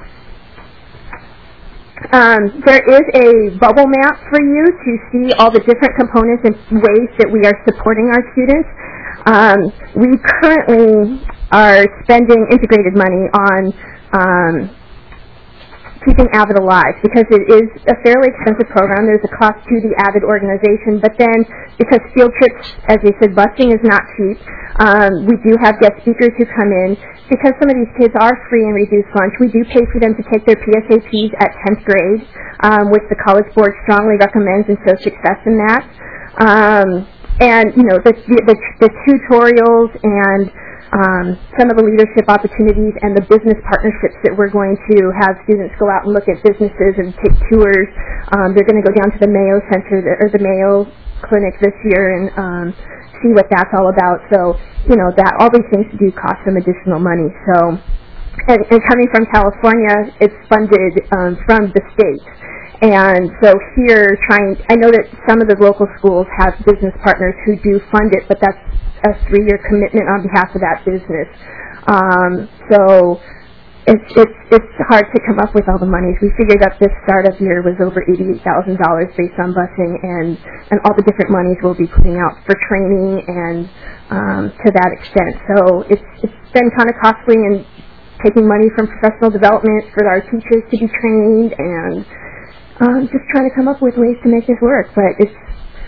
[SPEAKER 10] Um, there is a bubble map for you to see all the different components and ways that we are supporting our students. Um, we currently are spending integrated money on um, keeping AVID alive, because it is a fairly expensive program. There's a cost to the AVID organization, but then because field trips, as you said, busing is not cheap, um, we do have guest speakers who come in. Because some of these kids are free and reduced lunch, we do pay for them to take their P S A Ts at tenth grade, um, which the College Board strongly recommends and shows success in that. Um, and, you know, the, the, the tutorials and um, some of the leadership opportunities and the business partnerships that we're going to have students go out and look at businesses and take tours. Um, they're going to go down to the Mayo Center, or the Mayo Clinic this year, and um, see what that's all about. So, you know, that all these things do cost some additional money. So, and, and coming from California, it's funded um, from the state. And so here, trying, I know that some of the local schools have business partners who do fund it, but that's a three-year commitment on behalf of that business. Um, so it's it's it's hard to come up with all the monies. We figured that this startup year was over eighty-eight thousand dollars based on busing and and all the different monies we'll be putting out for training and um, to that extent. So it's it's been kind of costly and taking money from professional development for our teachers to be trained and um, just trying to come up with ways to make this work. But it's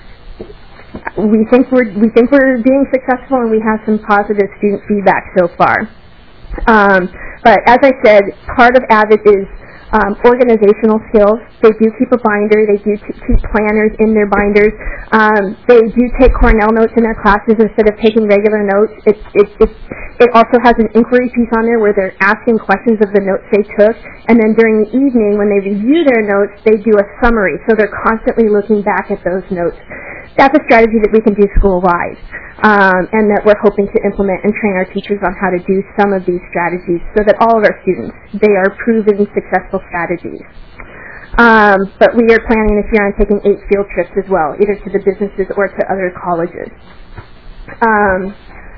[SPEAKER 10] we think we're we think we're being successful and we have some positive student feedback so far. Um, but as I said, part of AVID is um, organizational skills. They do keep a binder. They do t- keep planners in their binders. Um, they do take Cornell notes in their classes instead of taking regular notes. It, it, it, it also has an inquiry piece on there where they're asking questions of the notes they took. And then during the evening, when they review their notes, they do a summary. So they're constantly looking back at those notes. That's a strategy that we can do school-wide. Um, and that we're hoping to implement and train our teachers on how to do some of these strategies so that all of our students, they are proven successful strategies. Um, but we are planning this year on taking eight field trips as well, either to the businesses or to other colleges. Um,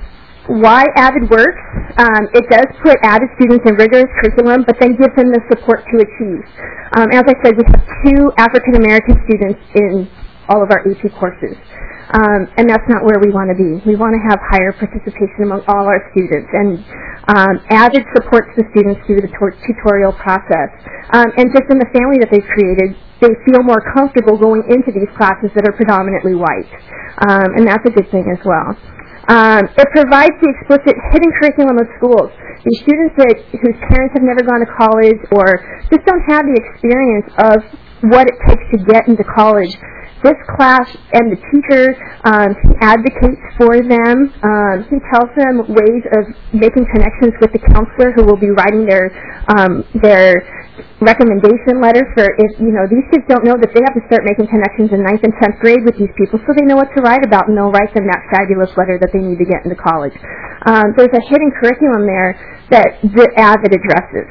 [SPEAKER 10] why AVID works? Um, it does put AVID students in rigorous curriculum, but then gives them the support to achieve. Um, as I said, we have two African American students in all of our A P courses. Um, and that's not where we want to be. We want to have higher participation among all our students. And um, AVID supports the students through the tor- tutorial process. Um, and just in the family that they've created, they feel more comfortable going into these classes that are predominantly white. Um, and that's a good thing as well. Um, it provides the explicit hidden curriculum of schools. These students that, whose parents have never gone to college or just don't have the experience of what it takes to get into college. This class and the teacher, um, he advocates for them. Um, he tells them ways of making connections with the counselor who will be writing their um, their recommendation letter for if, you know, these kids don't know that they have to start making connections in ninth and tenth grade with these people so they know what to write about and they'll write them that fabulous letter that they need to get into college. Um, there's a hidden curriculum there that the AVID addresses.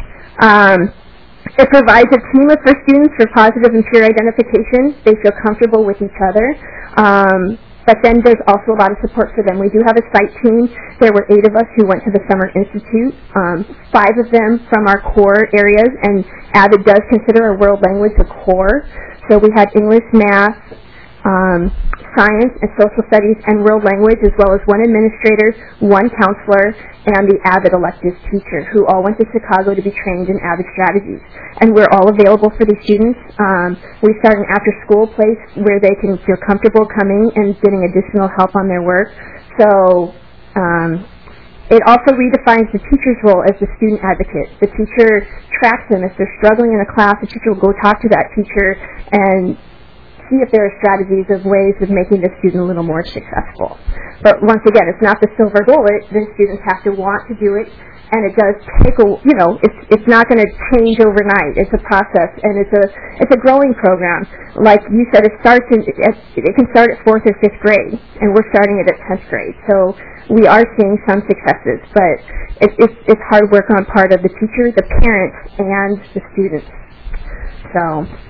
[SPEAKER 10] Um, It provides a team of first students for positive and peer identification. They feel comfortable with each other. Um, but then there's also a lot of support for them. We do have a site team. There were eight of us who went to the Summer Institute, um, five of them from our core areas, and AVID does consider a world language a core. So we had English, math, um, science and social studies and world language, as well as one administrator, one counselor, and the AVID elective teacher, who all went to Chicago to be trained in AVID strategies. And we're all available for these students. Um, we start an after-school place where they can feel comfortable coming and getting additional help on their work. So um, it also redefines the teacher's role as the student advocate. The teacher tracks them. If they're struggling in a class, the teacher will go talk to that teacher and see if there are strategies of ways of making the student a little more successful. But once again, it's not the silver bullet. The students have to want to do it, and it does take a, you know, it's it's not going to change overnight. It's a process, and it's a it's a growing program. Like you said, it starts in it, it can start at fourth or fifth grade, and we're starting it at tenth grade. So we are seeing some successes, but it, it's it's hard work on part of the teacher, the parents, and the students. So.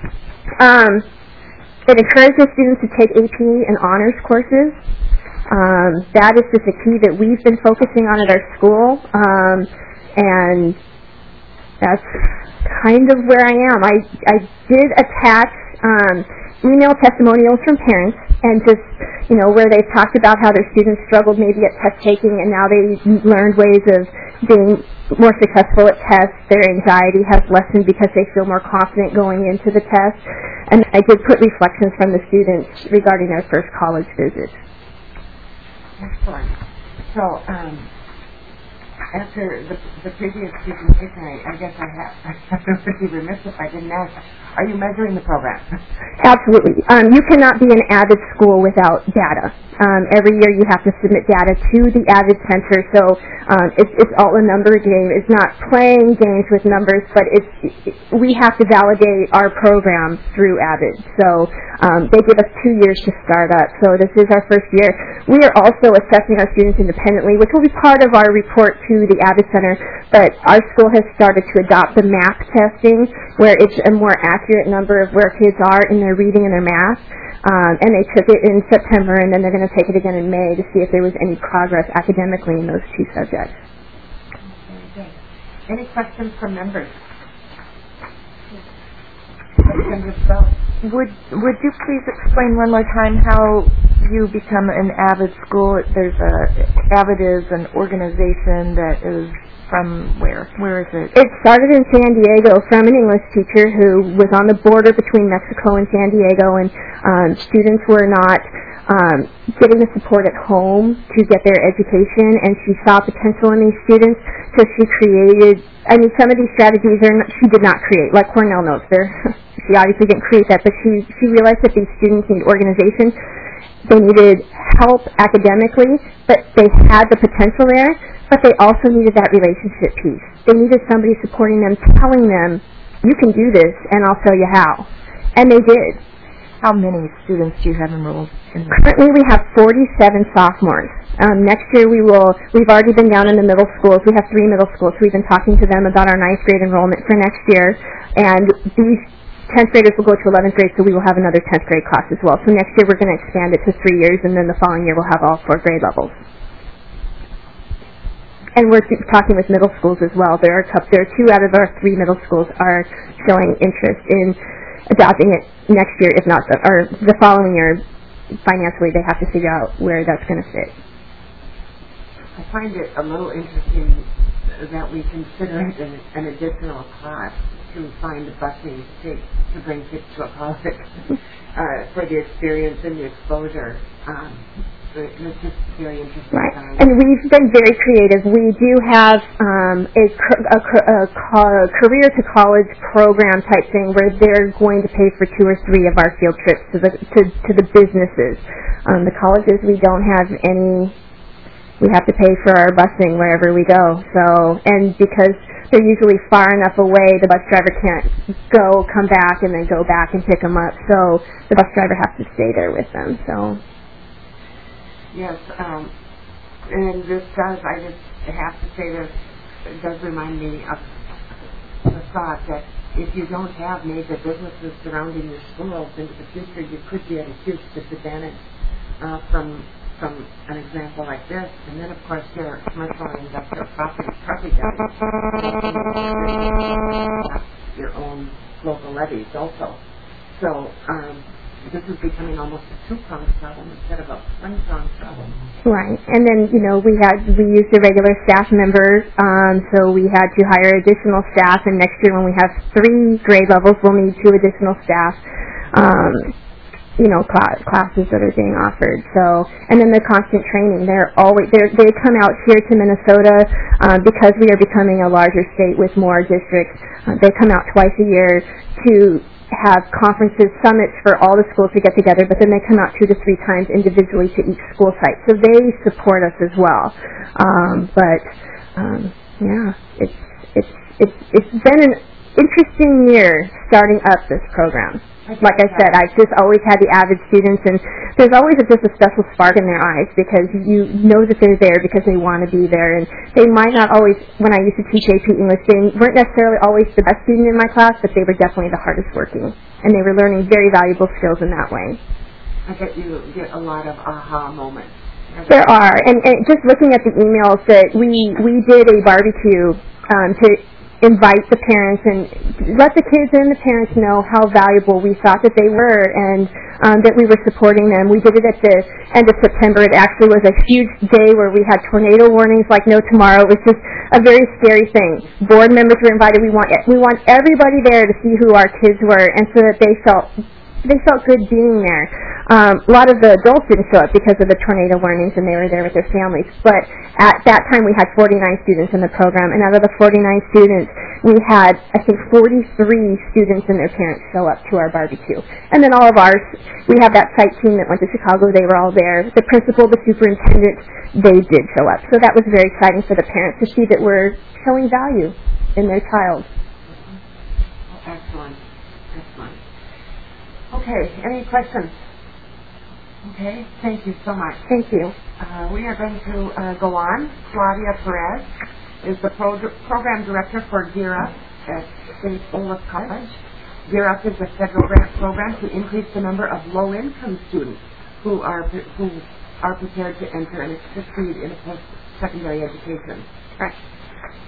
[SPEAKER 10] Um, It encourages students to take A P and honors courses. Um, that is just a key that we've been focusing on at our school, um, and that's kind of where I am. I, I did attach um, email testimonials from parents and just, you know, where they've talked about how their students struggled maybe at test taking and now they learned ways of being more successful at tests. Their anxiety has lessened because they feel more confident going into the test. And I did put reflections from the students regarding their first college visit.
[SPEAKER 1] Excellent. So, um, after the, the previous presentation, I, I guess I have, I would be remiss if I didn't ask, are you measuring the program?
[SPEAKER 10] Absolutely. Um, you cannot be an AVID school without data. Um, every year you have to submit data to the AVID Center, so um, it's, it's all a number game. It's not playing games with numbers, but it's it, we have to validate our program through AVID. So um, they give us two years to start up. So this is our first year. We are also assessing our students independently, which will be part of our report to the AVID Center, but our school has started to adopt the MAP testing, where it's a more accurate number of where kids are in their reading and their math. Um, and they took it in September, and then they're going to take it again in May to see if there was any progress academically in those two subjects.
[SPEAKER 1] Any questions from members? Questions yourself?
[SPEAKER 7] Would Would you please explain one more time how you become an AVID school? There's a AVID is an organization that is from where? Where is it?
[SPEAKER 10] It started in San Diego from an English teacher who was on the border between Mexico and San Diego, and um, students were not um, getting the support at home to get their education, and she saw potential in these students, so she created, I mean, some of these strategies are not, she did not create, like Cornell notes. They're, she obviously didn't create that, but she, she realized that these students need organization. They needed help academically, but they had the potential there, but they also needed that relationship piece. They needed somebody supporting them, telling them, you can do this, and I'll show you how. And they did.
[SPEAKER 7] How many students do you have enrolled in?
[SPEAKER 10] Currently we have forty-seven sophomores. Um, next year we will, we've already been down in the middle schools. We have three middle schools. We've been talking to them about our ninth grade enrollment for next year. And these tenth graders will go to eleventh grade, so we will have another tenth grade class as well. So next year we're going to expand it to three years, and then the following year we'll have all four grade levels. And we're talking with middle schools as well. There are, there are two out of our three middle schools are showing interest in adopting it next year, if not the, or the following year. Financially, they have to figure out where that's going to fit.
[SPEAKER 1] I find it a little interesting that we consider it an, an additional cost to find a busing to take to bring kids to a college uh, for the experience and the exposure. Um, It's just very interesting.
[SPEAKER 10] Right, and we've been very creative. We do have um, a, a, a, a career to college program type thing where they're going to pay for two or three of our field trips to the to, to the businesses. Um, the colleges, we don't have any. We have to pay for our busing wherever we go. So, and because they're usually far enough away, the bus driver can't go, come back, and then go back and pick them up. So the bus driver has to stay there with them. So.
[SPEAKER 1] Yes, um, and this does, I just have to say this, it does remind me of the thought that if you don't have major businesses surrounding your schools into the future, you could be at a huge disadvantage uh, from from an example like this. And then, of course, your commercial and industrial property, property values, your own local levies also. So, um, this is becoming almost a two-pronged problem instead of a one-pronged problem.
[SPEAKER 10] Right, and then you know we had we used a regular staff member, um, so we had to hire additional staff. And next year, when we have three grade levels, we'll need two additional staff. Um, you know, cl- classes that are being offered. So, and then the constant training. They're always they they come out here to Minnesota um, because we are becoming a larger state with more districts. Uh, they come out twice a year to have conferences, summits for all the schools to get together, but then they come out two to three times individually to each school site. So they support us as well. Um, but um, yeah, it's it's it's it's been an interesting year starting up this program. Like I said, I've just always had the AVID students, and there's always a, just a special spark in their eyes because you know that they're there because they want to be there. And they might not always, when I used to teach A P English, they weren't necessarily always the best student in my class, but they were definitely the hardest working. And they were learning very valuable skills in that way.
[SPEAKER 1] I bet you get a lot of aha moments.
[SPEAKER 10] There are. And, and just looking at the emails that we, we did a barbecue um, to invite the parents and let the kids and the parents know how valuable we thought that they were and um, that we were supporting them. We did it at the end of September. It actually was a huge day where we had tornado warnings like no tomorrow. It was just a very scary thing. Board members were invited. We want we want everybody there to see who our kids were and so that they felt they felt good being there. Um, a lot of the adults didn't show up because of the tornado warnings, and they were there with their families. But at that time, we had forty-nine students in the program, and out of the forty-nine students, we had, I think, forty-three students and their parents show up to our barbecue. And then all of ours, we have that site team that went to Chicago. They were all there. The principal, the superintendent, they did show up. So that was very exciting for the parents to see that we're showing value in their child.
[SPEAKER 1] Oh, excellent. Excellent. Okay, any questions? Okay, thank you so much.
[SPEAKER 10] Thank you.
[SPEAKER 1] Uh, we are going to uh, go on. Claudia Perez is the pro- program director for Gear Up at Saint Olaf College. Gear Up is a federal grant program to increase the number of low-income students who are who are prepared to enter and succeed in a post-secondary education.
[SPEAKER 10] Right.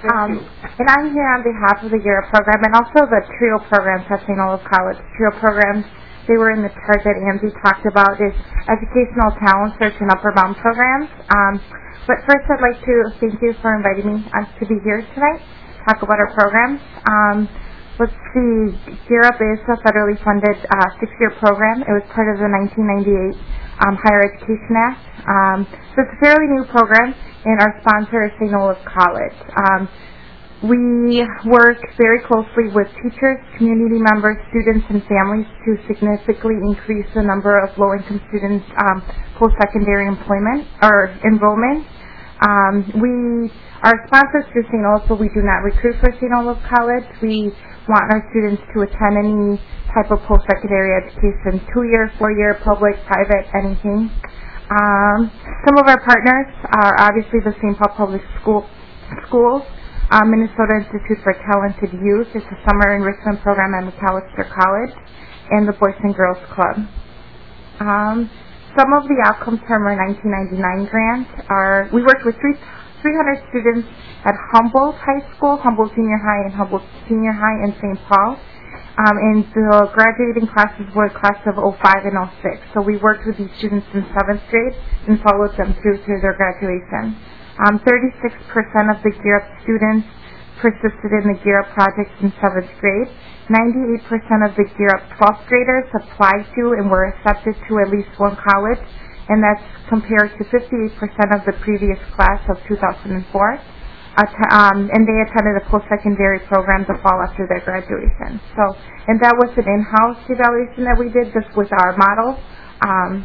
[SPEAKER 9] Um, and I'm here on behalf of the GEAR Up program and also the TRIO programs at Saint Olaf College. TRIO programs, they were in the chart that Angie talked about, is Educational Talent Search and Upper Bound programs. Um, but first I'd like to thank you for inviting me uh, to be here tonight, talk about our programs. Um, let's see, GEAR Up is a federally funded uh, six-year program. It was part of the nineteen ninety-eight um, Higher Education Act. Um, so it's a fairly new program, and our sponsor is Saint Olaf College. Um, we work very closely with teachers, community members, students, and families to significantly increase the number of low-income students um, post-secondary employment or enrollment. Um, we are sponsors through Saint Olaf, but we do not recruit for Saint Olaf College. We want our students to attend any type of post-secondary education, two-year, four-year, public, private, anything. Um, some of our partners are obviously the Saint Paul Public School Schools, um, Minnesota Institute for Talented Youth. It's a summer enrichment program at McAllister College, and the Boys and Girls Club. Um, some of the outcomes from our nineteen ninety-nine grant are, we worked with three, three hundred students at Humboldt High School, Humboldt Junior High, and Humboldt Senior High in Saint Paul. Um, and the graduating classes were a class of oh five and oh six. So we worked with these students in seventh grade and followed them through through their graduation. Um, thirty-six percent of the GEAR Up students persisted in the GEAR Up projects in seventh grade. ninety-eight percent of the GEAR Up twelfth graders applied to and were accepted to at least one college, and that's compared to fifty-eight percent of the previous class of two thousand four. Att- um, and they attended a post-secondary program the fall after their graduation. So, and that was an in-house evaluation that we did just with our model. Um,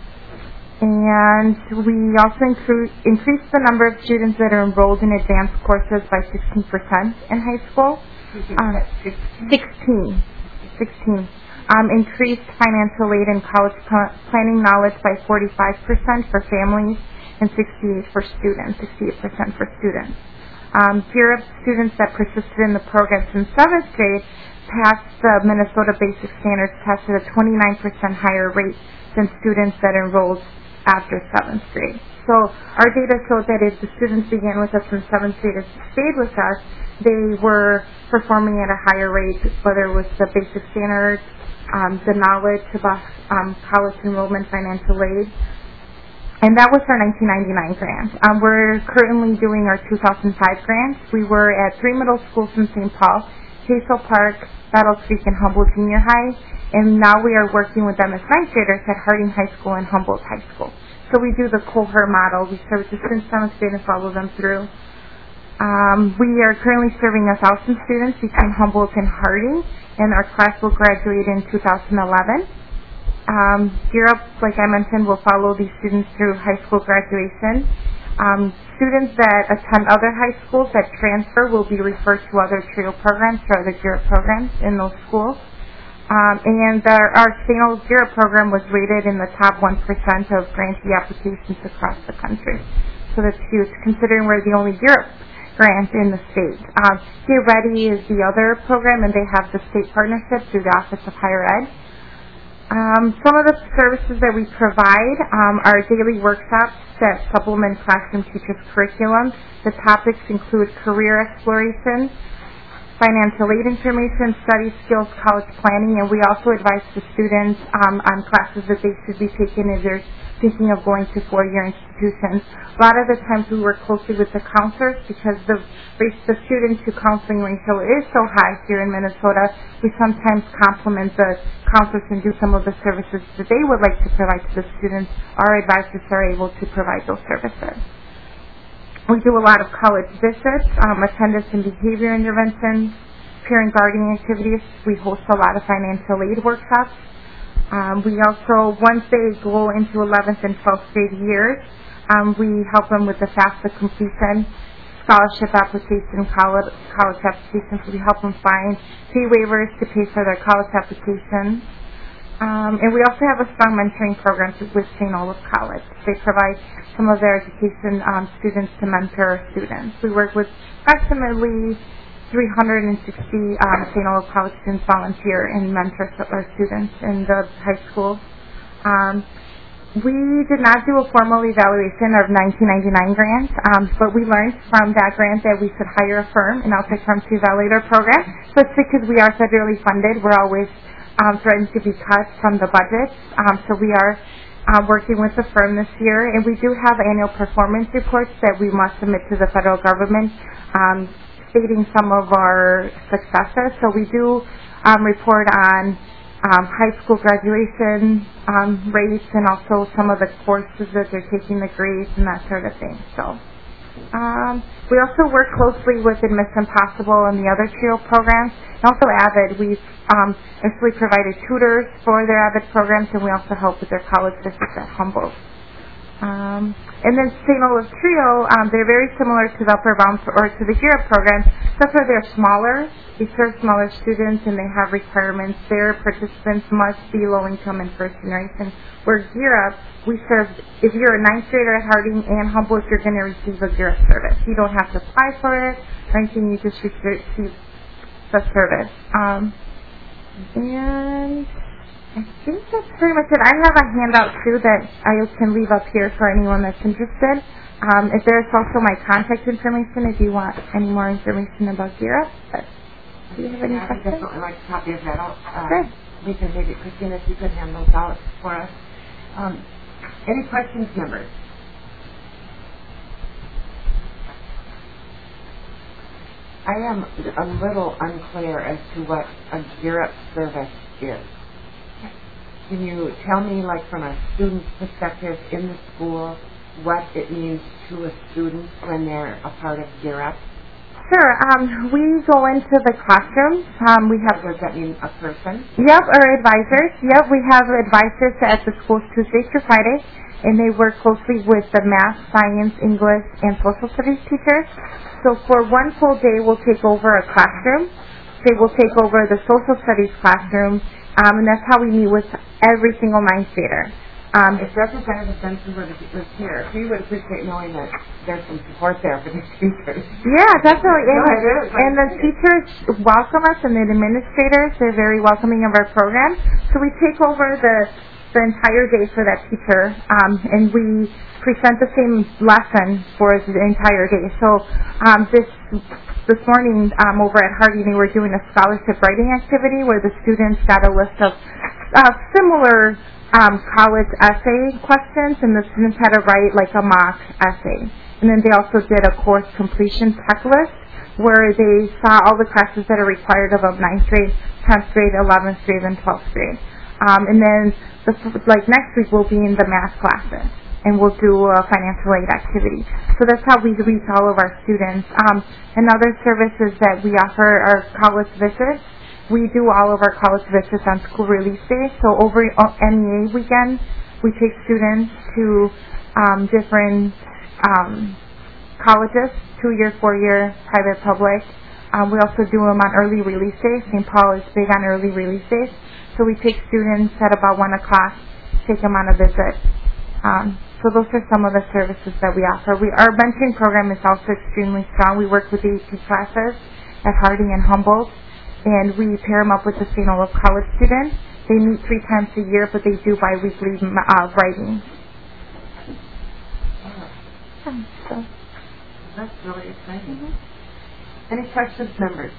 [SPEAKER 9] and we also incre- increased the number of students that are enrolled in advanced courses by sixteen percent in high school. Um, sixteen. sixteen. Um, increased financial aid and college pl- planning knowledge by forty-five percent for families and sixty-eight percent for students, sixty-eight percent for students. Um, GEAR Up students that persisted in the programs in seventh grade passed the Minnesota Basic Standards test at a twenty-nine percent higher rate than students that enrolled after seventh grade. So our data showed that if the students began with us in seventh grade and stayed with us, they were performing at a higher rate, whether it was the basic standards, um, the knowledge about um, college enrollment, financial aid. And that was our nineteen ninety-nine grant. Um, we're currently doing our two thousand five grant. We were at three middle schools in Saint Paul, Hazel Park, Battle Creek, and Humboldt Junior High. And now we are working with them as ninth graders at Harding High School and Humboldt High School. So we do the cohort model. We serve the students seventh grade and follow them through. Um, we are currently serving one thousand students between Humboldt and Harding, and our class will graduate in two thousand eleven. Um, GEAR Up, like I mentioned, will follow these students through high school graduation. Um, students that attend other high schools that transfer will be referred to other TRIO programs or other GEAR Up programs in those schools. Um, and our, our Saint Olaf GEAR Up program was rated in the top one percent of grantee applications across the country. So that's huge, considering we're the only GEAR Up grant in the state. Um, Get Ready is the other program, and they have the state partnership through the Office of Higher Ed. Um, some of the services that we provide um, are daily workshops that supplement classroom teachers' curriculum. The topics include career exploration, financial aid information, study skills, college planning, and we also advise the students um, on classes that they should be taking if they're thinking of going to four-year institutions. A lot of the times we work closely with the counselors because the, the student to counseling ratio is so high here in Minnesota. We sometimes complement the counselors and do some of the services that they would like to provide to the students. Our advisors are able to provide those services. We do a lot of college visits, um, attendance and behavior interventions, peer and guardian activities. We host a lot of financial aid workshops. Um, we also, once they go into eleventh and twelfth grade years, um, we help them with the FAFSA completion, scholarship application, college, college applications. We help them find fee waivers to pay for their college applications. Um, and we also have a strong mentoring program with Saint Olaf College. They provide some of their education um, students to mentor students. We work with approximately three hundred sixty um, Saint Olaf College students volunteer and mentor our students in the high school. Um, We did not do a formal evaluation of nineteen ninety-nine grants, um, but we learned from that grant that we should hire a firm, an outside firm, to evaluate our program. So it's because we are federally funded, we're always um, threatened to be cut from the budget. Um, so we are uh, working with the firm this year, and we do have annual performance reports that we must submit to the federal government, um, stating some of our successes. So we do um, report on Um, high school graduation um, rates, and also some of the courses that they're taking, the grades and that sort of thing. So um, we also work closely with Admission Possible and the other TRIO programs, and also AVID. We've um, actually provided tutors for their AVID programs, and we also help with their college visits at Humboldt. Um, and then Saint Olaf TRIO, um, they're very similar to the Upper Bound or to the GEAR Up program, except for they're smaller. They serve smaller students, and they have requirements. Their participants must be low income and first generation. Where GEAR Up, we serve, if you're a ninth grader at Harding and Humboldt, you're going to receive a GEAR Up service. You don't have to apply for it or anything, you just receive the service. Um, and I think that's pretty much it. I have a handout too that I can leave up here for anyone that's interested. Um, if there's also my contact information if you want any more information about GEAR Up. But do you have any
[SPEAKER 1] yeah,
[SPEAKER 9] questions?
[SPEAKER 1] I'd definitely like a copy of that out. Uh,
[SPEAKER 9] Good.
[SPEAKER 1] We can maybe, Christina, if you could hand those out for us. Um, any questions, members? I am a little unclear as to what a GEAR Up service is. Can you tell me, like, from a student's perspective in the school, what it means to a student when they're a part of GEAR Up?
[SPEAKER 9] Sure. Um, we go into the classrooms. Um, we have.
[SPEAKER 1] Does that mean a person?
[SPEAKER 9] Yep, or advisors. Yep, we have advisors at the schools Tuesday through Friday, and they work closely with the math, science, English, and social studies teachers. So for one full day, we'll take over a classroom. They will take over the social studies classroom. Um, and that's how we meet with every single ninth grader. Um,
[SPEAKER 1] if Representative Benson were to was here, he would appreciate knowing that there's some support there for these teachers.
[SPEAKER 9] Yeah, definitely. And,
[SPEAKER 1] no, it is.
[SPEAKER 9] and the teachers welcome us, and the administrators, they're very welcoming of our program. So we take over the the entire day for that teacher, um, and we present the same lesson for the entire day. So um, this this morning um, over at Harding, they were doing a scholarship writing activity where the students got a list of uh, similar um, college essay questions, and the students had to write like a mock essay. And then they also did a course completion checklist where they saw all the classes that are required of a ninth grade, tenth grade, eleventh grade, and twelfth grade. Um, and then the, like next week we'll be in the math classes, and we'll do a financial aid activity. So that's how we reach all of our students. Um, another services that we offer are college visits. We do all of our college visits on school release day. So over N E A weekend, we take students to um, different um, colleges, two-year, four-year, private, public. Um, we also do them on early release days. Saint Paul is big on early release days. So we take students at about one o'clock, take them on a visit. Um, so those are some of the services that we offer. We, our mentoring program is also extremely strong. We work with the A P classes at Harding and Humboldt, and we pair them up with the Saint Olaf College students. They meet three times a year, but they do biweekly uh, writing.
[SPEAKER 1] Oh, so that's really exciting. Mm-hmm. Any questions, members?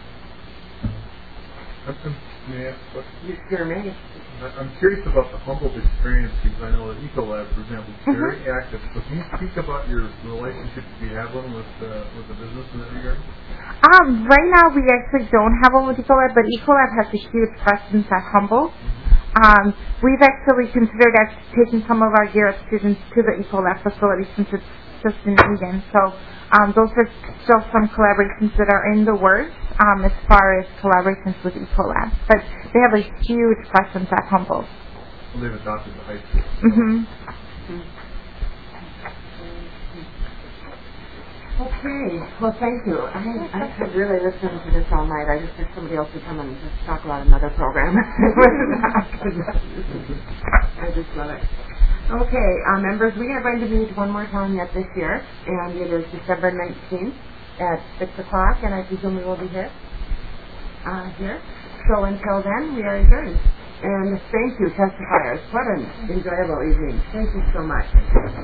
[SPEAKER 2] May I ask a question?
[SPEAKER 1] You're amazed.
[SPEAKER 2] I'm curious about the Humboldt experience because I know that Ecolab, for example, is very mm-hmm. active. So can you speak about your relationship, if you have one, with uh, with the business in that regard?
[SPEAKER 9] Um, right now we actually don't have one with Ecolab, but Ecolab has a huge presence at Humboldt. Mm-hmm. Um, we've actually considered actually taking some of our GEAR Up students to the Ecolab facility since it's just in Eden. So um, those are still some collaborations that are in the works um, as far as collaborations with Ecolab. But they have a huge presence at Humboldt.
[SPEAKER 2] Well, they've adopted the high school.
[SPEAKER 9] Mm-hmm.
[SPEAKER 1] Okay. Well, thank you. I, I could really listen to this all night. I just wish somebody else would come and just talk about another program. I just love it. Okay, uh, members, we are going to meet one more time yet this year, and it is December nineteenth at six o'clock, and I presume we will be here. Uh, here. So until then, we are adjourned. And thank you, testifiers. What an enjoyable evening. Thank you so much.